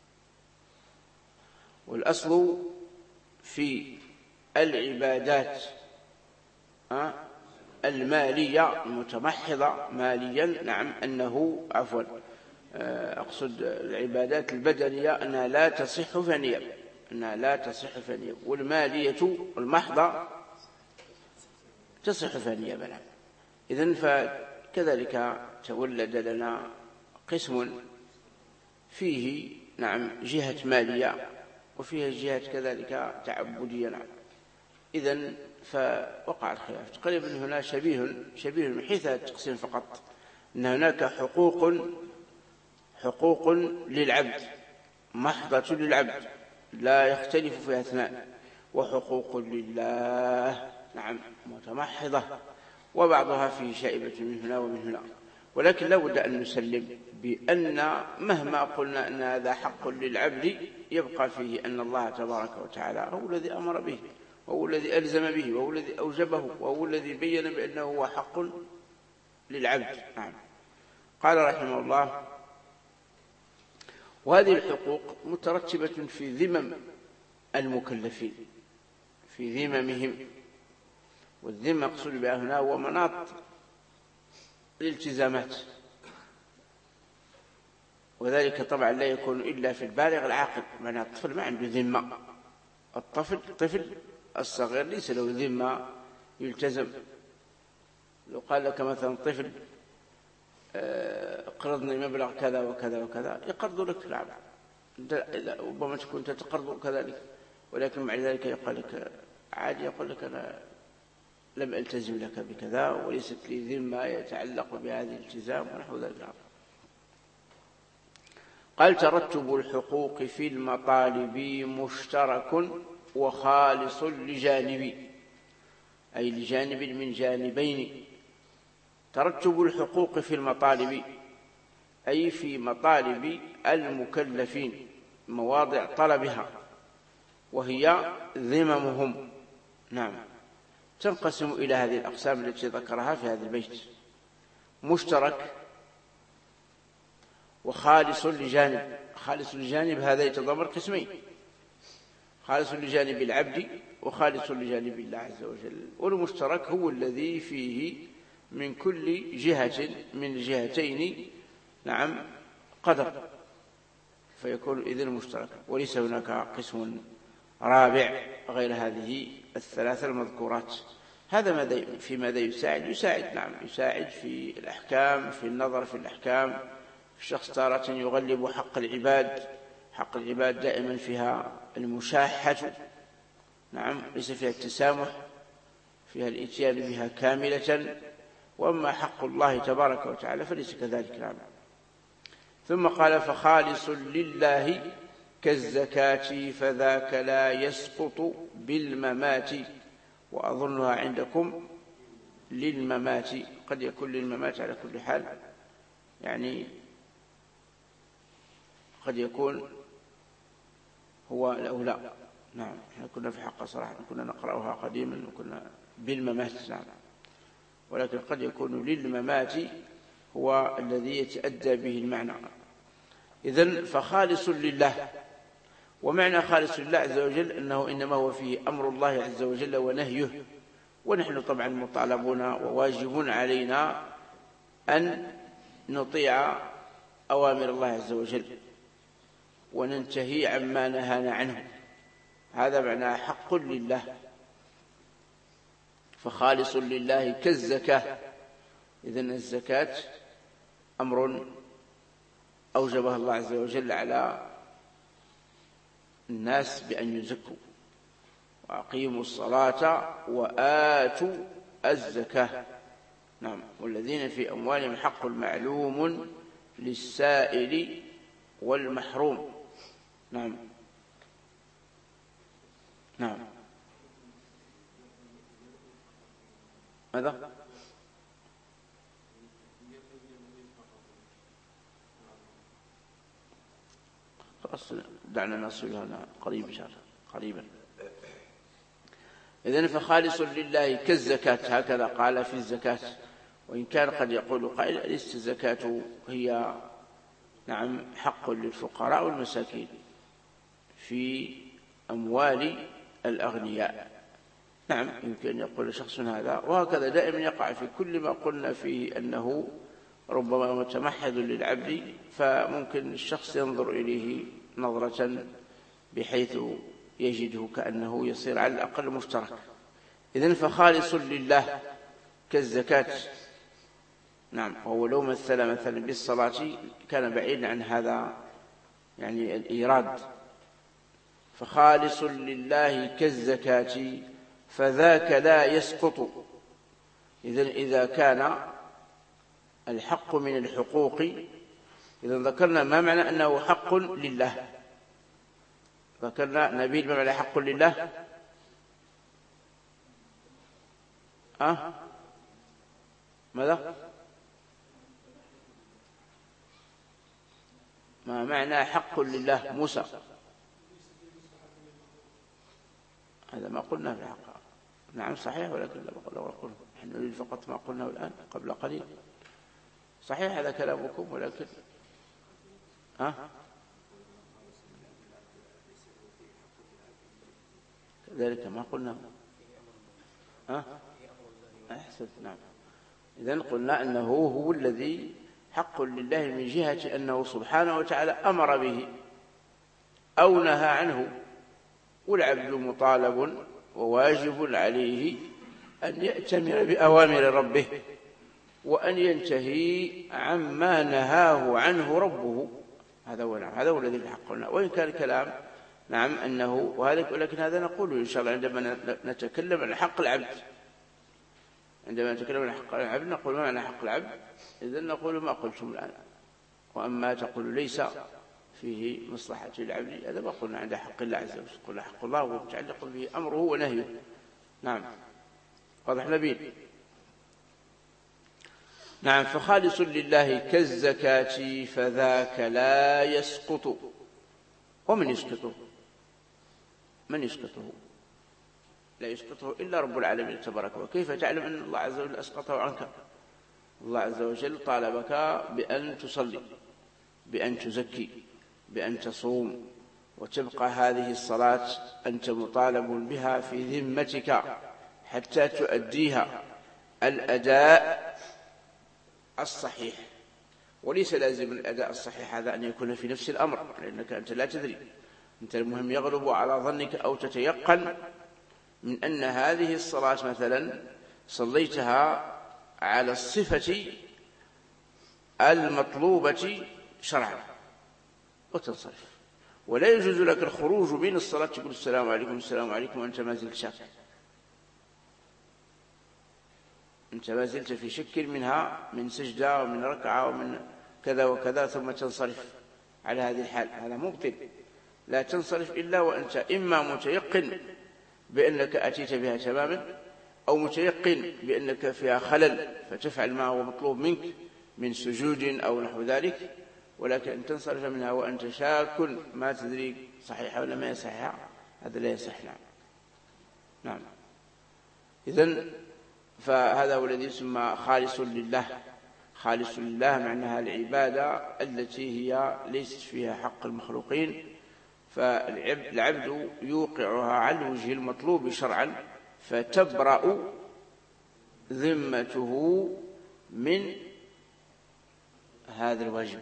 والأصل في العبادات المالية المتمحضة ماليا، نعم، أنه أقصد العبادات البدنية أنها لا تصح فنية، والمالية المحضة تصح فنية. نعم. إذن فكذلك تولد لنا قسم فيه نعم جهة مالية وفيها جهة كذلك تعبدية. نعم. إذن فوقع الخلاف تقريبا هنا شبيه من حيث التقسيم فقط، أن هناك حقوق للعبد محضة للعبد لا يختلف فيها اثنان، وحقوق لله نعم متمحضة، وبعضها فيه شائبة من هنا ومن هنا. ولكن لا بد أن نسلم بأن مهما قلنا أن هذا حق للعبد يبقى فيه أن الله تبارك وتعالى هو الذي أمر به، وهو الذي ألزم به، وهو الذي أوجبه، وهو الذي بين بأنه هو حق للعبد. نعم. قال رحمه الله: وهذه الحقوق مترتبة في ذمم المكلفين، في ذممهم، والذمة مقصود بها هنا هو مناط الالتزامات، وذلك طبعا لا يكون إلا في البالغ العاقل. معنى الطفل ما عنده ذمة، الطفل الصغير ليس له ذمة يلتزم. لو قال لك مثلا طفل اقرضني مبلغ كذا وكذا وكذا، يقرض لك. نعم، ربما تكون تتقرض كذلك، ولكن مع ذلك يقول لك عادي، يقول لك أنا لم ألتزم لك بكذا وليست لي ذمة يتعلق بهذه الالتزام ونحو ذلك. قال: ترتب الحقوق في المطالب مشترك وخالص لجانب، أي لجانب من جانبين. ترتب الحقوق في المطالب أي في مطالب المكلفين، مواضع طلبها، وهي ذممهم. نعم. تنقسم إلى هذه الأقسام التي ذكرها في هذا البيت: مشترك وخالص لجانب. خالص لجانب هذا يتضمن قسمين: خالص لجانب العبد وخالص لجانب الله عز وجل. والمشترك هو الذي فيه من كل جهة من الجهتين نعم قدر، فيكون إذن مشتركا، وليس هناك قسم رابع غير هذه الثلاثة المذكورات. هذا في ماذا يساعد نعم، يساعد في الأحكام، في النظر في الأحكام. الشخص تارة يغلب حق العباد، حق العباد دائما فيها المشاحة، نعم، ليس فيها التسامح، فيها الإتيان بها كاملة. وأما حق الله تبارك وتعالى فليس كذلك، نعم. ثم قال فخالص لله كالزكاة فذاك لا يسقط بالممات. وأظنها عندكم للممات، قد يكون للممات على كل حال، يعني قد يكون هو الأولى. نعم، احنا كنا في حق صراحة كنا نقرأها قديما وكنا بالممات، نعم، ولكن قد يكون للممات هو الذي يتأدى به المعنى. إذن فخالص لله، ومعنى خالص لله عز وجل أنه إنما هو فيه أمر الله عز وجل ونهيه، ونحن طبعا مطالبون وواجب علينا أن نطيع أوامر الله عز وجل وننتهي عما نهانا عنه. هذا معنى حق لله. فخالص لله كالزكاة، إذن الزكاة أمر أوجبها الله عز وجل على الناس بأن يزكوا، وأقيموا الصلاة وآتوا الزكاة، نعم، والذين في أموالهم حق معلوم للسائل والمحروم، نعم نعم. ماذا؟ خلاص دعنا نصلها قريب إن شاء الله قريبا. إذن فخالص لله كالزكاة، هكذا قال في الزكاة. وإن كان قد يقول قائل أليست الزكاة هي نعم حق للفقراء والمساكين في أموال الأغنياء؟ نعم، يمكن أن يقول شخص هذا، وهكذا دائما يقع في كل ما قلنا فيه أنه ربما متمحض للعبد، فممكن الشخص ينظر إليه نظرة بحيث يجده كأنه يصير على الأقل مشترك. إذن فخالص لله كالزكاة، نعم، وهو لو مثل مثلا بالصلاة كان بعيدا عن هذا يعني الإيراد. فخالص لله كالزكاة فذاك لا يسقط. إذن إذا كان الحق من الحقوق، إذا ذكرنا ما معنى أنه حق لله، ذكرنا نبيل ما معنى حق لله. ماذا؟ ما معنى حق لله موسى؟ هذا ما قلنا في الحق. نعم صحيح، ولكن لو قلنا نحن نريد فقط ما قلناه الآن قبل قليل. صحيح هذا كلامكم، ولكن كذلك ما قلنا. أحسنت، نعم. إذن قلنا أنه هو الذي حق لله من جهة أنه سبحانه وتعالى أمر به أو نهى عنه، والعبد مطالب وواجب عليه أن يأتمر بأوامر ربه وأن ينتهي عما نهاه عنه ربه. هذا هو، نعم، هذا هو الذي الحق لنا. وإن كان الكلام نعم أنه وهذا، ولكن هذا نقوله إن شاء الله عندما نتكلم عن حق العبد. عندما نتكلم عن حق العبد نقول ما معنى حق العبد، إذن نقول ما قلتم الآن. وأما تقول ليس فيه مصلحة العبد، هذا ما قلنا عند حق الله عز وجل. قلنا حق الله هو متعلق به أمره ونهيه، نعم، واضح نبيل. نعم، فخالص لله كالزكاة فذاك لا يسقط. ومن يسقطه؟ من يسقطه؟ لا يسقطه إلا رب العالمين تبارك. وكيف تعلم أن الله عز وجل أسقطه عنك؟ الله عز وجل طالبك بأن تصلي، بأن تزكي، بأن تصوم، وتبقى هذه الصلاة أنت مطالب بها في ذمتك حتى تؤديها الأداء الصحيح. وليس لازم الأداء الصحيح هذا أن يكون في نفس الأمر، لأنك أنت لا تدري، أنت المهم يغلب على ظنك أو تتيقن من أن هذه الصلاة مثلا صليتها على الصفة المطلوبة شرعا وتنصرف. ولا يجوز لك الخروج من الصلاة تقول السلام عليكم السلام عليكم وأنت ما زلت شاك، أنت ما زلت في شك منها، من سجدة ومن ركعة ومن كذا وكذا، ثم تنصرف على هذه الحال، هذا مبطل. لا تنصرف إلا وأنت إما متيقن بأنك أتيت بها تماما، أو متيقن بأنك فيها خلل فتفعل ما هو مطلوب منك من سجود أو نحو ذلك، ولكن أن تنصرف منها وأنت شاك ما تدري صحيحة ولا ما هي صحيحة، هذا لا يصح. نعم. إذن فهذا هو الذي يسمى خالص لله. خالص لله معناها العبادة التي هي ليست فيها حق المخلوقين، فالعبد يوقعها على الوجه المطلوب شرعا، فتبرأ ذمته من هذا الواجب،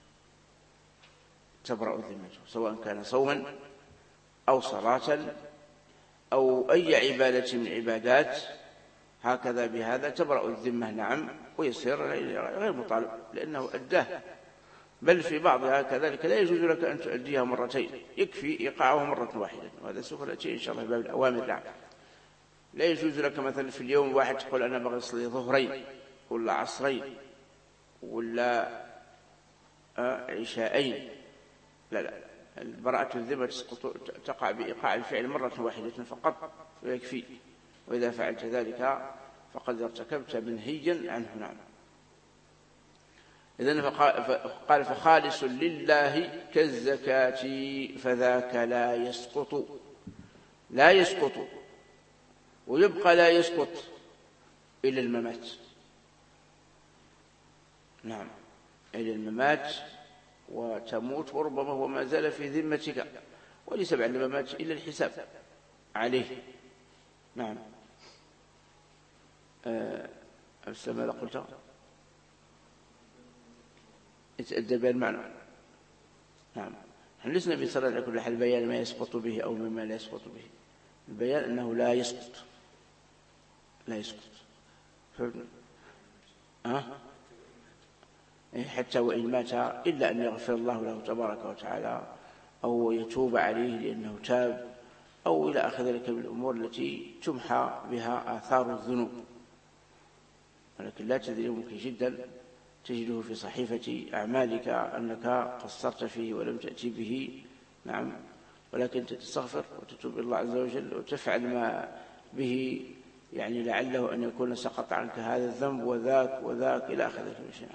تبرأ ذمته، سواء كان صوما أو صلاة أو أي عبادة من عبادات، هكذا بهذا تبرأ الذمة. نعم. ويصير غير مطالب لأنه أداه، بل في بعضها كذلك لا يجوز لك أن تؤديها مرتين، يكفي إيقاعه مرة واحدة، وهذا سوف نأتي إن شاء الله باب الأوامر. نعم. لا يجوز لك مثلا في اليوم الواحد تقول أنا بغي أصلي ظهرين ولا عصرين ولا عشاءين، لا، براءة الذمة تقع بإيقاع الفعل مرة واحدة فقط ويكفي، وإذا فعلت ذلك فقد ارتكبت منهيا عنه. نعم. إذن فقال فخالص لله كالزكاة فذاك لا يسقط، لا يسقط، ويبقى لا يسقط إلى الممات. نعم، إلى الممات، وتموت وربما هو ما زال في ذمتك، وليس بعد الممات إلا الحساب عليه. نعم. ماذا قلت؟ يتأدى بالمعنى. نعم. نحن لسنا في صلاة على كل حال بيان ما يسقط به أو مما لا يسقط به، البيان أنه لا يسقط، لا يسقط. حتى وإن مات إلا أن يغفر الله له تبارك وتعالى، أو يتوب عليه لأنه تاب، أو إلى آخر ذلك من الأمور التي تمحى بها آثار الذنوب. ولكن لا تدري، ممكن جدا تجده في صحيفة أعمالك أنك قصرت فيه ولم تأتي به. نعم. ولكن تستغفر وتتوب إلى الله عز وجل وتفعل ما به يعني لعله أن يكون سقط عنك هذا الذنب وذاك وذاك إلى آخر ذلك الشيء.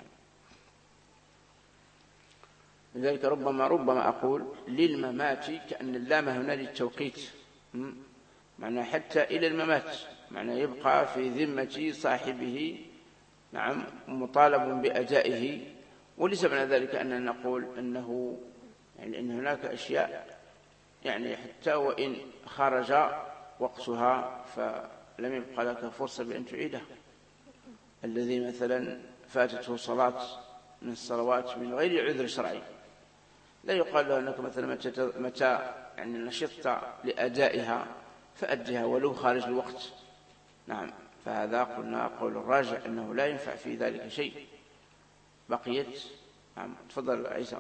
لذلك ربما أقول للممات، كأن اللام هنا للتوقيت، معنى حتى إلى الممات، معنى يبقى في ذمة صاحبه. نعم. مطالب بأدائه، وليس معنى ذلك أننا نقول أنه يعني أن هناك أشياء يعني حتى وإن خرج وقتها فلم يبقى لك فرصة بأن تعيدها. الذي مثلا فاتته صلاة من الصلوات من غير عذر شرعي، لا يقال له أنك مثلا متى يعني نشطت لأدائها فأدها ولو خارج الوقت. نعم. فهذا قلنا قول الراجع أنه لا ينفع في ذلك شيء. بقيت. نعم. تفضل عيسى.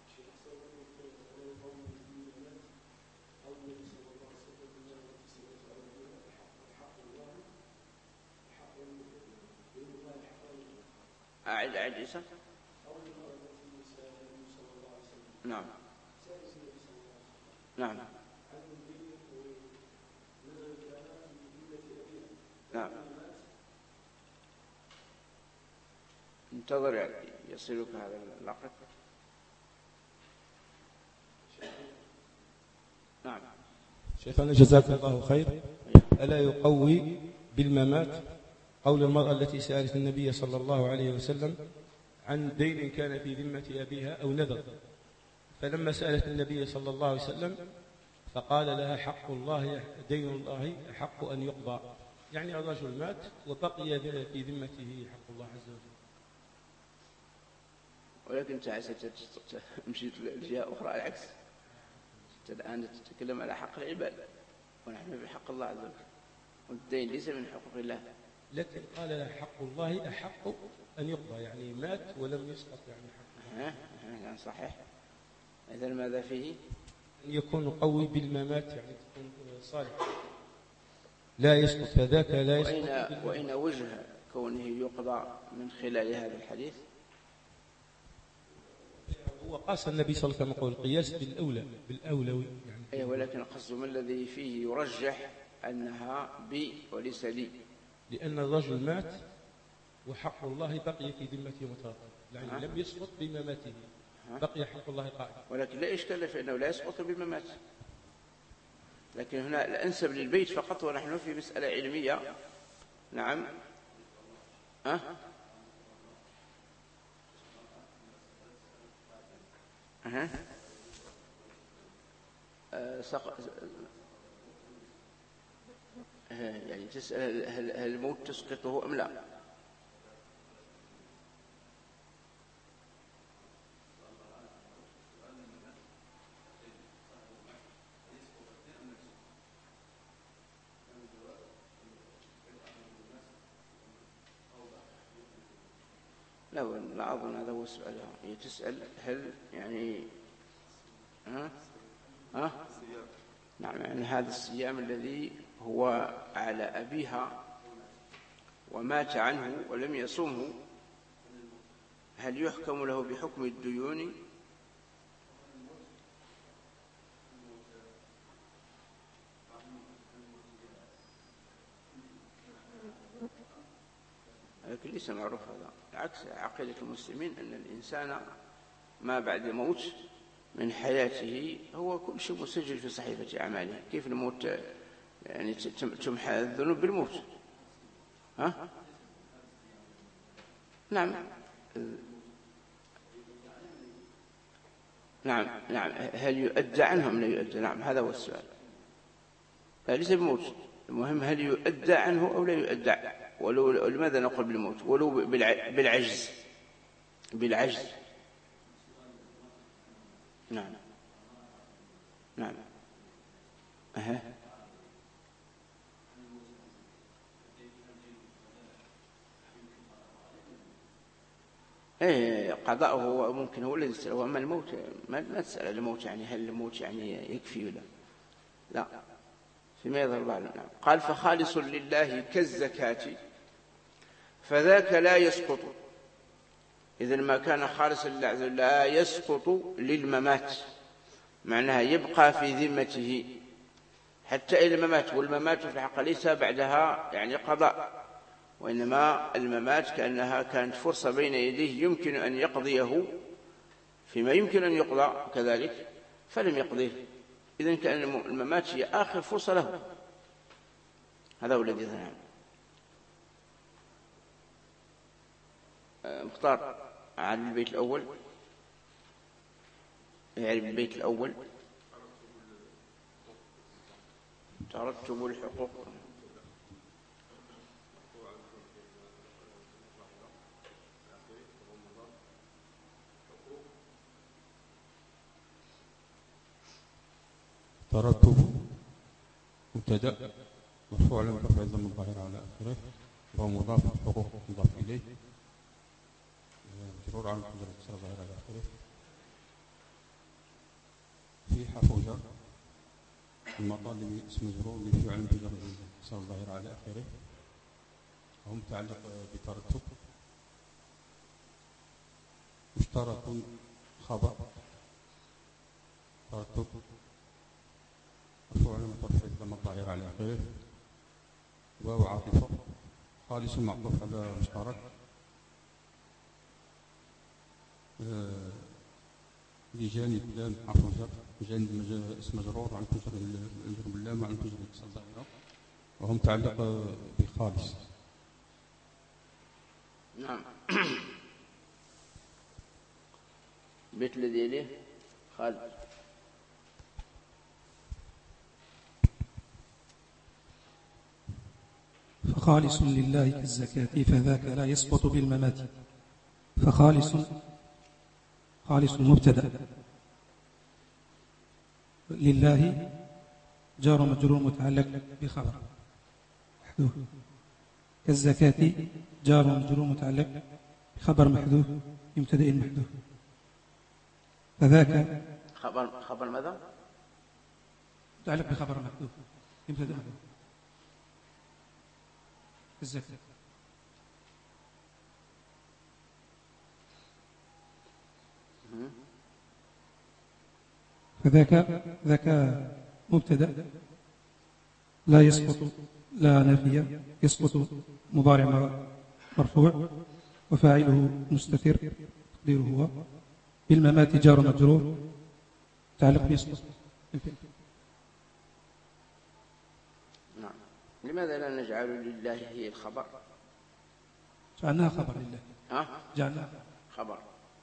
أعد عيسى. نعم. نعم. نعم. انتظر يعني يصلك هذا اللقب. نعم. شيخنا جزاك الله خير. ألا يقوي بالممات قول المرأة التي سألت النبي صلى الله عليه وسلم عن دين كان في ذمة أبيها أو نذر، فلما سألت النبي صلى الله عليه وسلم فقال لها حق الله، دين الله حق أن يقضى، يعني الرجل مات وبقي في ذمته حق الله عز وجل. ولكن أنت مشيت لجهة أخرى العكس. أنت الآن تتكلم على حق العباد ونحن بحق الله عز وجل، والدين ليس من حقوق الله. لكن قال لا حق الله أحق أن يقضى، يعني مات ولم يسقط يعني حقه. يعني صحيح. إذا ماذا فيه؟ أن يكون قوي بالممات، يعني تكون صالح لا يسقط، فذاك لا يسقط. وإن وجه كونه يقضى من خلال هذا الحديث؟ هو قاس النبي صلى الله عليه وسلم، يقول القياس بالأولوي يعني. أي ولكن القصد ما الذي فيه يرجح أنها بي وليس لي؟ لأن الرجل مات وحق الله بقي في ذمته متراكم، يعني لم يسقط بمماته، بقي حق الله قائم. ولكن لا إشكال فإنه لا يسقط بممات، لكن هنا الأنسب للبيت فقط، ونحن في مسألة علمية. نعم. يعني تسأل هل الموت تسقطه أم لا؟ لا أظن هذا هو السؤال. هي تسأل هل يعني نعم، يعني هذا الصيام الذي هو على أبيها ومات عنه ولم يصومه، هل يحكم له بحكم الديون؟ لكن ليس معروف هذا. العكس، عقيدة المسلمين أن الإنسان ما بعد موت من حياته هو كل شيء مسجل في صحيفة أعماله. كيف الموت يعني تمحى الذنوب بالموت؟ نعم. نعم. هل يؤدى عنهم لا يؤدى؟ نعم، هذا هو السؤال. لا، ليس بالموت، المهم هل يؤدى عنه أو لا يؤدى. ولو لماذا نقول بالموت؟ ولو بالعجز. نعم. قضاؤه ممكن هو الذي يسأل، وأما الموت ما تسأل الموت يعني هل الموت يعني يكفي ولا لا، فيما يظهر الله. نعم. قال فخالص لله كالزكاة فذاك لا يسقط. إذن ما كان خالصا لله لا يسقط للممات، معناها يبقى في ذمته حتى إلى الممات. والممات في الحق ليس بعدها يعني قضاء، وإنما الممات كأنها كانت فرصة بين يديه يمكن أن يقضيه فيما يمكن أن يقضى كذلك فلم يقضيه. إذن كان الممات هي آخر فرصة له. هذا هو الذي نعم. مختار عن البيت الأول، يعني البيت الأول ترتب الحقوق. ترتب مبتدأ مرفوع على رفع الضم الظاهر على آخره، وهو مضاف الحقوق مضاف إليه، مجرور على الكسر الظاهر على آخره. في حرف جر المطالب اسم مجرور بفعل مجرور الكسر الظاهر على آخره، وهو متعلق بترتب. مشترك خبر ترتب مرفوع على رفع الضم الظاهر على آخره، واو عاطفة، خالص معطوف على مشترك، لجانب لام حرف جر، جانب اسم مجرور عن كسر المجرور باللام عن كسر الكسر الظاهرة، وهو متعلق بخالص. نعم. بيت الذي يليه خالد. فخالص لله كالزكاة فذاك لا يسقط بالممات. فخالص خالص مبتدأ، لله جار مجرور متعلق بخبر محذوف، كالزكاة جار مجرور متعلق بخبر محذوف بمبتدأ محذوف. فذاك خبر ماذا؟ متعلق بخبر محذوف بمبتدأ محذوف كالزكاة. فذاك مبتدأ لا يسقط لا نافية، يسقط مضارع مرفوع وفاعله مستتر تقديره هو، بالممات جار مجرور تعلق بيسقط. نعم. لماذا لا نجعل لله هي الخبر؟ جعلناها خبر لله. جعلناها خبر.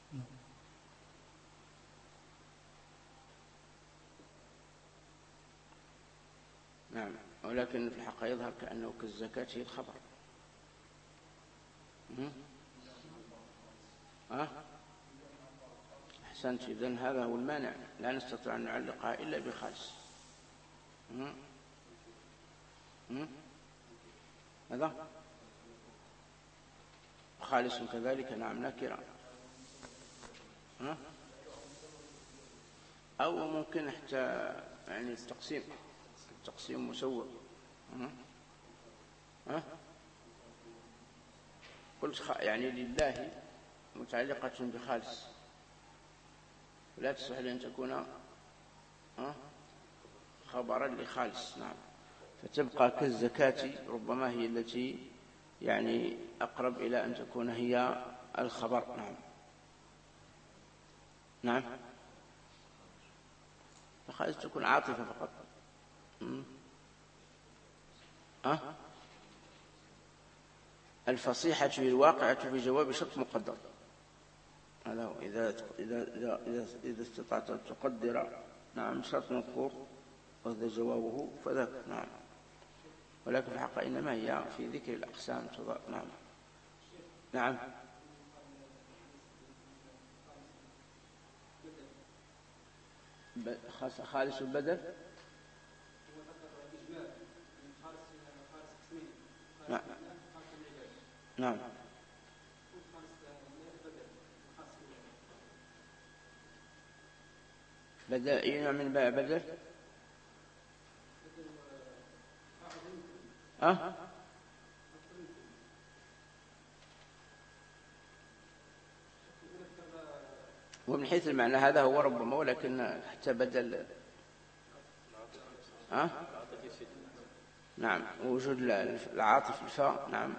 نعم، ولكن في الحقيقة يظهر كأنه كالزكاة هي الخبر. أحسنت. إذن هذا هو المانع، لا نستطيع أن نعلقها إلا بخالص. ماذا؟ خالص كذلك. نعم، نكرة. أو ممكن حتى يعني التقسيم مسوغ. قلت يعني لله متعلقة بخالص، ولا تصح لأن تكون خبرا لخالص. نعم. فتبقى كالزكاة ربما هي التي يعني أقرب إلى أن تكون هي الخبر. نعم. نعم. فخالص تكون عاطفة فقط. الفصيحة في الواقعة في جواب شرط مقدر. هذا هو. إذا استطعت أن تقدر نعم شرط مذكور وهذا جوابه فذاك. نعم. ولكن في الحقيقة إنما هي في ذكر الأقسام. نعم. نعم. خالص البدل. نعم. نعم. بدل أي نوع من بدل؟ ومن حيث المعنى هذا هو ربما، ولكن حتى بدل نعم، وجود العاطف الفاء نعم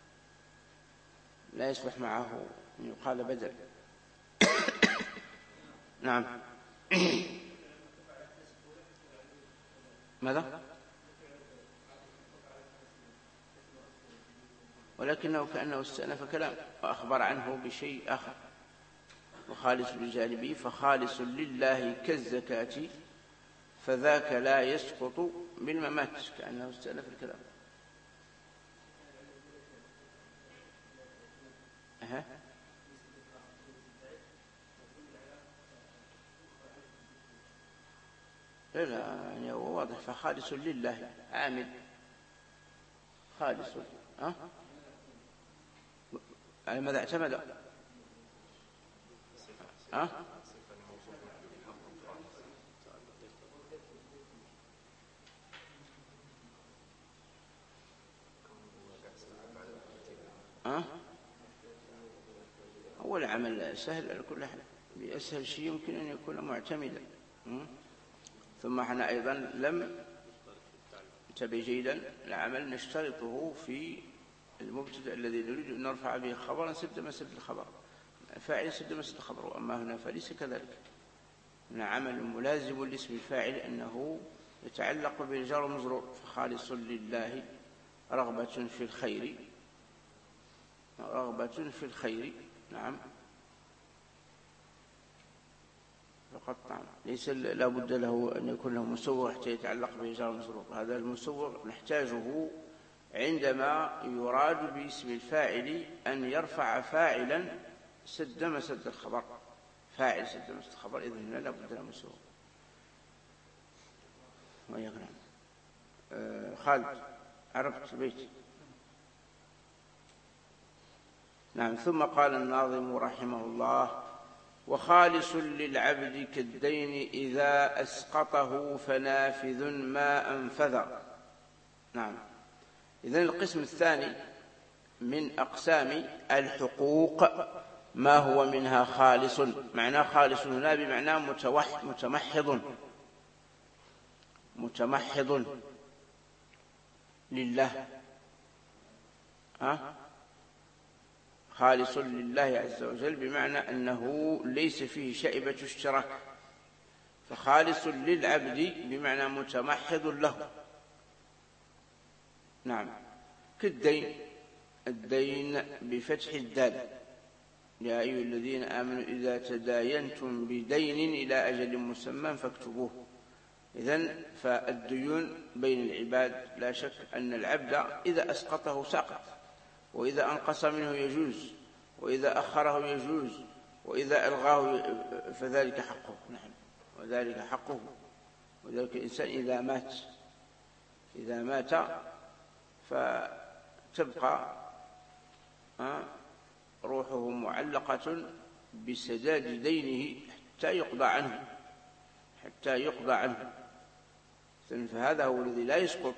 لا يصلح معه أن يقال بدل. نعم. ماذا؟ ولكنه كأنه استأنف كلام وأخبر عنه بشيء آخر. وخالص لجانبه فخالص لله كالزكاة فذاك لا يسقط بالممات، كأنه استأنف الكلام. لا يعني هو واضح. فخالص لله عامل خالص. على ماذا اعتمد؟ هو العمل سهل على كل حال، بأسهل شيء يمكن أن يكون معتمدا. ثم احنا أيضا لم انتبه جيدا، العمل نشترطه في المبتدأ الذي نريد أن نرفع به خبرا سد مسد الخبر، فاعل سد مسد الخبر. وأما هنا فليس كذلك، هنا عمل ملازم لاسم الفاعل أنه يتعلق بالجار والمجرور. فخالص لله رغبة في الخير، رغبة في الخير. نعم فقط. نعم. ليس لا بد له أن يكون له مسوغ حتى يتعلق بالجار والمجرور. هذا المسوغ نحتاجه عندما يراد باسم الفاعل أن يرفع فاعلا سد مسد الخبر، فاعل سد مستخبر، إذن هنا لابد له مسوغ. ويقرأ خالد عرفت البيت. نعم. ثم قال الناظم رحمه الله: وخالص للعبد كالدين إذا أسقطه فنافذ ما أنفذ. نعم. إذن القسم الثاني من أقسام الحقوق ما هو منها خالص. معنى خالص هنا بمعنى متمحض لله، خالص لله عز وجل، بمعنى أنه ليس فيه شائبة اشتراك، فخالص للعبد بمعنى متمحض له. نعم. كالدين، الدين بفتح الدال: يا أيها الذين آمنوا إذا تداينتم بدين إلى أجل مسمى فاكتبوه. إذن فالديون بين العباد لا شك أن العبد إذا أسقطه سقط، وإذا أنقص منه يجوز، وإذا أخره يجوز، وإذا ألغاه فذلك حقه. نعم. وذلك حقه. وذلك الإنسان إذا مات فتبقى روحه معلقة بسداد دينه حتى يقضى عنه. فهذا هو الذي لا يسقط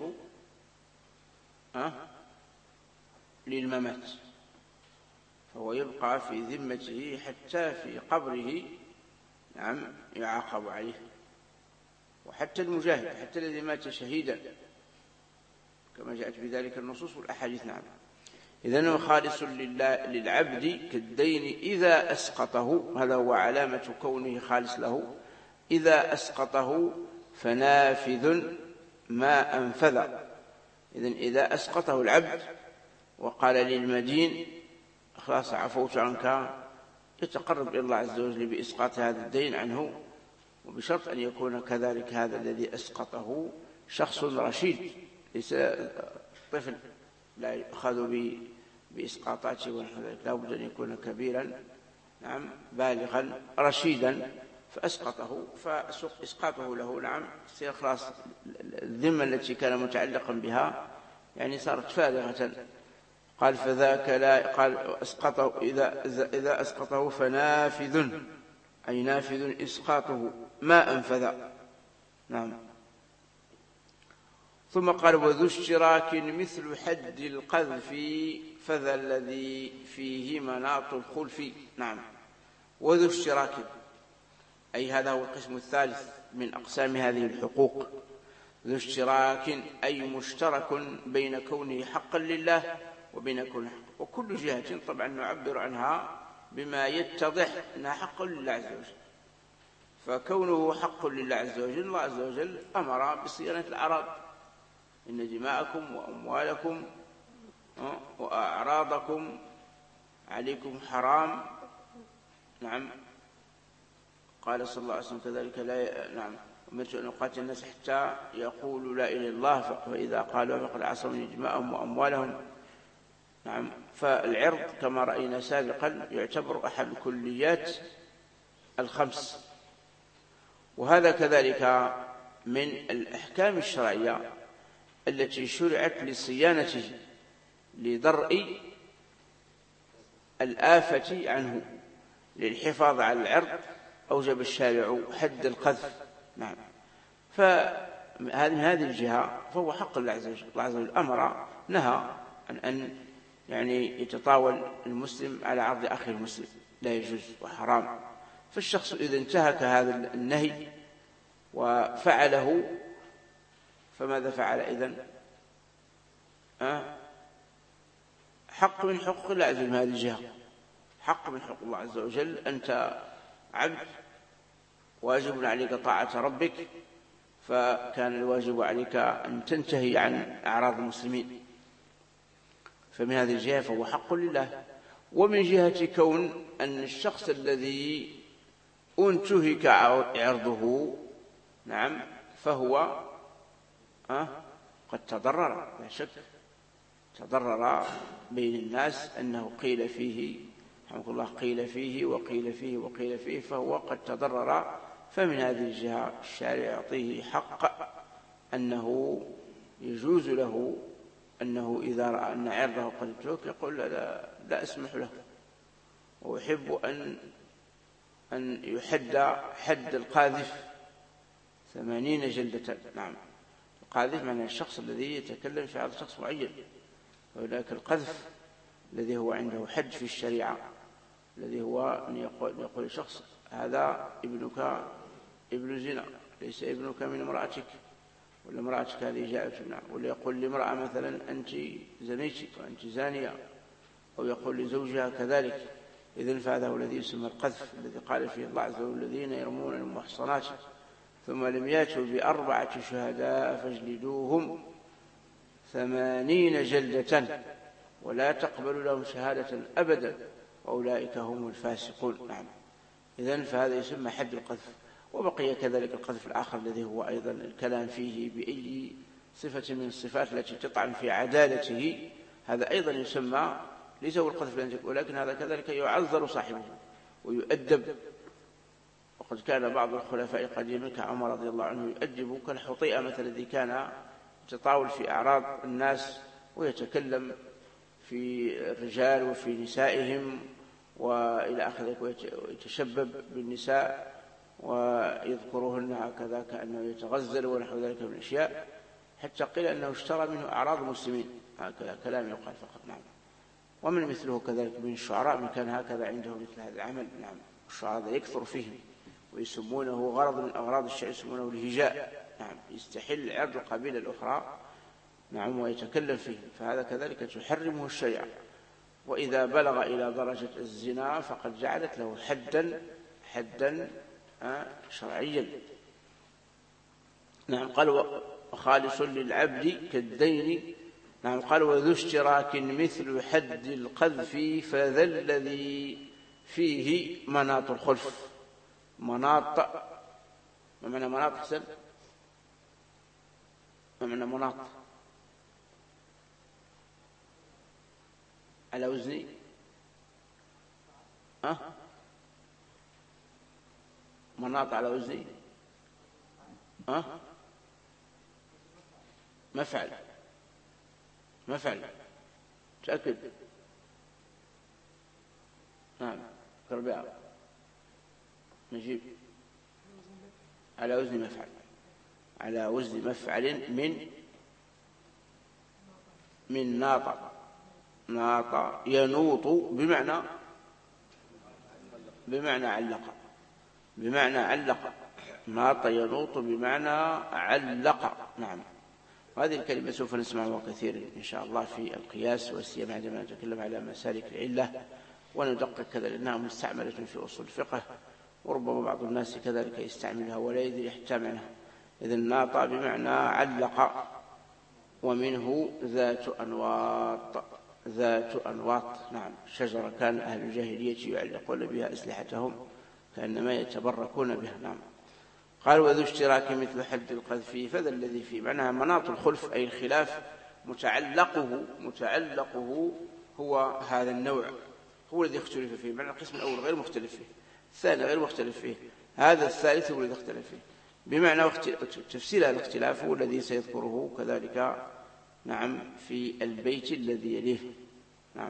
للممات، فهو يبقى في ذمته حتى في قبره. نعم. يعاقب عليه. وحتى المجاهد، حتى الذي مات شهيدا، كما جاءت بذلك النصوص والأحاديث. نعم. إذن خالص للعبد كالدين إذا أسقطه، هذا هو علامة كونه خالص له، إذا أسقطه فنافذ ما أنفذ. إذن إذا أسقطه العبد وقال للمدين: خلاص عفوت عنك، يتقرب إلى الله عز وجل بإسقاط هذا الدين عنه، وبشرط أن يكون كذلك هذا الذي أسقطه شخص رشيد، ليس طفل لا يؤخذ بإسقاطاته ونحو ذلك، لا بد أن يكون كبيرا. نعم. بالغا رشيدا، فأسقطه، فإسقاطه له نعم يصير خلاص الذمة التي كان متعلقا بها يعني صارت فارغة. قال فذاك لا قال أسقطه إذا أسقطه فنافذ، أي نافذ إسقاطه ما أنفذ. نعم. ثم قال: وذو اشتراك مثل حد القذف فذا الذي فيه مناط الخلف. نعم. وذو اشتراك، أي هذا هو القسم الثالث من أقسام هذه الحقوق. ذو اشتراك أي مشترك بين كونه حقا لله وبين كونه حق. وكل جهة طبعا نعبر عنها بما يتضح أنها حق لله عز وجل. فكونه حق لله عز وجل، الله عز وجل أمر بصيانة الأعراض: إن دماءكم وأموالكم وأعراضكم عليكم حرام. نعم. قال صلى الله عليه وسلم كذلك: نعم، أمرت أن أقاتل الناس حتى يقولوا لا إله إلا الله، فإذا قالوا فقد عصموا دماءهم وأموالهم. نعم. فالعرض كما رأينا سابقا يعتبر أحد الكليات الخمس، وهذا كذلك من الأحكام الشرعية التي شرعت لصيانته لدرء الآفة عنه، للحفاظ على العرض أوجب الشارع حد القذف. نعم. فمن هذه الجهة فهو حق الله عز وجل. الله عز وجل أمر نهى عن أن يعني يتطاول المسلم على عرض أخي المسلم، لا يجوز وحرام. فالشخص إذا انتهك هذا النهي وفعله فماذا فعل إذن؟ حق من حقوق الله عز وجل من هذه الجهة، حق من حقوق الله عز وجل. أنت عبد، واجب عليك طاعة ربك، فكان الواجب عليك أن تنتهي عن أعراض المسلمين. فمن هذه الجهة فهو حق لله. ومن جهة كون أن الشخص الذي انتهك عرضه، نعم، فهو قد تضرر، لا شك تضرر بين الناس أنه قيل فيه رحمه الله قيل فيه وقيل فيه وقيل فيه، فهو قد تضرر. فمن هذه الجهة الشارع يعطيه حق أنه يجوز له أنه إذا رأى أن عرضه قد اترك يقول لا أسمح له، ويحب أن يحد حد القاذف 80 جلدة. نعم، القاذف معنى الشخص الذي يتكلم في هذا شخص معين، وهناك القذف الذي هو عنده حد في الشريعة، الذي هو أن يقول الشخص هذا ابنك ابن زنا، ليس ابنك من امرأتك، ولا امرأتك هذه جاءت منها، ولا يقول لامرأة مثلا أنت زنيتي وأنت زانية، أو يقول لزوجها كذلك. إذن فهذا هو الذي يسمى القذف، الذي قال فيه الله عز وجل الذين يرمون المحصنات ثم لم يأتوا ب4 شهداء فاجلدوهم 80 جلدة ولا تقبلوا لهم شهادة أبدا وأولئك هم الفاسقون. نعم، إذن فهذا يسمى حد القذف. وبقي كذلك القذف الآخر الذي هو أيضا الكلام فيه بأي صفة من الصفات التي تطعن في عدالته، هذا أيضا يسمى ليس هو القذف، ولكن هذا كذلك يعذر صاحبه ويؤدب. وقد كان بعض الخلفاء قديما كعمر رضي الله عنه يؤدب كالحطيئة مثلا الذي كان يتطاول في أعراض الناس ويتكلم في الرجال وفي نسائهم وإلى آخره، ويتشبب بالنساء ويذكرهن هكذا كأنه يتغزل ونحو ذلك من الأشياء، حتى قيل أنه اشترى منه أعراض المسلمين، هكذا كلام يقال فقط. نعم، ومن مثله كذلك من الشعراء من كان هكذا عنده مثل هذا العمل. نعم، الشعراء يكثر فيهم ويسمونه غرض من أغراض الشعر يسمونه الهجاء. نعم، يستحل عرض القبيلة الأخرى. نعم، ويتكلم فيه، فهذا كذلك تحرمه الشريعة. وإذا بلغ إلى درجة الزنا فقد جعلت له حدا شرعيا. نعم، قال وخالص للعبد كالدين. نعم، قال وذو اشتراك مثل حد القذف فذا الذي فيه مناط الخلف. مناط، ما معنى مناط حسن؟ ما معنى مناط؟ على وزني مناط على وزني مفعل تأكد. نعم، كرباء نجيب على وزن مفعل، على وزن مفعل من ناط ينوط بمعنى علق. ناط ينوط بمعنى علق. نعم، وهذه الكلمة سوف نسمعها كثيرا إن شاء الله في القياس، وسيما عندما نتكلم على مسالك العلة وندقق كذا، لأنها مستعملة في أصول الفقه، وربما بعض الناس كذلك يستعملها ولا يدري حتى معناها. إذن ناط بمعنى علق، ومنه ذات أنواط. نعم، شجرة كان أهل الجاهلية يعلقون بها أسلحتهم كأنما يتبركون بها. نعم، قال وذو اشتراك مثل حد القذف فذا الذي فيه، معناها مناط الخلف أي الخلاف، متعلقه هو هذا النوع، هو الذي اختلف فيه. معنى القسم الأول غير مختلف فيه، الثاني غير مختلف فيه، هذا الثالث هو الذي اختلف فيه. بمعنى تفسير الاختلاف هو الذي سيذكره كذلك. نعم، في البيت الذي يليه. نعم،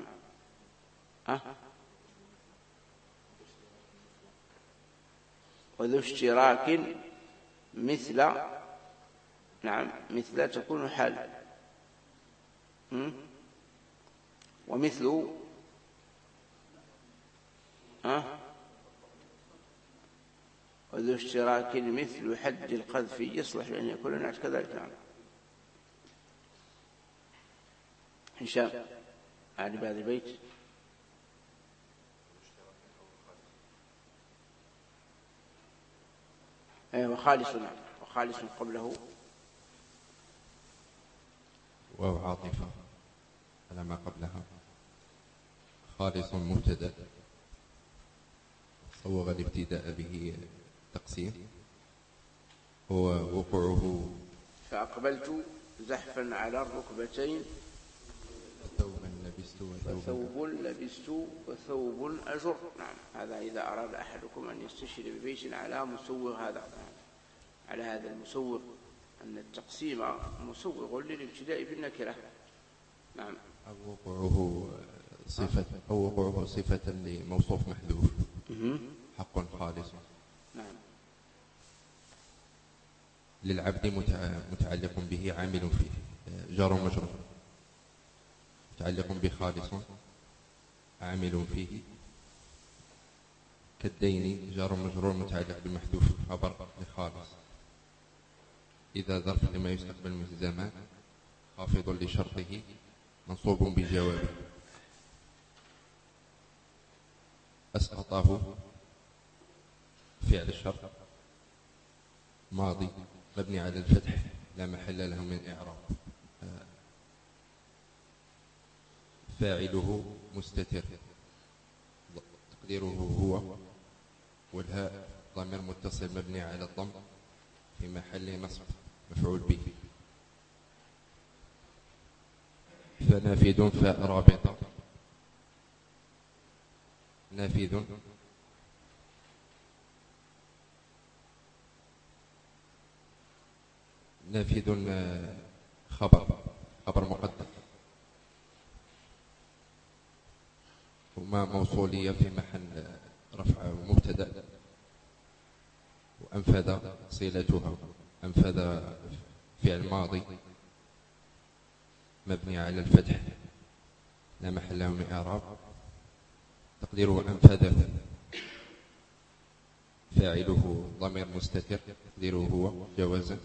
وذو اشتراك مثل. نعم، مثل تكون حال، ومثل وذو اشتراك مثل حد القذف يصلح أن يكون نعت كذلك. نعم، هشام عن بهذا البيت. وخالص. نعم، وخالص قبله واو عاطفة على ما قبلها. خالص مبتدأ صوغ الابتداء به تقسيم، هو وقوعه فأقبلت زحفا على الركبتين ثوبا وثوب لبست وثوب أجر. نعم، هذا إذا أراد أحدكم أن يستشهد ببيت على مسوغ هذا، على هذا المسوغ، أن التقسيم مسوغ للابتداء بالنكرة. نعم. أو وقوعه صفة لموصوف محذوف حق خالص. نعم. للعبد متعلق به عامل فيه جار مجرور، متعلق بخالص عامل فيه، كالدين جار مجرور متعلق بمحذوف خبر لخالص، إذا ظرف لما يستقبل من الزمان خافض لشرطه منصوب بجوابه. أسقطه فعل الشرط ماضي مبني على الفتح لا محل له من إعراب، فاعله مستتر تقديره هو، والهاء ضمير متصل مبني على الضم في محل نصب مفعول به. فنافذ فاء رابطة، نافذ خبر مقدم، وما موصولية في محل رفع مبتدأ، وأنفذ صلتها، أنفذ فعل ماضي مبني على الفتح لا محل له من إعراب، تقديره أنفذه، فاعله ضمير مستتر تقديره هو جوازا،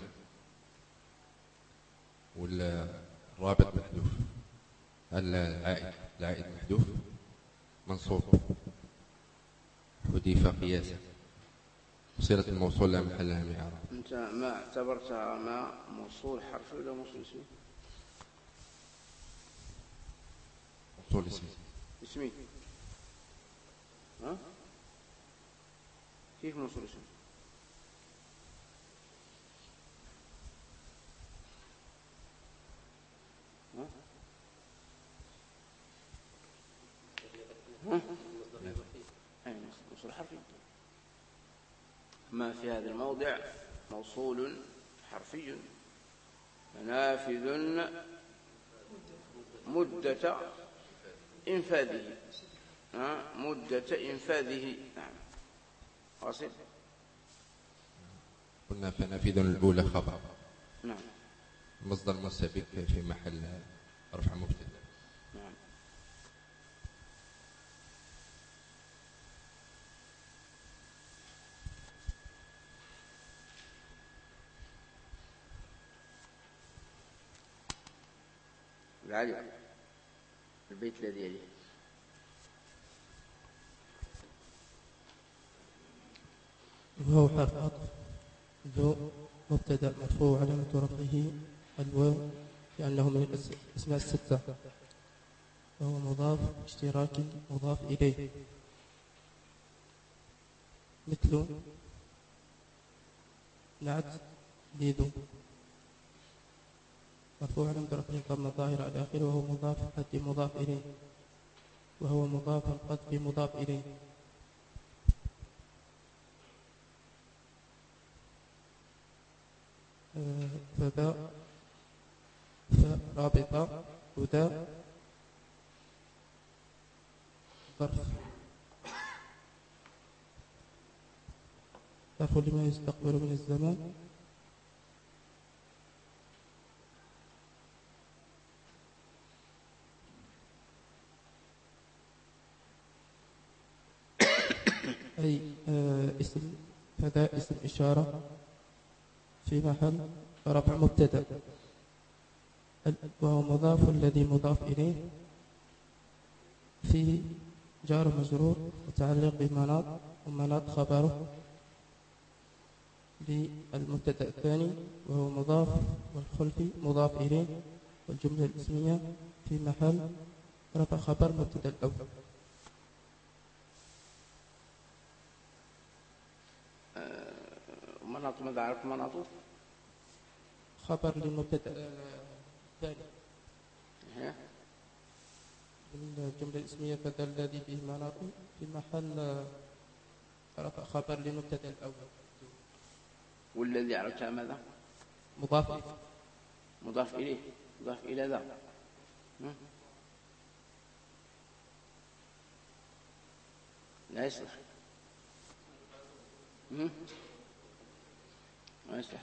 والرابط محذوف، العائد محذوف منصوب حذف قياسا، صلة الموصول لا محل لها من إعراب. أنت ما اعتبرتها ما موصول حرفي ولا موصول اسمي؟ موصول اسمي. ها؟ كيف موصول اسمي؟ موصول حرفي. ما في هذا الموضع موصول حرفي، نافذ مدة إنفاذه، مدة إنفاذه. نعم. واصل. قلنا فنافذ الأولى خبر. نعم. مصدر مسبق في محل رفع مبتدأ. نعم. البيت الذي يليه وهو حرف عطف ذو مبتدأ مرفوع علامة رفعه الواو لأنه من الأسماء الستة، وهو مضاف اشتراكي مضاف إليه، مثل نعت لذو مرفوع علامة رفعه ضم الظاهر على آخره، وهو مضاف حد مضاف إليه، وهو مضاف القذف مضاف إليه. فذا رابطة وذا ظرف لما يستقبل من الزمان، أي اسم، فذا اسم إشارة في محل رفع مبتدأ، وهو مضاف الذي مضاف إليه، فيه جار مجرور متعلق بمناط، ومناط خبره للمبتدأ الثاني، وهو مضاف، والخلفي مضاف إليه، والجملة الاسمية في محل رفع خبر مبتدأ الأول. مناط، ماذا عرفت مناطه؟ خبر للمبتدأ الثاني. الجملة الاسمية فذا الذي فيه مناط في محل رفع خبر للمبتدا الأول. والذي عرفتها ماذا؟ مضاف إليه. مضاف إليه، مضاف إلى ذا. لا يصلح. ما يصلح.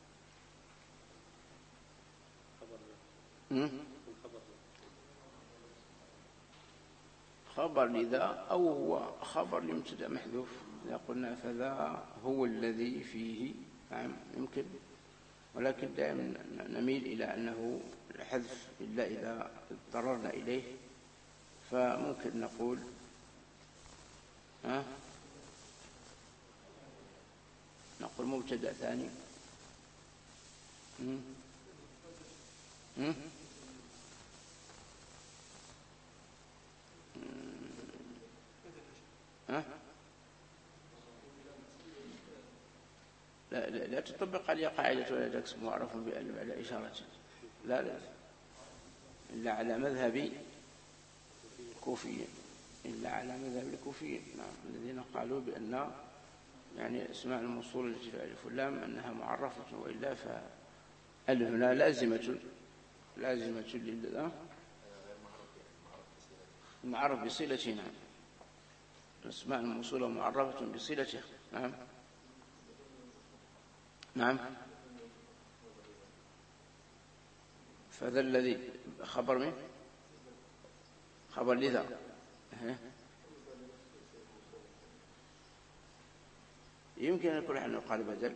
خبر لذا أو هو خبر لمبتدا محذوف. إذا قلنا فذا هو الذي فيه، نعم يمكن، ولكن دائما نميل إلى أنه الحذف إلا إذا اضطررنا إليه، فممكن نقول نقول مبتدا ثاني. لا تطبق عليه قاعدة ولا تكس معرف بألف على إشارة، لا إلا على مذهب الكوفيين، إلا على مذهب الكوفيين، نعم، الذين قالوا بأن يعني اسماء الموصول التي في ألف واللام أنها معرفة، وإلا فألف هنا لازمة للذا معرف بصلته. نعم، اسماء الموصولة معرفة بصلته. نعم نعم. فذا الذي خبر من خبر لذا. يمكن أن يكون أن يقال بدل،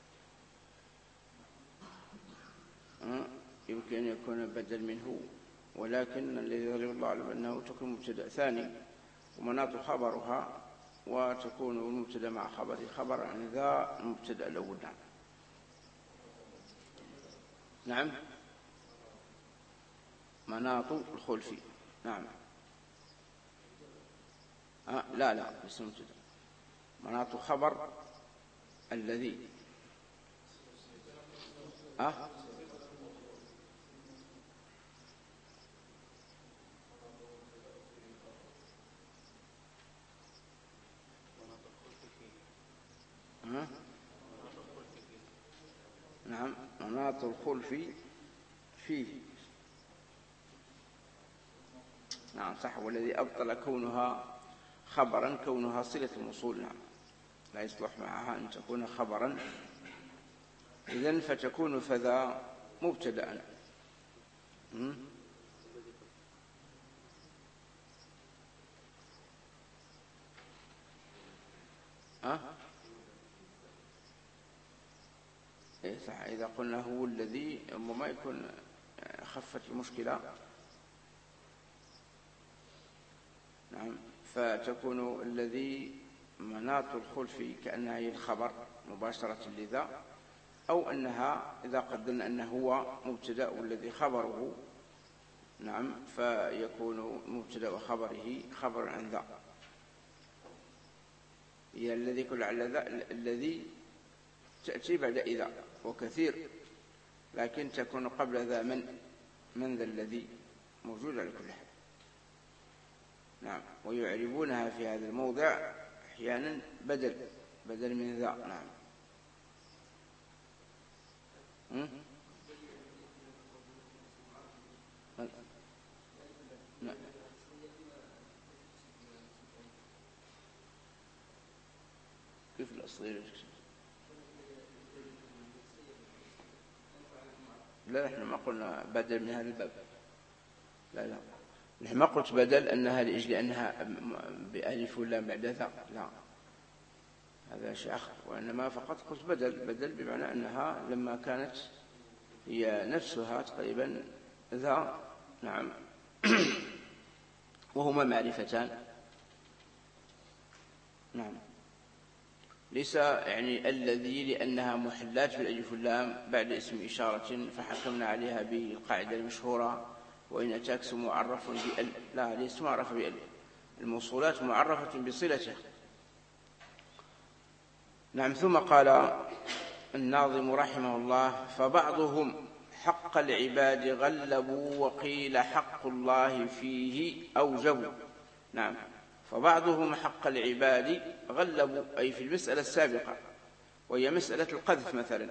يمكن أن يكون بدل منه، ولكن الذي يظهر الله أعلم أنه تكون مبتدأ ثاني ومناط خبرها، وتكون المبتدأ مع خبره خبر عن ذا المبتدأ الأول. نعم مناط الخلفي. نعم لا بس مبتدأ مناط خبر الذي نعم مناط الخلف فيه. نعم صح، والذي أبطل كونها خبرا كونها صلة الموصول. نعم لا يصلح معها أن تكون خبرا، إذن فتكون فذا مبتدأ. صح، إذا قلنا هو الذي ما يكون خفت المشكلة. نعم فتكون الذي مناط الخلف كأنها هي الخبر مباشرة لذا، أو أنها إذا قدرنا أنه هو مبتدأ والذي خبره، نعم، فيكون مبتدأ وخبره خبر عن ذا. هي الذي كل على ذا الذي تأتي بعد إذا وكثير، لكن تكون قبل ذا من ذا الذي موجود على كل حال. نعم ويعربونها في هذا الموضع أحيانا بدل من ذا. نعم نعم كيف الأصلي؟ لا نحن ما قلنا بدل من هذا الباب، لا نحن ما قلت بدل أنها لأجل أنها بألف ولا بعد ذا، لا هذا شيء آخر، وإنما فقط قلت بدل بمعنى أنها لما كانت هي نفسها تقريبا ذا. نعم وهما معرفتان. نعم ليس يعني الذي لأنها محلات بالألف واللام بعد اسم إشارة فحكمنا عليها بالقاعدة المشهورة وإن أتاك اسم معرف بأل، لا ليس معرف بأل، الموصولات معرفة بصلته. نعم ثم قال الناظم رحمه الله: فبعضهم حق العباد غلبوا وقيل حق الله فيه أوجب. نعم، فبعضهم حق العباد غلبوا أي في المسألة السابقة، وهي مسألة القذف مثلا،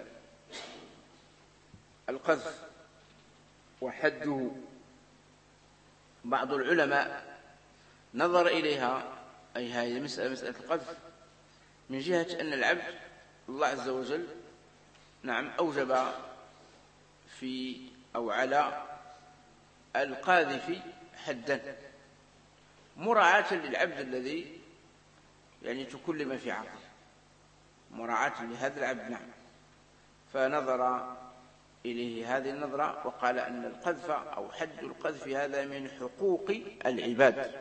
القذف وحده. بعض العلماء نظر إليها، أي هذه مسألة القذف، من جهة أن العبد الله عز وجل نعم أوجب في أو على القاذف حدا مراعاة للعبد الذي يعني تكلم في عقله، مراعاة لهذا العبد. نعم، فنظر إليه هذه النظرة وقال أن القذف أو حد القذف هذا من حقوق العباد.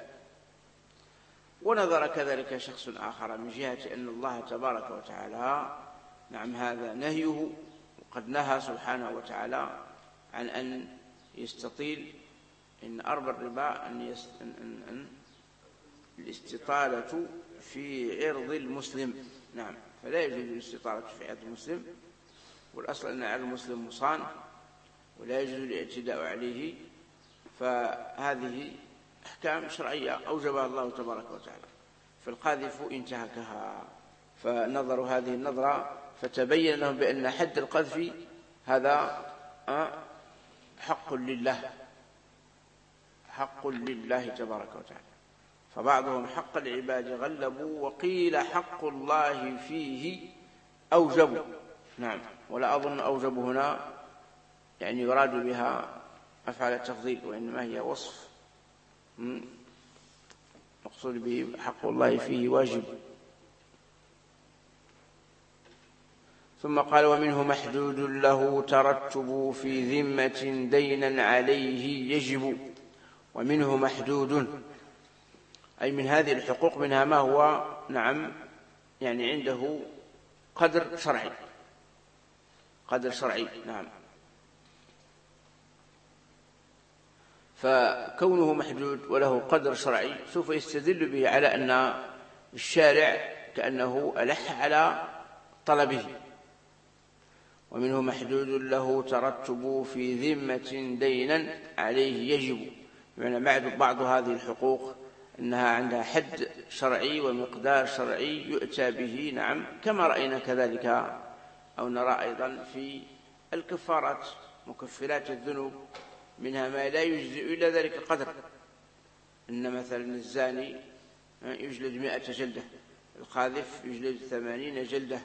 ونظر كذلك شخص آخر من جهة أن الله تبارك وتعالى نعم هذا نهيه، وقد نهى سبحانه وتعالى عن أن يستطيل إن أربى الربا أن الاستطالة في عرض المسلم. نعم، فلا يجوز الاستطالة في عرض المسلم، والأصل أن عرض المسلم مصان ولا يجوز الاعتداء عليه. فهذه أحكام شرعية أوجبها الله تبارك وتعالى، فالقاذف انتهكها. فنظروا هذه النظرة فتبين لهم بأن حد القذف هذا حق لله، حق لله تبارك وتعالى. فبعضهم حق العباد غلبوا وقيل حق الله فيه أوجب. نعم، ولا أظن أوجب هنا يعني يراد بها أفعال التفضيل، وإنما هي وصف مقصود به حق الله فيه واجب. ثم قال ومنه محدود له ترتب في ذمة دينا عليه يجب. ومنه محدود أي من هذه الحقوق منها ما هو نعم يعني عنده قدر شرعي، قدر شرعي. نعم، فكونه محدود وله قدر شرعي سوف يستدل به على أن الشارع كأنه ألح على طلبه. ومنه محدود له ترتب في ذمة دينا عليه يجب، يعني بعض هذه الحقوق أنها عندها حد شرعي ومقدار شرعي يؤتى به. نعم، كما رأينا كذلك أو نرى أيضا في الكفارات، مكفرات الذنوب، منها ما لا يجزئ إلا ذلك القدر. إن مثلا الزاني يجلد 100 جلدة، القاذف يجلد 80 جلدة.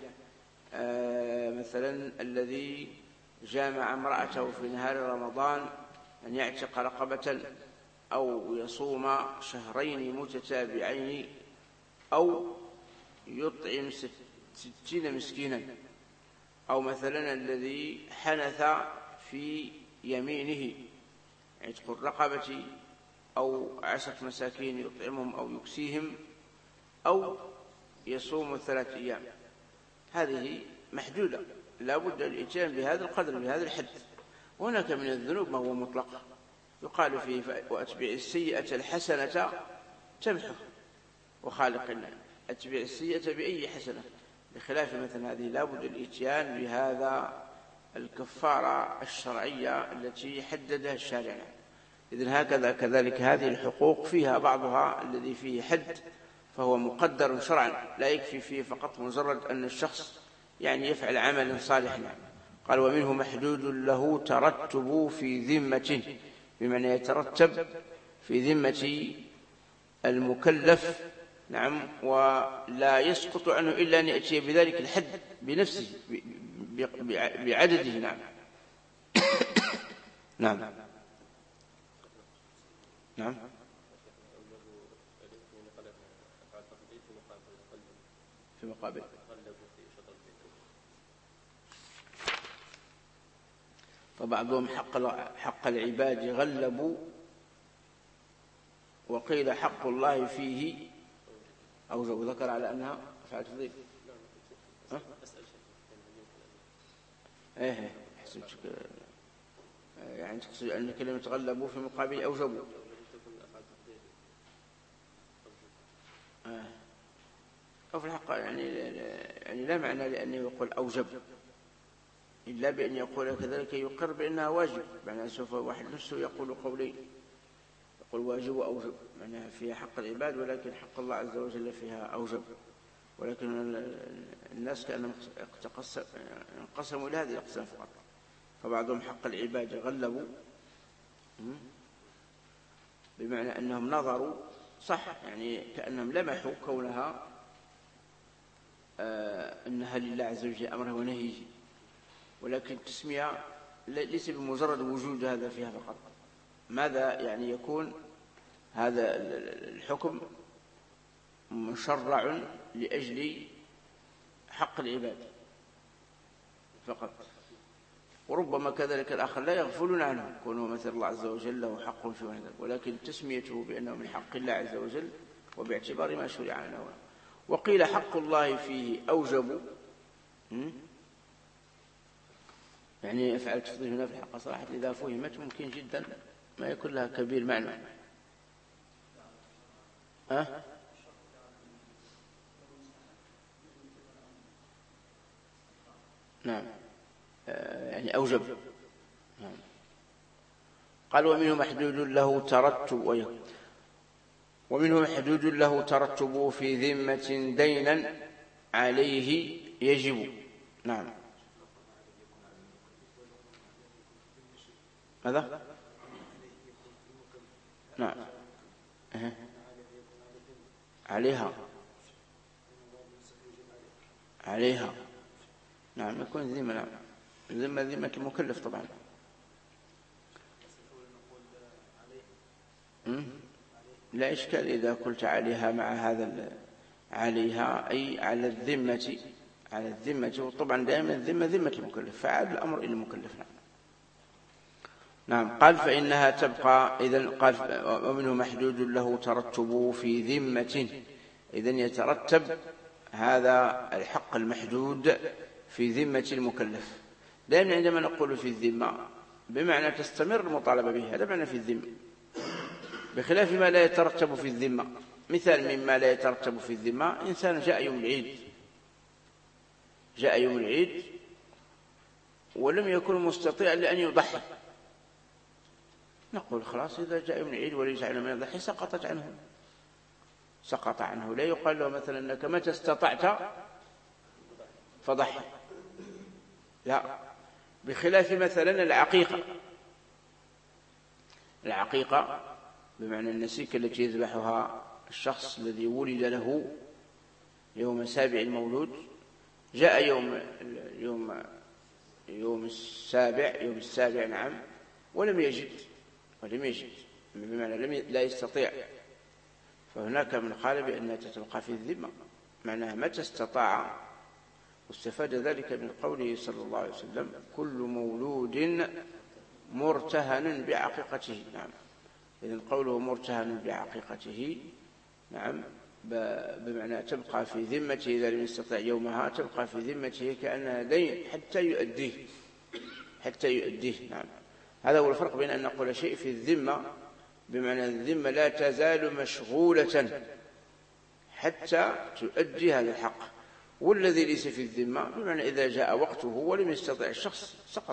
مثلا الذي جامع امرأته في نهار رمضان أن يعتق رقبة أو يصوم شهرين متتابعين أو يطعم 60 مسكينا. أو مثلا الذي حنث في يمينه عتق الرقبة أو 10 مساكين يطعمهم أو يكسيهم أو يصوم 3 أيام. هذه محدودة، لا بد الإتيان بهذا القدر بهذا الحد. وهناك من الذنوب ما هو مطلق، يقال فيه وأتبع السيئة الحسنة تمحه وخالق الناس، أتبع السيئة بأي حسنة. بخلاف مثلا هذه لا بد الإتيان بهذا الكفارة الشرعية التي حددها الشارع. إذن هكذا كذلك هذه الحقوق فيها بعضها الذي فيه حد فهو مقدر شرعا، لا يكفي فيه فقط مجرد أن الشخص يعني يفعل عملا صالحا. قال ومنه محدود له ترتب في ذمة، بمعنى يترتب في ذمة المكلف. نعم، ولا يسقط عنه إلا أن يأتي بذلك الحد بنفسه بعدده. نعم. نعم. نعم. في مقابل فبعضهم حق العباد غلبوا وقيل حق الله فيه أوجب. ذكر على أنها أفعال تفضيل. إيه حسبتك يعني تقصد أن كلمة غلبوا في مقابل أوجبوا. أو في الحق يعني لا معنى لأنه يقول أوجب، إلا بأن يقول كذلك يقر بأنها واجب، معناها سوف واحد نفسه يقول قولين، يقول واجب وأوجب، معناها فيها حق العباد ولكن حق الله عز وجل فيها أوجب. ولكن الناس كأنهم انقسموا إلى هذه الأقسام فقط، فبعضهم حق العباد غلبوا بمعنى أنهم نظروا صح، يعني كأنهم لمحوا كونها أنها لله عز وجل أمره ونهيه، ولكن التسمية ليس بمجرد وجود هذا فيها فقط. ماذا يعني يكون هذا الحكم مشرع لأجل حق العباد فقط، وربما كذلك الآخر لا يغفلون عنه كونه مثل الله عز وجل له حق في هذا، ولكن تسميته بأنه من حق الله عز وجل وباعتبار ما شرع له. وقيل حق الله فيه أوجب، يعني أفعل تفضيل هنا في الحق صراحة إذا فهمت ممكن جدا ما يكون لها كبير معنى. نعم يعني أوجب. نعم. قال ومنه محدود له ترتب، ومنه محدود له ترتب في ذمة دينا عليه يجب. نعم ماذا؟ نعم عليها نعم يكون ذمة. نعم ذمة المكلف طبعا. لا إشكال إذا قلت عليها مع هذا عليها أي على الذمة وطبعا دائما الذمة ذمة المكلف، فعاد الأمر إلى المكلف. نعم قال فإنها تبقى. إذن قال ومنه محدود له ترتب في ذمة، إذن يترتب هذا الحق المحدود في ذمة المكلف. لأن عندما نقول في الذمة بمعنى تستمر المطالبة به، هذا معنى في الذمة، بخلاف ما لا يترتب في الذمة. مثال مما لا يترتب في الذمة: إنسان جاء يوم العيد ولم يكن مستطيعا لأن يضحي، نقول خلاص إذا جاء يوم العيد وليس على من يضحي سقط عنه. لا يقال له مثلا أنك متى استطعت فضحي، لا. بخلاف مثلا العقيقة بمعنى النسيك التي يذبحها الشخص الذي ولد له يوم 7 المولود، جاء يوم السابع نعم ولم يجد بمعنى لا يستطيع، فهناك من قال بأنها تتبقى في الذمة، معناها متى استطاع. واستفاد ذلك من قوله صلى الله عليه وسلم: كل مولود مرتهن بعقيقته. نعم إذن قوله مرتهن بعقيقته نعم بمعنى تبقى في ذمته إذا لم يستطع يومها، تبقى في ذمته كأنها دين حتى يؤديه. نعم هذا هو الفرق بين أن نقول شيء في الذمة بمعنى الذمة لا تزال مشغولة حتى تؤدي هذا الحق، والذي ليس في الذمة بمعنى إذا جاء وقته ولم يستطع الشخص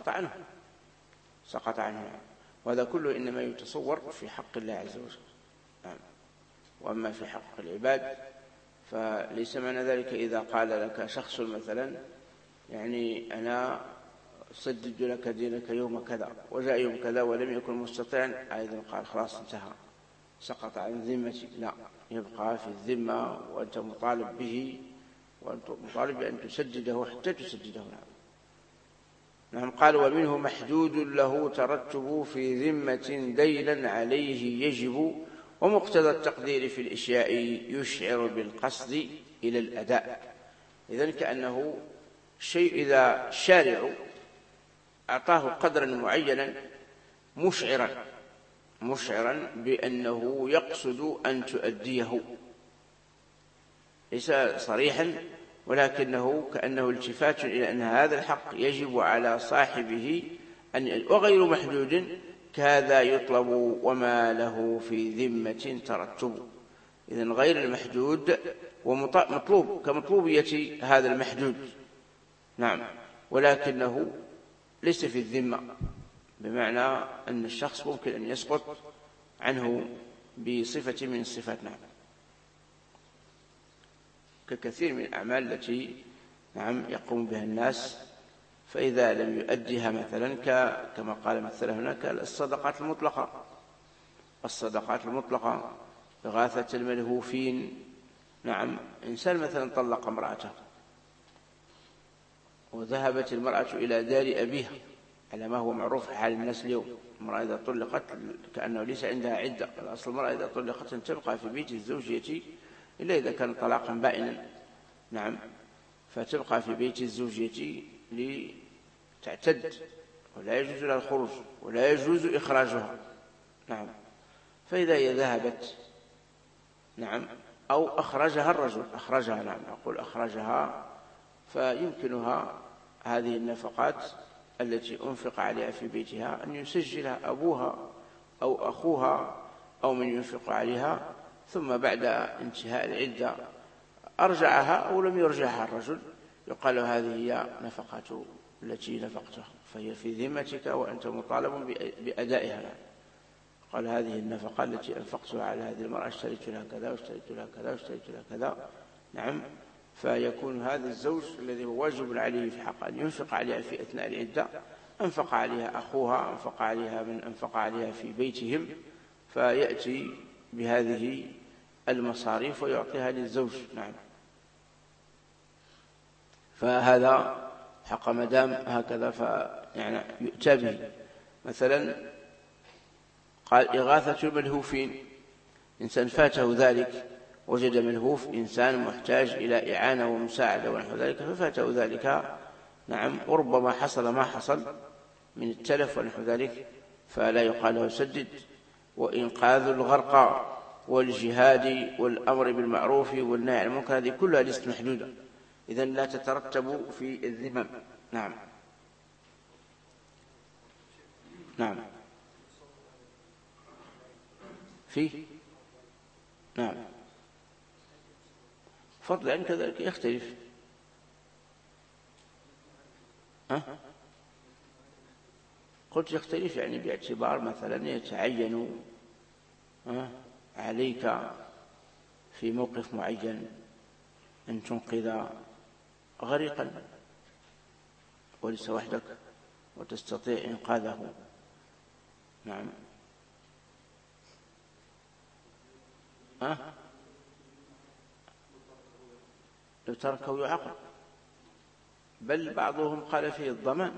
سقط عنه. وهذا كله إنما يتصور في حق الله عز وجل. نعم. وأما في حق العباد فليس معنى ذلك إذا قال لك شخص مثلا يعني أنا صدد لك دينك يوم كذا وجاء يوم كذا ولم يكن مستطيعا، أيضا قال خلاص انتهى سقط عن ذمتي. لا، يبقى في الذمة وأنت مطالب به، وأنت مطالب بأن تسدده حتى تسدده. نعم قال ومنه محدود له ترتب في ذمة دينا عليه يجب، ومقتضى التقدير في الإشياء يشعر بالقصد إلى الأداء. إذن كأنه شيء إذا الشارع أعطاه قدرا معينا مشعرا بأنه يقصد أن تؤديه، ليس صريحا ولكنه كأنه التفات إلى أن هذا الحق يجب على صاحبه وغير محدود كذا يطلب وما له في ذمة ترتب. إذن غير المحدود ومطلوب كمطلوبية هذا المحدود. نعم ولكنه ليس في الذمة، بمعنى أن الشخص ممكن أن يسقط عنه بصفة من الصفات، نعم، ككثير من الأعمال التي نعم يقوم بها الناس، فإذا لم يؤديها مثلا كما قال مثلا هناك الصدقات المطلقة، إغاثة الملهوفين، نعم، إنسان مثلا طلق امرأته وذهبت المرأة إلى دار أبيها على ما هو معروف حال الناس اليوم. المرأة إذا طلقت كأنه ليس عندها عدة، الأصل المرأة إذا طلقت تبقى في بيت الزوجية إلا إذا كان طلاقا بائنا، نعم، فتبقى في بيت الزوجية لتعتد، ولا يجوز لها الخروج ولا يجوز إخراجها، نعم. فإذا هي ذهبت، نعم، أو أخرجها الرجل، أخرجها، نعم، أقول أخرجها، فيمكنها هذه النفقات التي أنفق عليها في بيتها أن يسجلها أبوها أو أخوها أو من ينفق عليها، ثم بعد انتهاء العدة أرجعها أو لم يرجعها الرجل، يقال هذه هي نفقة التي نفقتها، فهي في ذمتك وأنت مطالب بأدائها. قال هذه النفقة التي أنفقتها على هذه المرأة، اشتريت لها كذا واشتريت لها كذا واشتريت لها كذا، نعم. فيكون هذا الزوج الذي هو واجب عليه في حق أن ينفق عليها في أثناء العدة، أنفق عليها أخوها، أنفق عليها من أنفق عليها في بيتهم، فيأتي بهذه المصاريف ويعطيها للزوج، نعم. فهذا حق مدام هكذا يعني يؤتى به. مثلا قال إغاثة الملهوفين، إنسان فاته ذلك، وجد ملهوف إنسان محتاج إلى إعانة ومساعدة ونحو ذلك، ففاته ذلك، نعم، وربما حصل ما حصل من التلف ونحو ذلك، فلا يقال له سدد. وإنقاذ الغرقى والجهاد والأمر بالمعروف والنهي عن المنكر، هذه كلها ليست محدودة، إذن لا تترتب في الذمم، نعم، نعم، نعم، فضل عن كذلك يختلف. قلت يختلف يعني باعتبار مثلا يتعين عليك في موقف معين أن تنقذ غريقا وليس وحدك وتستطيع إنقاذه، نعم، لو تركه يعاقب، بل بعضهم قال فيه الضمان.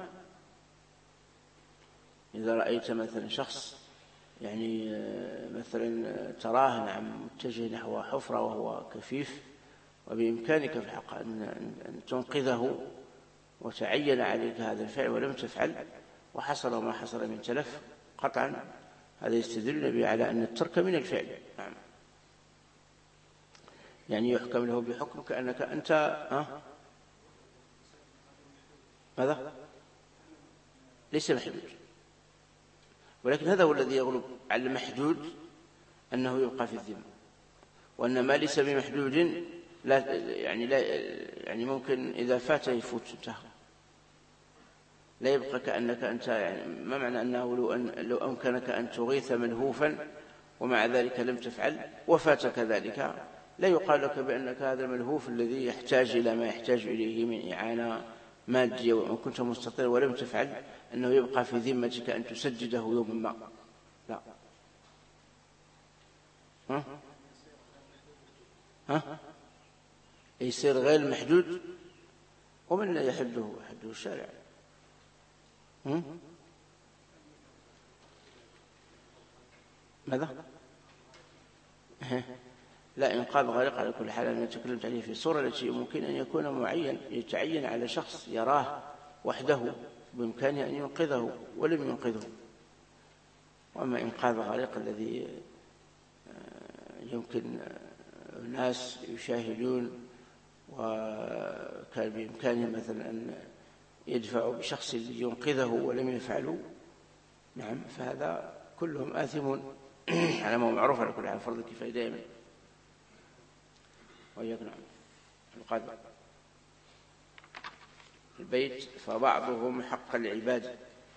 إذا رأيت مثلا شخص يعني مثلا تراه، نعم، متجه نحو حفرة وهو كفيف، وبإمكانك في الحق أن تنقذه، وتعين عليك هذا الفعل ولم تفعل، وحصل ما حصل من تلف، قطعا هذا يستدل النبي على أن الترك من الفعل، نعم، يعني يحكم له بحكم كأنك أنت ماذا؟ ليس محدود، ولكن هذا هو الذي يغلب على المحدود، أنه يبقى في الذمة، وأن ما ليس بمحدود لا يعني ممكن إذا فات يفوت، انتهى، لا يبقى كأنك أنت، يعني ما معنى أنه لو أمكنك أن تغيث ملهوفا ومع ذلك لم تفعل وفاتك ذلك، لا يقال لك بأنك هذا الملهوف الذي يحتاج إلى ما يحتاج إليه من إعانة مادية وإن كنت مستطيع ولم تفعل، أنه يبقى في ذمتك أن تسدده يوم ما، لا. يصير غير محدود، ومن لا يحده الشارع. ماذا؟ لا، إنقاذ غريق على كل حال أنا تكلمت عليه في الصورة التي ممكن أن يكون معين، يتعين على شخص يراه وحده بإمكانه أن ينقذه ولم ينقذه. وأما إنقاذ غريق الذي يمكن الناس يشاهدون وكان بإمكانهم مثلا أن يدفعوا بشخص ينقذه ولم يفعلوا، نعم، فهذا كلهم آثمون على ما هو معروف على كل حال، فرض الكفاية دائما. وإياك، نعم، القادم. البيت فبعضهم حق العباد.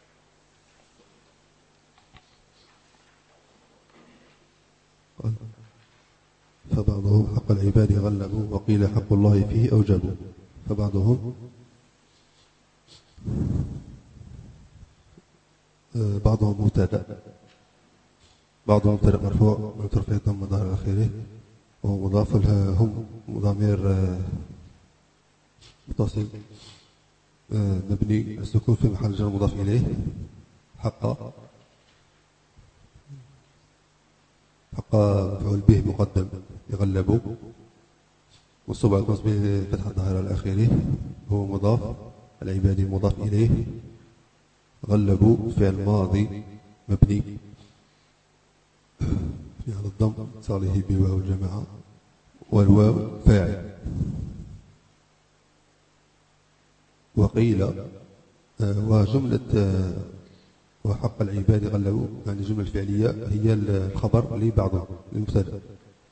فبعضهم حق العباد غلبوا وقيل حق الله فيه أوجبوا. فبعضهم مبتدأ، بعضهم مبتدأ مرفوع وترفع الضمة ظاهر آخره وهو مضاف لها، هم ضمير متصل مبني السكون في محل جر مضاف إليه. حق مفعول به مقدم يغلبوا، والصبع النصب فتح الظاهر على آخره، هو مضاف، العباد مضاف إليه. غلبوا فعل ماضي مبني على الضم اتصاله بواو الجماعة، والواو فاعل. وقيل وجملة وحق العباد غلبوا يعني الجملة الفعلية هي الخبر لبعضهم للمبتدأ.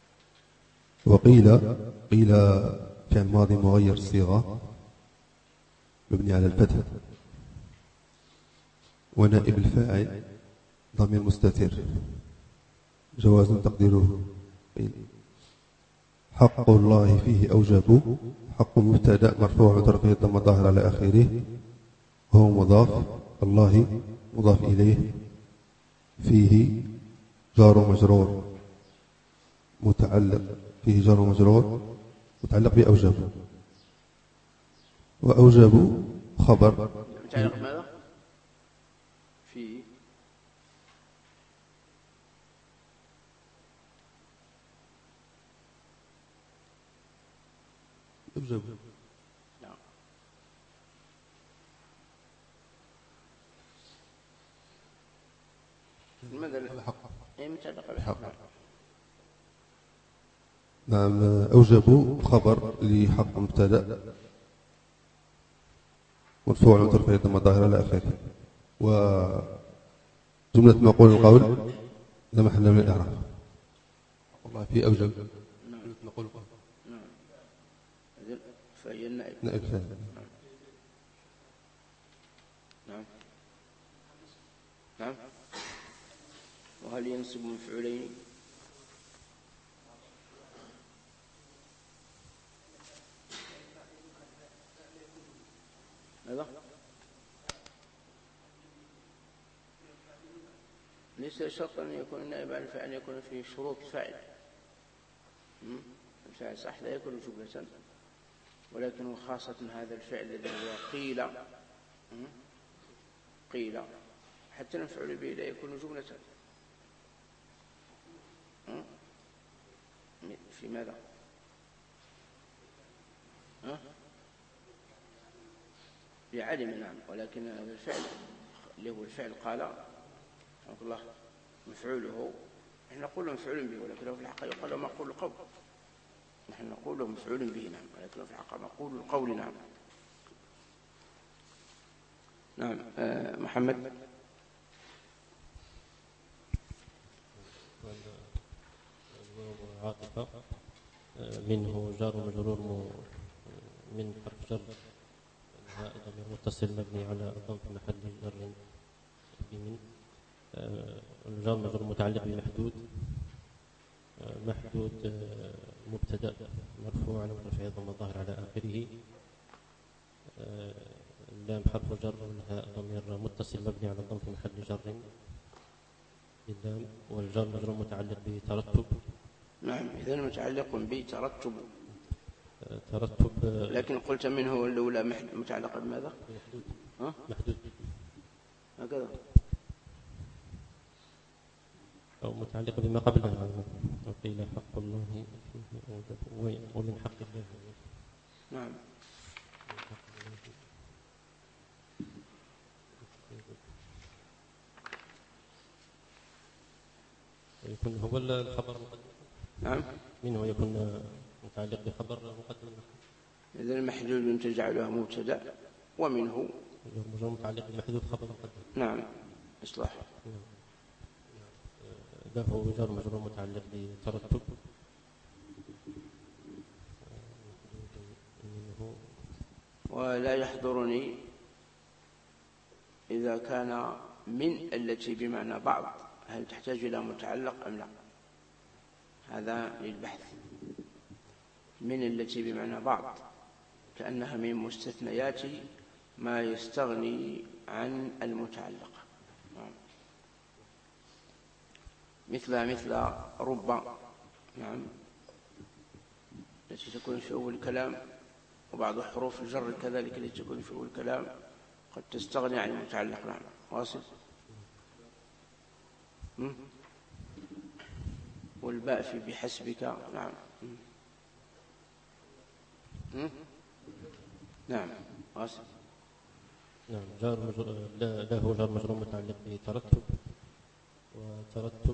وقيل فعل ماضي مغير الصيغة مبني على الفتح، ونائب الفاعل ضمير مستتر جواز تقديره حق الله فيه أوجبوا. حق مبتدأ مرفوع وترفيه الضم الظاهر على آخره، هو مضاف، الله مضاف إليه، فيه جار ومجرور متعلق، فيه جار ومجرور متعلق بأوجبوا. وأوجبوا خبر متعلق ماذا؟ فيه أوجبوا. لماذا الحق؟ متعلق بالحق. نعم، أوجبوا خبر لحق مبتدأ مرفوع وترفع الضمة الظاهرة إلى آخره. وجملة مقول القول لا محل من الإعراب. الله في أوجب جملة مقول القول. فهي النائب. نائب فاعل. نعم. وهل ينصب مفعولين؟ ماذا؟ ليس شرطا أن يكون النائب عن الفاعل، يكون فيه شروط الفاعل. الفاعل صح لا يكون جملة، ولكن خاصة هذا الفعل الذي هو قيل حتى المفعول به لا يكون جملة. في ماذا؟ بعلم، نعم، ولكن هذا الفعل اللي هو الفعل قال رحمه الله مفعوله، نحن نقول مفعول به، ولكنه في الحق يقال مقول القول. نحن نقول مفعول به، نعم، ولكنه في الحق مقول القول. نعم. نعم. محمد. عاطفة منه جار ومجرور من حرف جر ضمير متصل مبني على الضم في محل جر بمن. الجار مجرور متعلق بمحدود، محدود مبتدأ مرفوع على رفع الضم الظاهر على آخره. اللام حرف جر والهاء ضمير متصل مبني على الضم في محل جر باللام. والجار مجرور متعلق بترتب. نعم، إذا متعلق بترتب. ترتب، لكن قلت منه الأولى متعلقة بماذا؟ محدود هكذا، أو متعلقة بما قبلها. وقيل حق الله ومن حق الله. نعم. يكون هو الخبر مقدم. نعم. منه يكون متعلق بخبر مقدم. إذا المحدود تجعله مبتدأ، ومنه متعلق بمحدود خبر مقدم. نعم، إصلاح. له جار مجرور متعلق بترتب. ولا يحضرني إذا كان من التي بمعنى بعض هل تحتاج إلى متعلق أم لا، هذا للبحث. من التي بمعنى بعض كأنها من مستثنيات ما يستغني عن المتعلق، مثل رب، نعم، التي تكون في أول الكلام، وبعض حروف الجر كذلك التي تكون في أول الكلام قد تستغني عن المتعلق. نعم، واصل. والباء في بحسبك. نعم. نعم، واصل. نعم، له جار مجرور متعلق بترتب، وترتب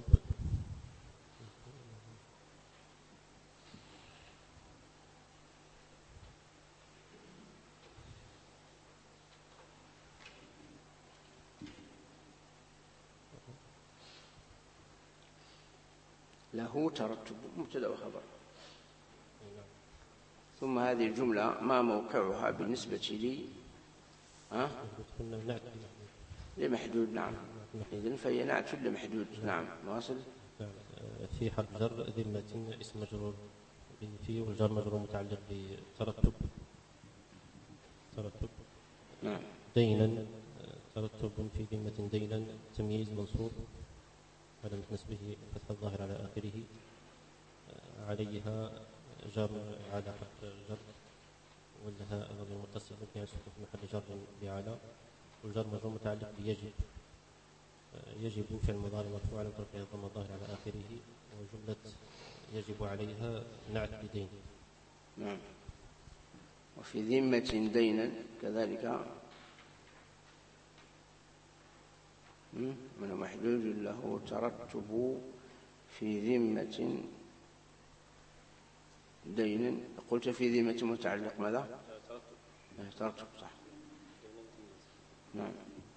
له ترتب مبتدأ وخبر. ثم هذه الجملة ما موقعها بالنسبة لي؟ لمحدود. نعم، إذن فهي نعت لمحدود. نعم، واصل. في حرف جر ذمة اسم مجرور في، والجر مجرور متعلق بترتب. نعم. دينا ترتب في ذمة دينا تمييز منصوب على نسبه فتح الظاهر على آخره، عليها جر على حرف جر، ولها ضمير متصل مبني على السكون في محل جر بعلى، والجر مجرور متعلق بيجب. يجب فعل مضارع مرفوع على ترفعه الضمه الظاهر على آخره، وجملة يجب عليها نعت بدين. نعم. وفي ذمة دينا كذلك من محدود له ترتب في ذمة دين. قلت في ذمة متعلق ماذا؟ ترتب، صح. نعم.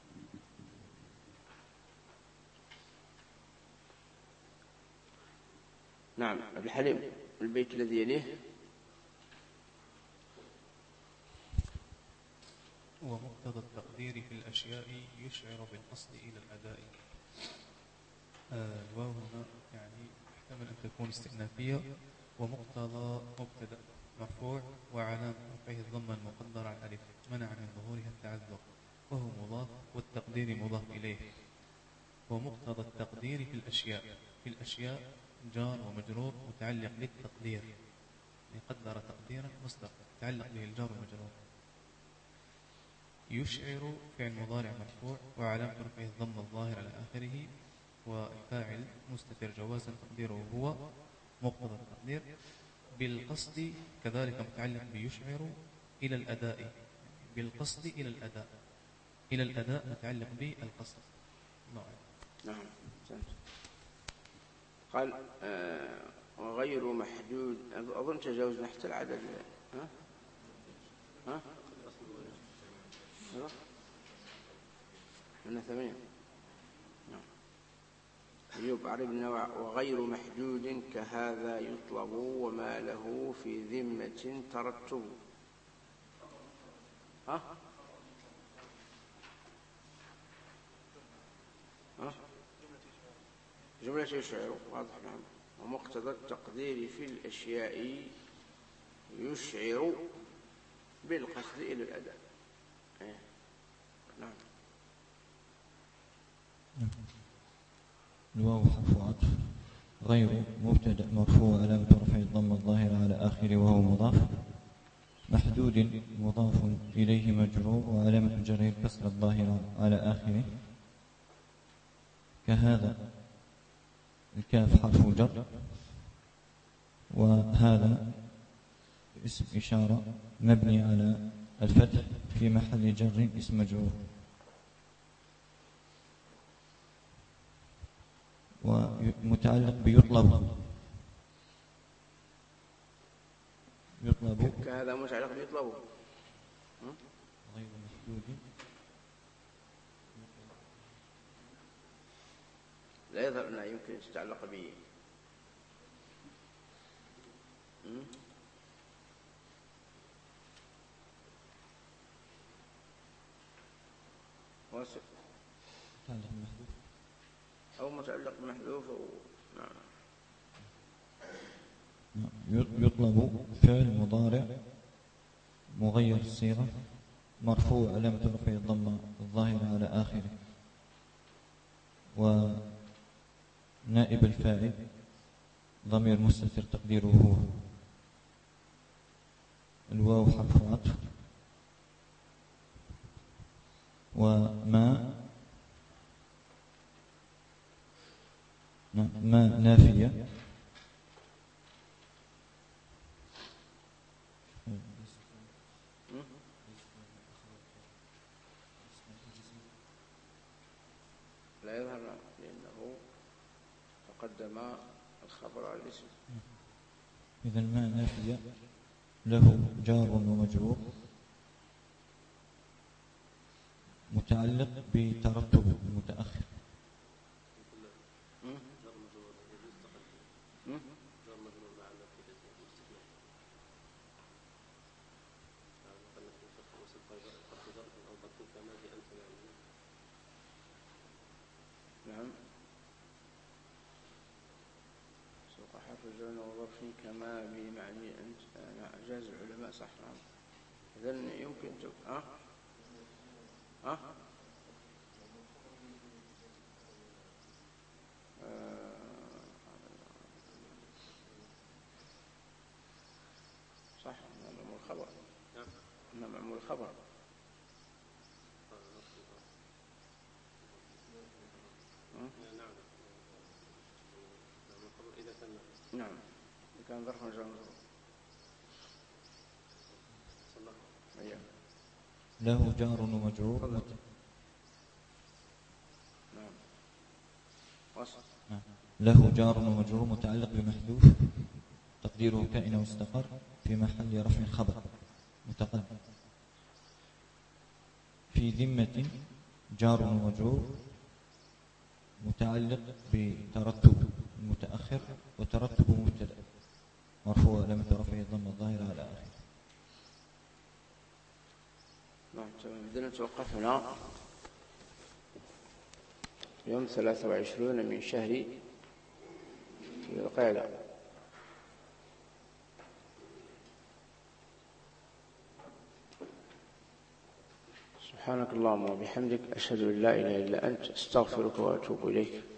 نعم. الحليم البيت الذي يليه. ومقتضى التقدير في الأشياء يشعر بالقصد إلى الأداء. الواو هنا يعني يحتمل أن تكون استئنافية. ومقتضى مبتدأ مرفوع وعلامة رفعه الضمة المقدرة على الألف منع من ظهورها التعذر، وهو مضاف، والتقدير مضاف إليه. ومقتضى التقدير في الأشياء جار ومجرور متعلق للتقدير، يقدر تقديرا مصدر تعلق به الجار والمجرور. يشعر فعل مضارع مرفوع وعلامة رفعه الضمة الظاهر على آخره، والفاعل مستتر جوازا تقديره هو. مقتضى التقدير بالقصد كذلك متعلق بيشعر إلى الأداء، بالقصد إلى الأداء، إلى الأداء متعلق بالقصد. نعم. قال وغير محدود. أظن تجاوزنا حتى العدد. ها أنا 8. نعم. أيوب عربنا. وغير محدود كهذا يطلب وما له في ذمة ترتب. جملة يشعر، واضح. نعم. ومقتضى التقدير في الأشياء يشعر بالقصد إلى الأداء. نعم. الواو حرف عطف. غير مبتدأ مرفوع علامة رفع الضمة الظاهرة على آخره وهو مضاف. محدود مضاف إليه مجرور وعلامة جره الكسرة الظاهرة على آخره. كهذا الكاف حرف جر، وهذا اسم إشارة مبني على الفتح في محل جر اسم مجرور. ومتعلق بيطلب. كهذا متعلق بيطلب غير محدود. لا يظهر أنها يمكن أن تتعلق به. واصف متعلق بمحذوف أو متعلق بمحذوف أو يطلب فعل مضارع مغير الصيغة مرفوع علامة رفعه الضمة الظاهرة على آخره، ونائب الفاعل ضمير مستتر تقديره هو، الواو حرف عطف، وما نافية لا يظهر لأنه تقدم الخبر على الاسم. إذا ما نافية له جار ومجرور متعلق بترتب المتأخر. نعم سوق حرف جر وظرف كما بمعني أنت أجاز العلماء صح. نعم إذن يمكن صح معمول الخبر. نعم معمول الخبر. نعم كان ظرف جر له جار ومجرور. نعم وصل. له جار ومجرور متعلق بمحذوف تقديره كائن واستقر في محل رفع خبر متقدم. في ذمة جار ومجرور متعلق بترتب المتأخر وترتب مبتدأ مرفوع علامة رفعه الضمة الظاهرة على آخره. نعم تمام. إذن توقفنا يوم 23 من شهر ذي القعدة. سبحانك اللهم وبحمدك أشهد أن لا إله إلا أنت أستغفرك وأتوب إليك.